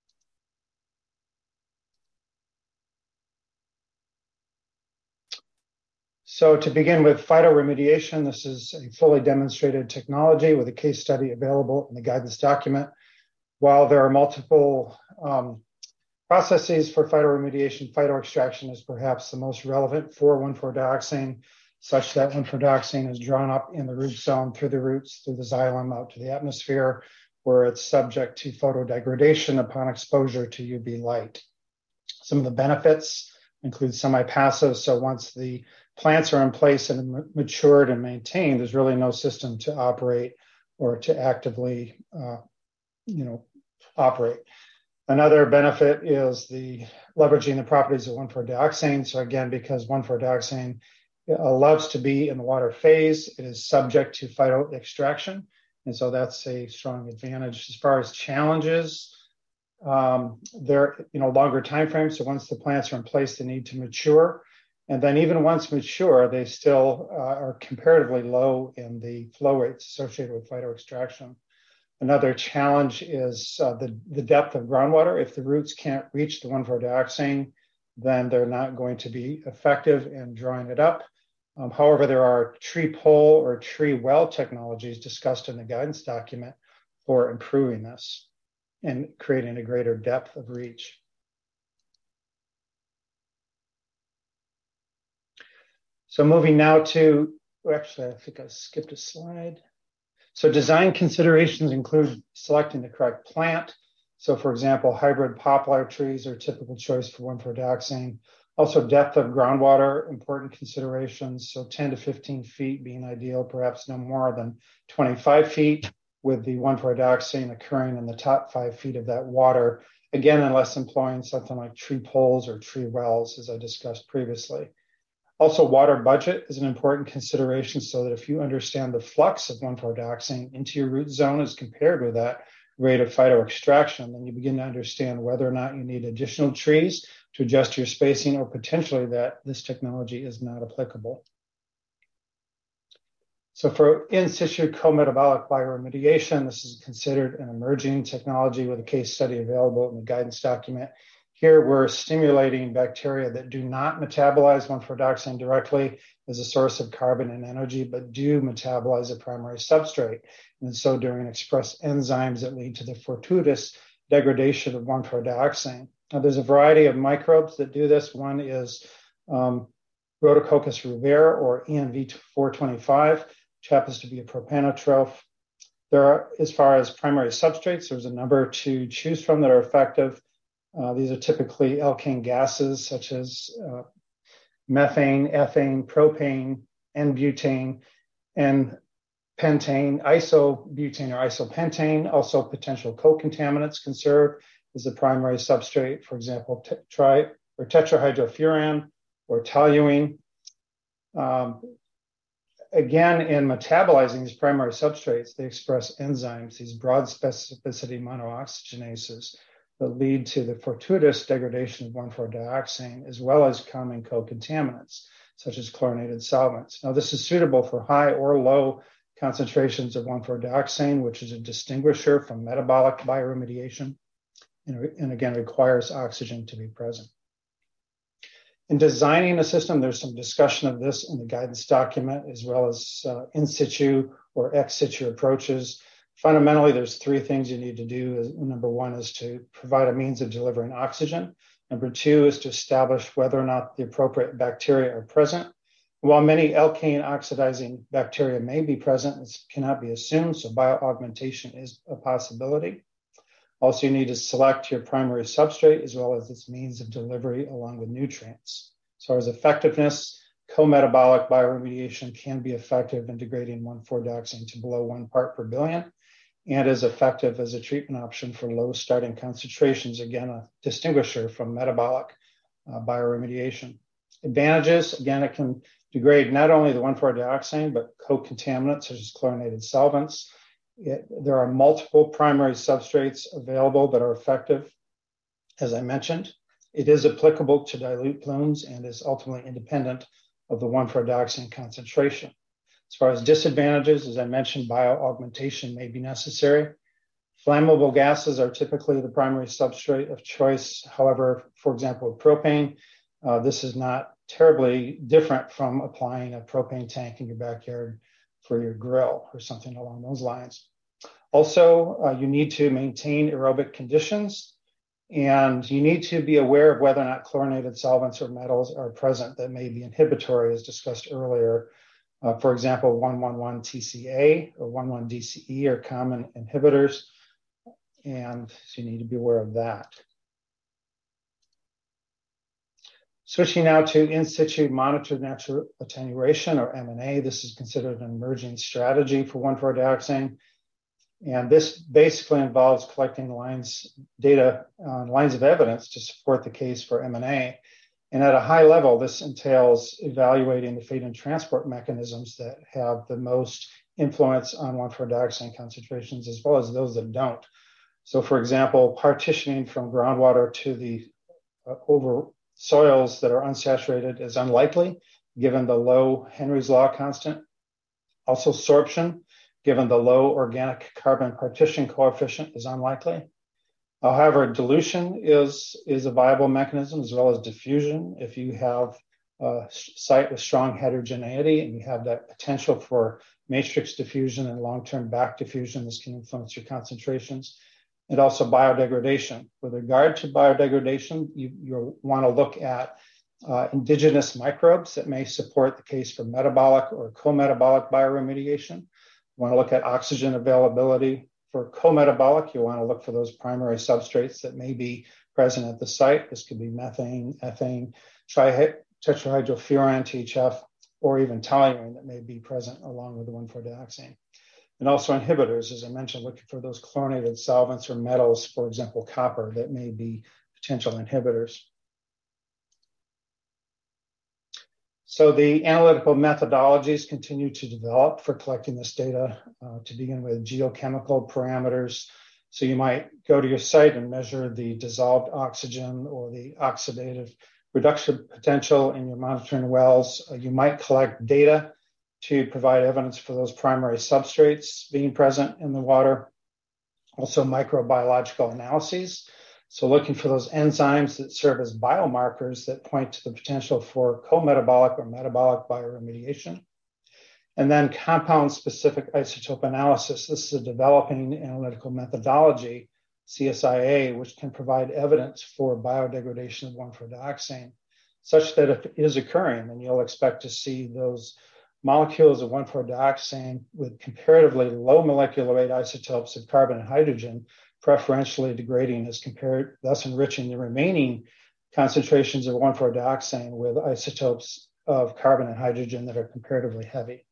So to begin with phytoremediation, this is a fully demonstrated technology with a case study available in the guidance document. While there are multiple processes for phytoremediation, phytoextraction is perhaps the most relevant for 1,4-dioxane, such that 1,4-dioxane is drawn up in the root zone through the roots, through the xylem out to the atmosphere, where it's subject to photodegradation upon exposure to UV light. Some of the benefits include semi-passive, so once the plants are in place and matured and maintained, there's really no system to operate or to actively, operate. Another benefit is the leveraging the properties of 1,4-dioxane. So again, because 1,4-dioxane loves to be in the water phase, it is subject to phytoextraction. And so that's a strong advantage. As far as challenges, they're, longer time frames. So once the plants are in place, they need to mature. And then even once mature, they still are comparatively low in the flow rates associated with phytoextraction. Another challenge is the depth of groundwater. If the roots can't reach the 1,4-dioxane, then they're not going to be effective in drawing it up. However, there are tree pole or tree well technologies discussed in the guidance document for improving this and creating a greater depth of reach. So moving now to, actually, I think I skipped a slide. So design considerations include selecting the correct plant. So for example, hybrid poplar trees are a typical choice for 1,4-dioxane. Also depth of groundwater, important considerations. So 10 to 15 feet being ideal, perhaps no more than 25 feet, with the 1,4-dioxane occurring in the top 5 feet of that water. Again, unless employing something like tree poles or tree wells, as I discussed previously. Also, water budget is an important consideration, so that if you understand the flux of 1,4-dioxane into your root zone as compared with that rate of phytoextraction, then you begin to understand whether or not you need additional trees to adjust your spacing, or potentially that this technology is not applicable. So for in situ co-metabolic bioremediation, this is considered an emerging technology with a case study available in the guidance document. Here, we're stimulating bacteria that do not metabolize 1,4-dioxane directly as a source of carbon and energy, but do metabolize a primary substrate. And so doing express enzymes that lead to the fortuitous degradation of 1,4-dioxane. There's a variety of microbes that do this. One is Rhodococcus rubera, or ENV425, which happens to be a propanotroph. There are, as far as primary substrates, there's a number to choose from that are effective. These are typically alkane gases such as methane, ethane, propane, N-butane, and pentane, isobutane or isopentane. Also, potential co-contaminants can serve as the primary substrate, for example, tetrahydrofuran or toluene. Again, in metabolizing these primary substrates, they express enzymes, these broad specificity monooxygenases that lead to the fortuitous degradation of 1,4-dioxane, as well as common co-contaminants, such as chlorinated solvents. Now, this is suitable for high or low concentrations of 1,4-dioxane, which is a distinguisher from metabolic bioremediation, and again, requires oxygen to be present. In designing a system, there's some discussion of this in the guidance document, as well as in situ or ex situ approaches. Fundamentally, there's three things you need to do. Number one is to provide a means of delivering oxygen. Number two is to establish whether or not the appropriate bacteria are present. While many alkane oxidizing bacteria may be present, this cannot be assumed, so bioaugmentation is a possibility. Also, you need to select your primary substrate as well as its means of delivery along with nutrients. As far as effectiveness, co-metabolic bioremediation can be effective in degrading 1,4-dioxane to below 1 part per billion, and is effective as a treatment option for low starting concentrations, again, a distinguisher from metabolic bioremediation. Advantages, again, it can degrade not only the 1,4-dioxane, but co-contaminants such as chlorinated solvents. There are multiple primary substrates available that are effective. As I mentioned, it is applicable to dilute plumes and is ultimately independent of the 1,4-dioxane concentration. As far as disadvantages, as I mentioned, bioaugmentation may be necessary. Flammable gases are typically the primary substrate of choice. However, for example, with propane, this is not terribly different from applying a propane tank in your backyard for your grill or something along those lines. Also, you need to maintain aerobic conditions, and you need to be aware of whether or not chlorinated solvents or metals are present that may be inhibitory, as discussed earlier. For example, 1,1,1-TCA or 1,1-DCE are common inhibitors, and so you need to be aware of that. Switching now to in situ monitored natural attenuation, or M&A. This is considered an emerging strategy for 1,4-dioxane. And this basically involves collecting lines of evidence to support the case for M&A. And at a high level, this entails evaluating the feed and transport mechanisms that have the most influence on 1,4-dioxane concentrations, as well as those that don't. So, for example, partitioning from groundwater to the over soils that are unsaturated is unlikely, given the low Henry's Law constant. Also, sorption, given the low organic carbon partition coefficient, is unlikely. However, dilution is a viable mechanism, as well as diffusion. If you have a site with strong heterogeneity and you have that potential for matrix diffusion and long-term back diffusion, this can influence your concentrations. And also biodegradation. With regard to biodegradation, you want to look at indigenous microbes that may support the case for metabolic or co-metabolic bioremediation. You want to look at oxygen availability. For co-metabolic, you want to look for those primary substrates that may be present at the site. This could be methane, ethane, tetrahydrofuran, THF, or even toluene that may be present along with the 1,4-dioxane. And also inhibitors, as I mentioned, looking for those chlorinated solvents or metals, for example, copper, that may be potential inhibitors. So the analytical methodologies continue to develop for collecting this data, to begin with geochemical parameters. So you might go to your site and measure the dissolved oxygen or the oxidative reduction potential in your monitoring wells. You might collect data to provide evidence for those primary substrates being present in the water. Also microbiological analyses. So looking for those enzymes that serve as biomarkers that point to the potential for co-metabolic or metabolic bioremediation. And then compound-specific isotope analysis. This is a developing analytical methodology CSIA, which can provide evidence for biodegradation of 1,4-dioxane, such that if it is occurring, then you'll expect to see those molecules of 1,4-dioxane with comparatively low molecular weight isotopes of carbon and hydrogen preferentially degrading as compared, thus enriching the remaining concentrations of 1,4-dioxane with isotopes of carbon and hydrogen that are comparatively heavy.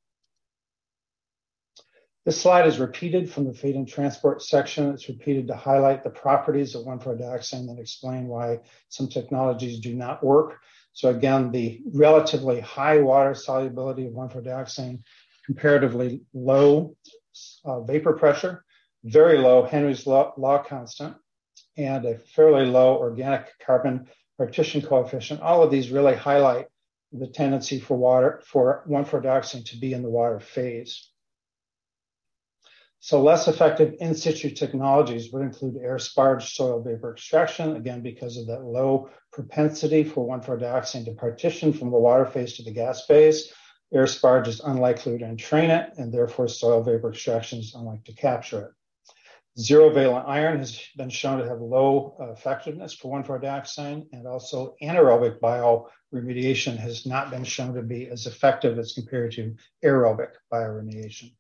This slide is repeated from the feed and transport section. It's repeated to highlight the properties of 1,4-dioxane and explain why some technologies do not work. So again, the relatively high water solubility of 1,4-dioxane, comparatively low vapor pressure, very low Henry's law constant, and a fairly low organic carbon partition coefficient. All of these really highlight the tendency for 1,4-dioxane to be in the water phase. So less effective in situ technologies would include air sparge soil vapor extraction, again, because of that low propensity for 1,4-dioxane to partition from the water phase to the gas phase. Air sparge is unlikely to entrain it, and therefore soil vapor extraction is unlikely to capture it. Zero valent iron has been shown to have low effectiveness for 1,4-dioxane, and also anaerobic bioremediation has not been shown to be as effective as compared to aerobic bioremediation.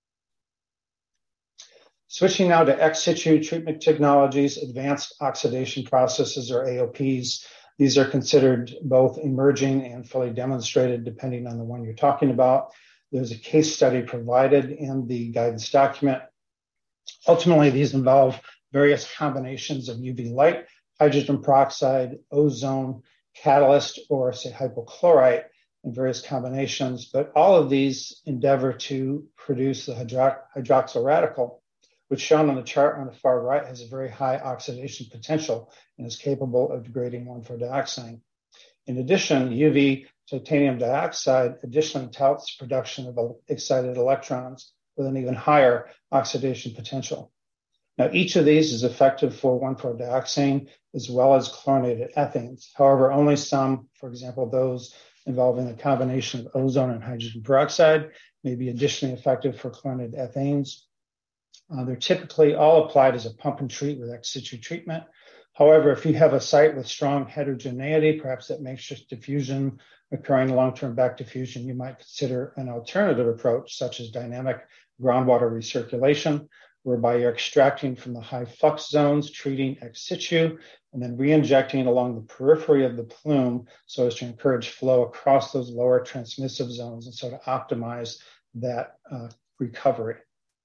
Switching now to ex situ treatment technologies, advanced oxidation processes, or AOPs. These are considered both emerging and fully demonstrated depending on the one you're talking about. There's a case study provided in the guidance document. Ultimately, these involve various combinations of UV light, hydrogen peroxide, ozone, catalyst, or say hypochlorite in various combinations. But all of these endeavor to produce the hydroxyl radical, which shown on the chart on the far right has a very high oxidation potential and is capable of degrading 1,4-dioxane. In addition, UV titanium dioxide additionally touts production of excited electrons with an even higher oxidation potential. Now, each of these is effective for 1,4-dioxane as well as chlorinated ethanes. However, only some, for example, those involving a combination of ozone and hydrogen peroxide, may be additionally effective for chlorinated ethanes. They're typically all applied as a pump and treat with ex situ treatment. However, if you have a site with strong heterogeneity, perhaps that makes just diffusion occurring long-term back diffusion, you might consider an alternative approach, such as dynamic groundwater recirculation, whereby you're extracting from the high flux zones, treating ex situ, and then re-injecting along the periphery of the plume so as to encourage flow across those lower transmissive zones and so to optimize that recovery.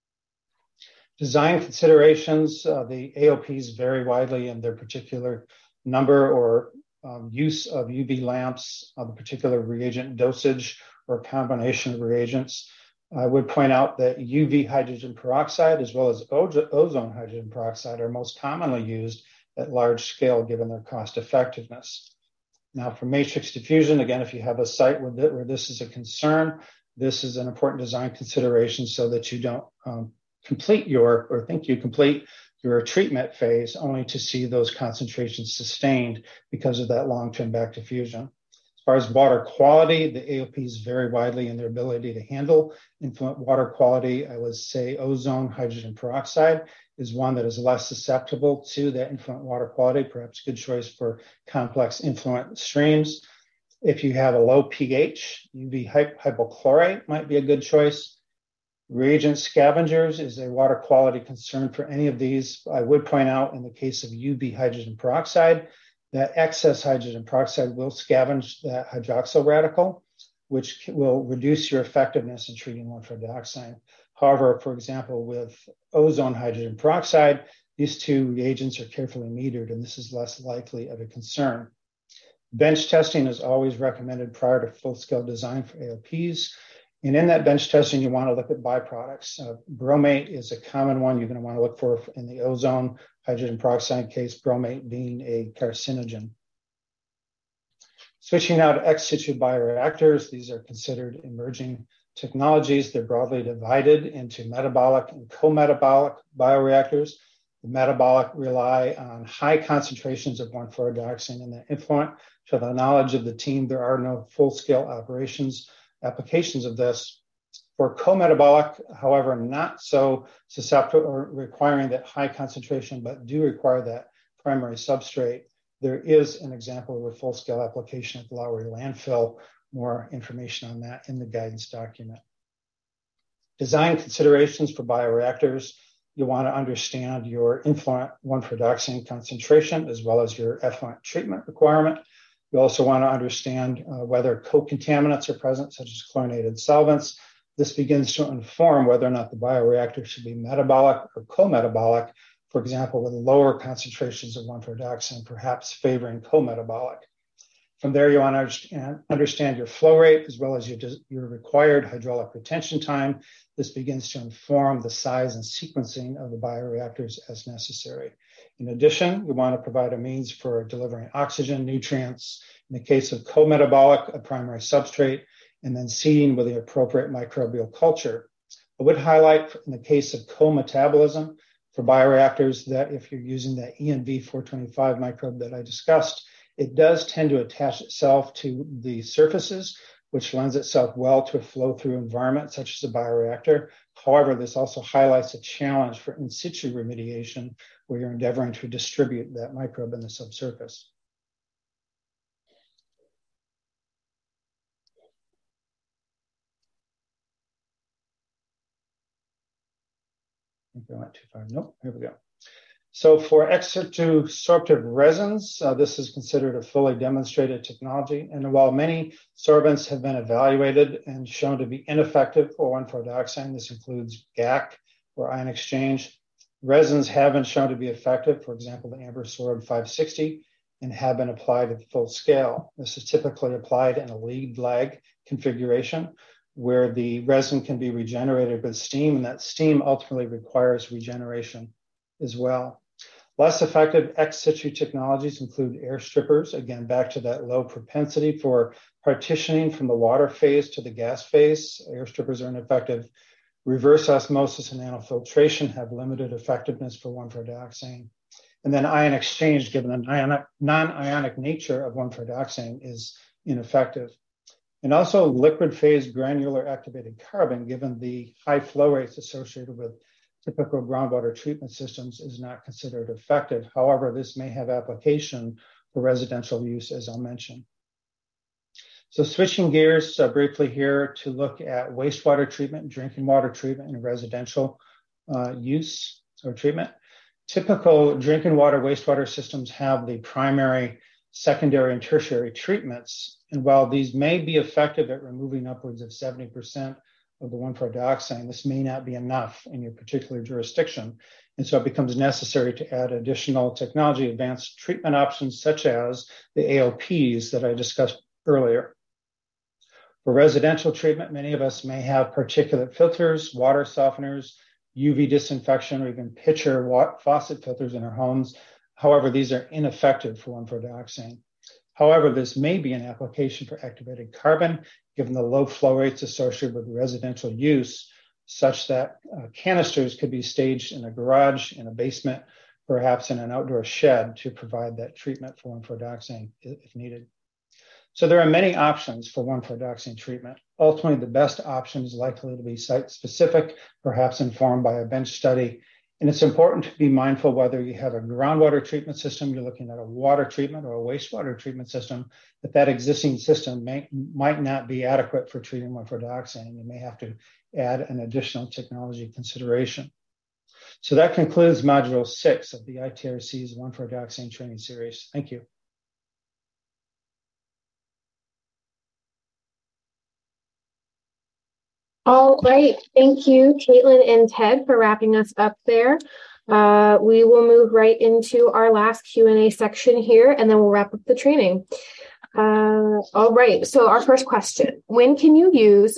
Design considerations, the AOPs vary widely in their particular number or use of UV lamps, the particular reagent dosage or combination of reagents. I would point out that UV hydrogen peroxide as well as ozone hydrogen peroxide are most commonly used at large scale given their cost effectiveness. Now for matrix diffusion, again, if you have a site where this is a concern, this is an important design consideration so that you don't complete your treatment phase only to see those concentrations sustained because of that long-term back diffusion. As far as water quality, the AOPs vary widely in their ability to handle influent water quality. I would say ozone hydrogen peroxide is one that is less susceptible to that influent water quality, perhaps a good choice for complex influent streams. If you have a low pH, UV hypochlorite might be a good choice. Reagent scavengers is a water quality concern for any of these. I would point out in the case of UV hydrogen peroxide that excess hydrogen peroxide will scavenge that hydroxyl radical, which will reduce your effectiveness in treating 1,4-dioxane. However, for example, with ozone hydrogen peroxide, these two reagents are carefully metered, and this is less likely of a concern. Bench testing is always recommended prior to full-scale design for AOPs. And in that bench testing, you want to look at byproducts. Bromate is a common one you're going to want to look for in the ozone hydrogen peroxide case, bromate being a carcinogen. Switching now to ex situ bioreactors, these are considered emerging technologies. They're broadly divided into metabolic and co-metabolic bioreactors. The metabolic rely on high concentrations of 1,4-dioxane in their influent. To the knowledge of the team, there are no full-scale applications of this. For co-metabolic, however, not so susceptible or requiring that high concentration, but do require that primary substrate, there is an example of a full-scale application at the Lowry landfill. More information on that in the guidance document. Design considerations for bioreactors. You want to understand your influent 1,4-dioxane concentration as well as your effluent treatment requirement. You also want to understand whether co-contaminants are present, such as chlorinated solvents. This begins to inform whether or not the bioreactor should be metabolic or co-metabolic, for example, with lower concentrations of 1,4-dioxane, perhaps favoring co-metabolic. From there, you want to understand your flow rate as well as your required hydraulic retention time. This begins to inform the size and sequencing of the bioreactors as necessary. In addition, you want to provide a means for delivering oxygen, nutrients, in the case of co-metabolic, a primary substrate, and then seeding with the appropriate microbial culture. I would highlight in the case of co-metabolism for bioreactors that if you're using that ENV 425 microbe that I discussed, it does tend to attach itself to the surfaces, which lends itself well to a flow-through environment such as a bioreactor. However, this also highlights a challenge for in situ remediation, where you're endeavoring to distribute that microbe in the subsurface. I think I went too far. Nope, here we go. So for ex situ sorptive resins, this is considered a fully demonstrated technology. And while many sorbents have been evaluated and shown to be ineffective for 1,4-dioxane, this includes GAC or ion exchange, resins have been shown to be effective, for example, the Ambersorb 560, and have been applied at full scale. This is typically applied in a lead lag configuration where the resin can be regenerated with steam, and that steam ultimately requires regeneration as well. Less effective ex situ technologies include air strippers, again, back to that low propensity for partitioning from the water phase to the gas phase. Air strippers are ineffective. Reverse osmosis and nanofiltration have limited effectiveness for 1,4-dioxane. And then ion exchange, given the non-ionic nature of 1,4-dioxane, is ineffective. And also liquid phase granular activated carbon, given the high flow rates associated with typical groundwater treatment systems, is not considered effective. However, this may have application for residential use, as I'll mention. So switching gears briefly here to look at wastewater treatment, drinking water treatment, and residential use or treatment. Typical drinking water wastewater systems have the primary, secondary, and tertiary treatments. And while these may be effective at removing upwards of 70% of the 1,4-dioxane, this may not be enough in your particular jurisdiction. And so it becomes necessary to add additional technology, advanced treatment options, such as the AOPs that I discussed earlier. For residential treatment, many of us may have particulate filters, water softeners, UV disinfection, or even pitcher faucet filters in our homes. However, these are ineffective for 1,4-dioxane. However, this may be an application for activated carbon, given the low flow rates associated with residential use, such that canisters could be staged in a garage, in a basement, perhaps in an outdoor shed to provide that treatment for 1,4-dioxane if needed. So there are many options for 1,4-dioxane treatment. Ultimately, the best option is likely to be site-specific, perhaps informed by a bench study. And it's important to be mindful whether you have a groundwater treatment system, you're looking at a water treatment or a wastewater treatment system, that existing system might not be adequate for treating 1,4-dioxane. You may have to add an additional technology consideration. So that concludes Module 6 of the ITRC's 1,4-dioxane training series. Thank you. All right. Thank you, Caitlin and Ted, for wrapping us up there. We will move right into our last Q&A section here, and then we'll wrap up the training. All right. So our first question, when can you use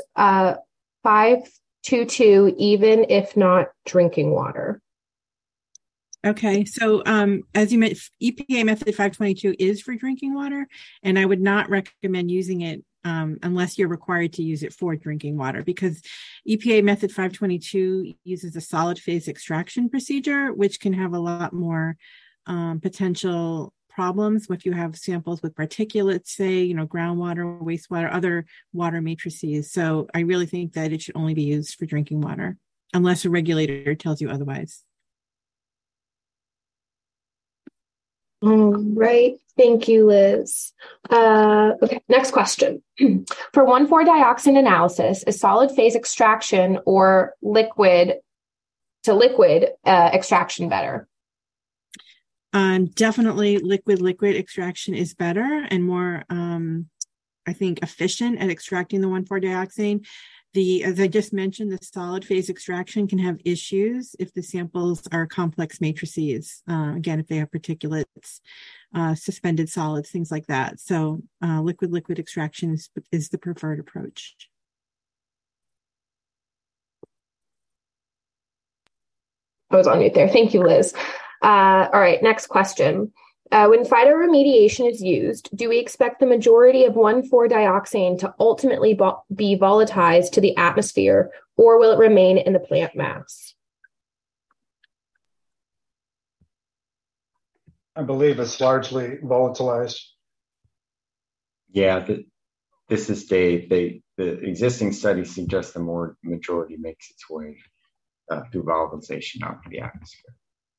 522 even if not drinking water? Okay, so as you mentioned, EPA method 522 is for drinking water, and I would not recommend using it unless you're required to use it for drinking water, because EPA method 522 uses a solid phase extraction procedure, which can have a lot more potential problems if you have samples with particulates, say, groundwater, wastewater, other water matrices. So I really think that it should only be used for drinking water, unless a regulator tells you otherwise. All right. Thank you, Liz. Okay, next question. For 1,4-dioxane analysis, is solid phase extraction or liquid to liquid extraction better? Definitely liquid extraction is better and more, I think, efficient at extracting the 1,4-dioxane. As I just mentioned, the solid phase extraction can have issues if the samples are complex matrices. Again, if they have particulates, suspended solids, things like that. So liquid extraction is the preferred approach. I was on mute there. Thank you, Liz. All right, next question. When phytoremediation is used, do we expect the majority of 1,4-dioxane to ultimately be volatilized to the atmosphere, or will it remain in the plant mass? I believe it's largely volatilized. Yeah, this is Dave. The existing studies suggest the majority makes its way through volatilization out to the atmosphere.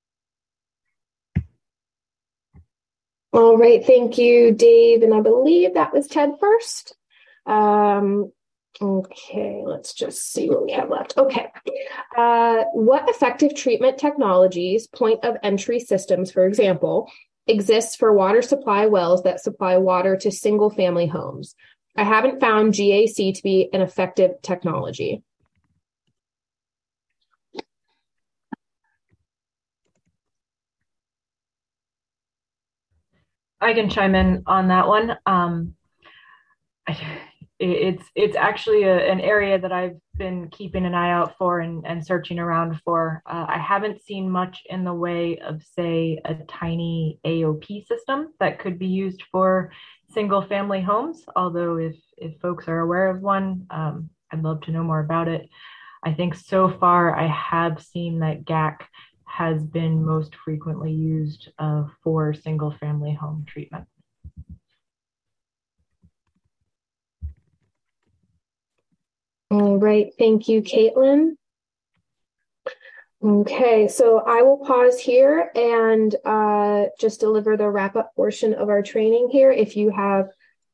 All right, thank you, Dave. And I believe that was Ted first. Okay, let's just see what we have left. Okay. What effective treatment technologies, point of entry systems, for example, exists for water supply wells that supply water to single family homes? I haven't found GAC to be an effective technology. I can chime in on that one. It's actually an area that I've been keeping an eye out for and searching around for. I haven't seen much in the way of, say, a tiny AOP system that could be used for single family homes. Although if folks are aware of one, I'd love to know more about it. I think so far I have seen that GAC has been most frequently used for single family home treatment. All right, thank you, Caitlin. Okay, so I will pause here and just deliver the wrap-up portion of our training here. If you have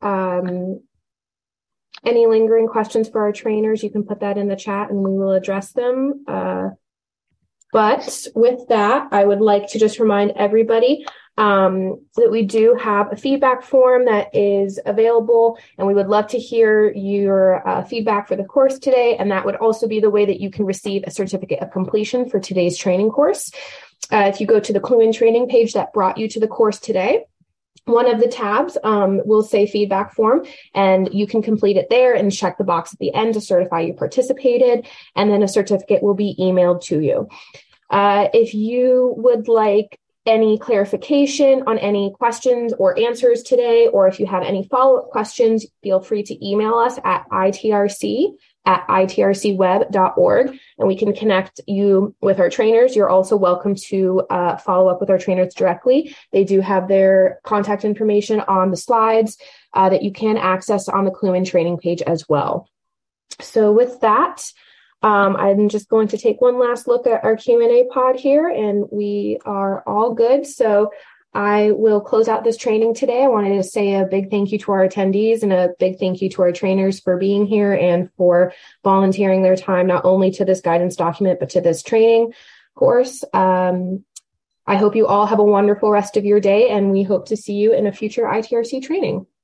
any lingering questions for our trainers, you can put that in the chat and we will address them. But with that, I would like to just remind everybody that we do have a feedback form that is available, and we would love to hear your feedback for the course today. And that would also be the way that you can receive a certificate of completion for today's training course. If you go to the Cluin training page that brought you to the course today, one of the tabs will say feedback form, and you can complete it there and check the box at the end to certify you participated, and then a certificate will be emailed to you. If you would like any clarification on any questions or answers today, or if you have any follow-up questions, feel free to email us at itrc@itrcweb.org, and we can connect you with our trainers. You're also welcome to follow up with our trainers directly. They do have their contact information on the slides that you can access on the Cluin training page as well. So with that, I'm just going to take one last look at our Q&A pod here, and we are all good. So I will close out this training today. I wanted to say a big thank you to our attendees and a big thank you to our trainers for being here and for volunteering their time, not only to this guidance document, but to this training course. I hope you all have a wonderful rest of your day, and we hope to see you in a future ITRC training.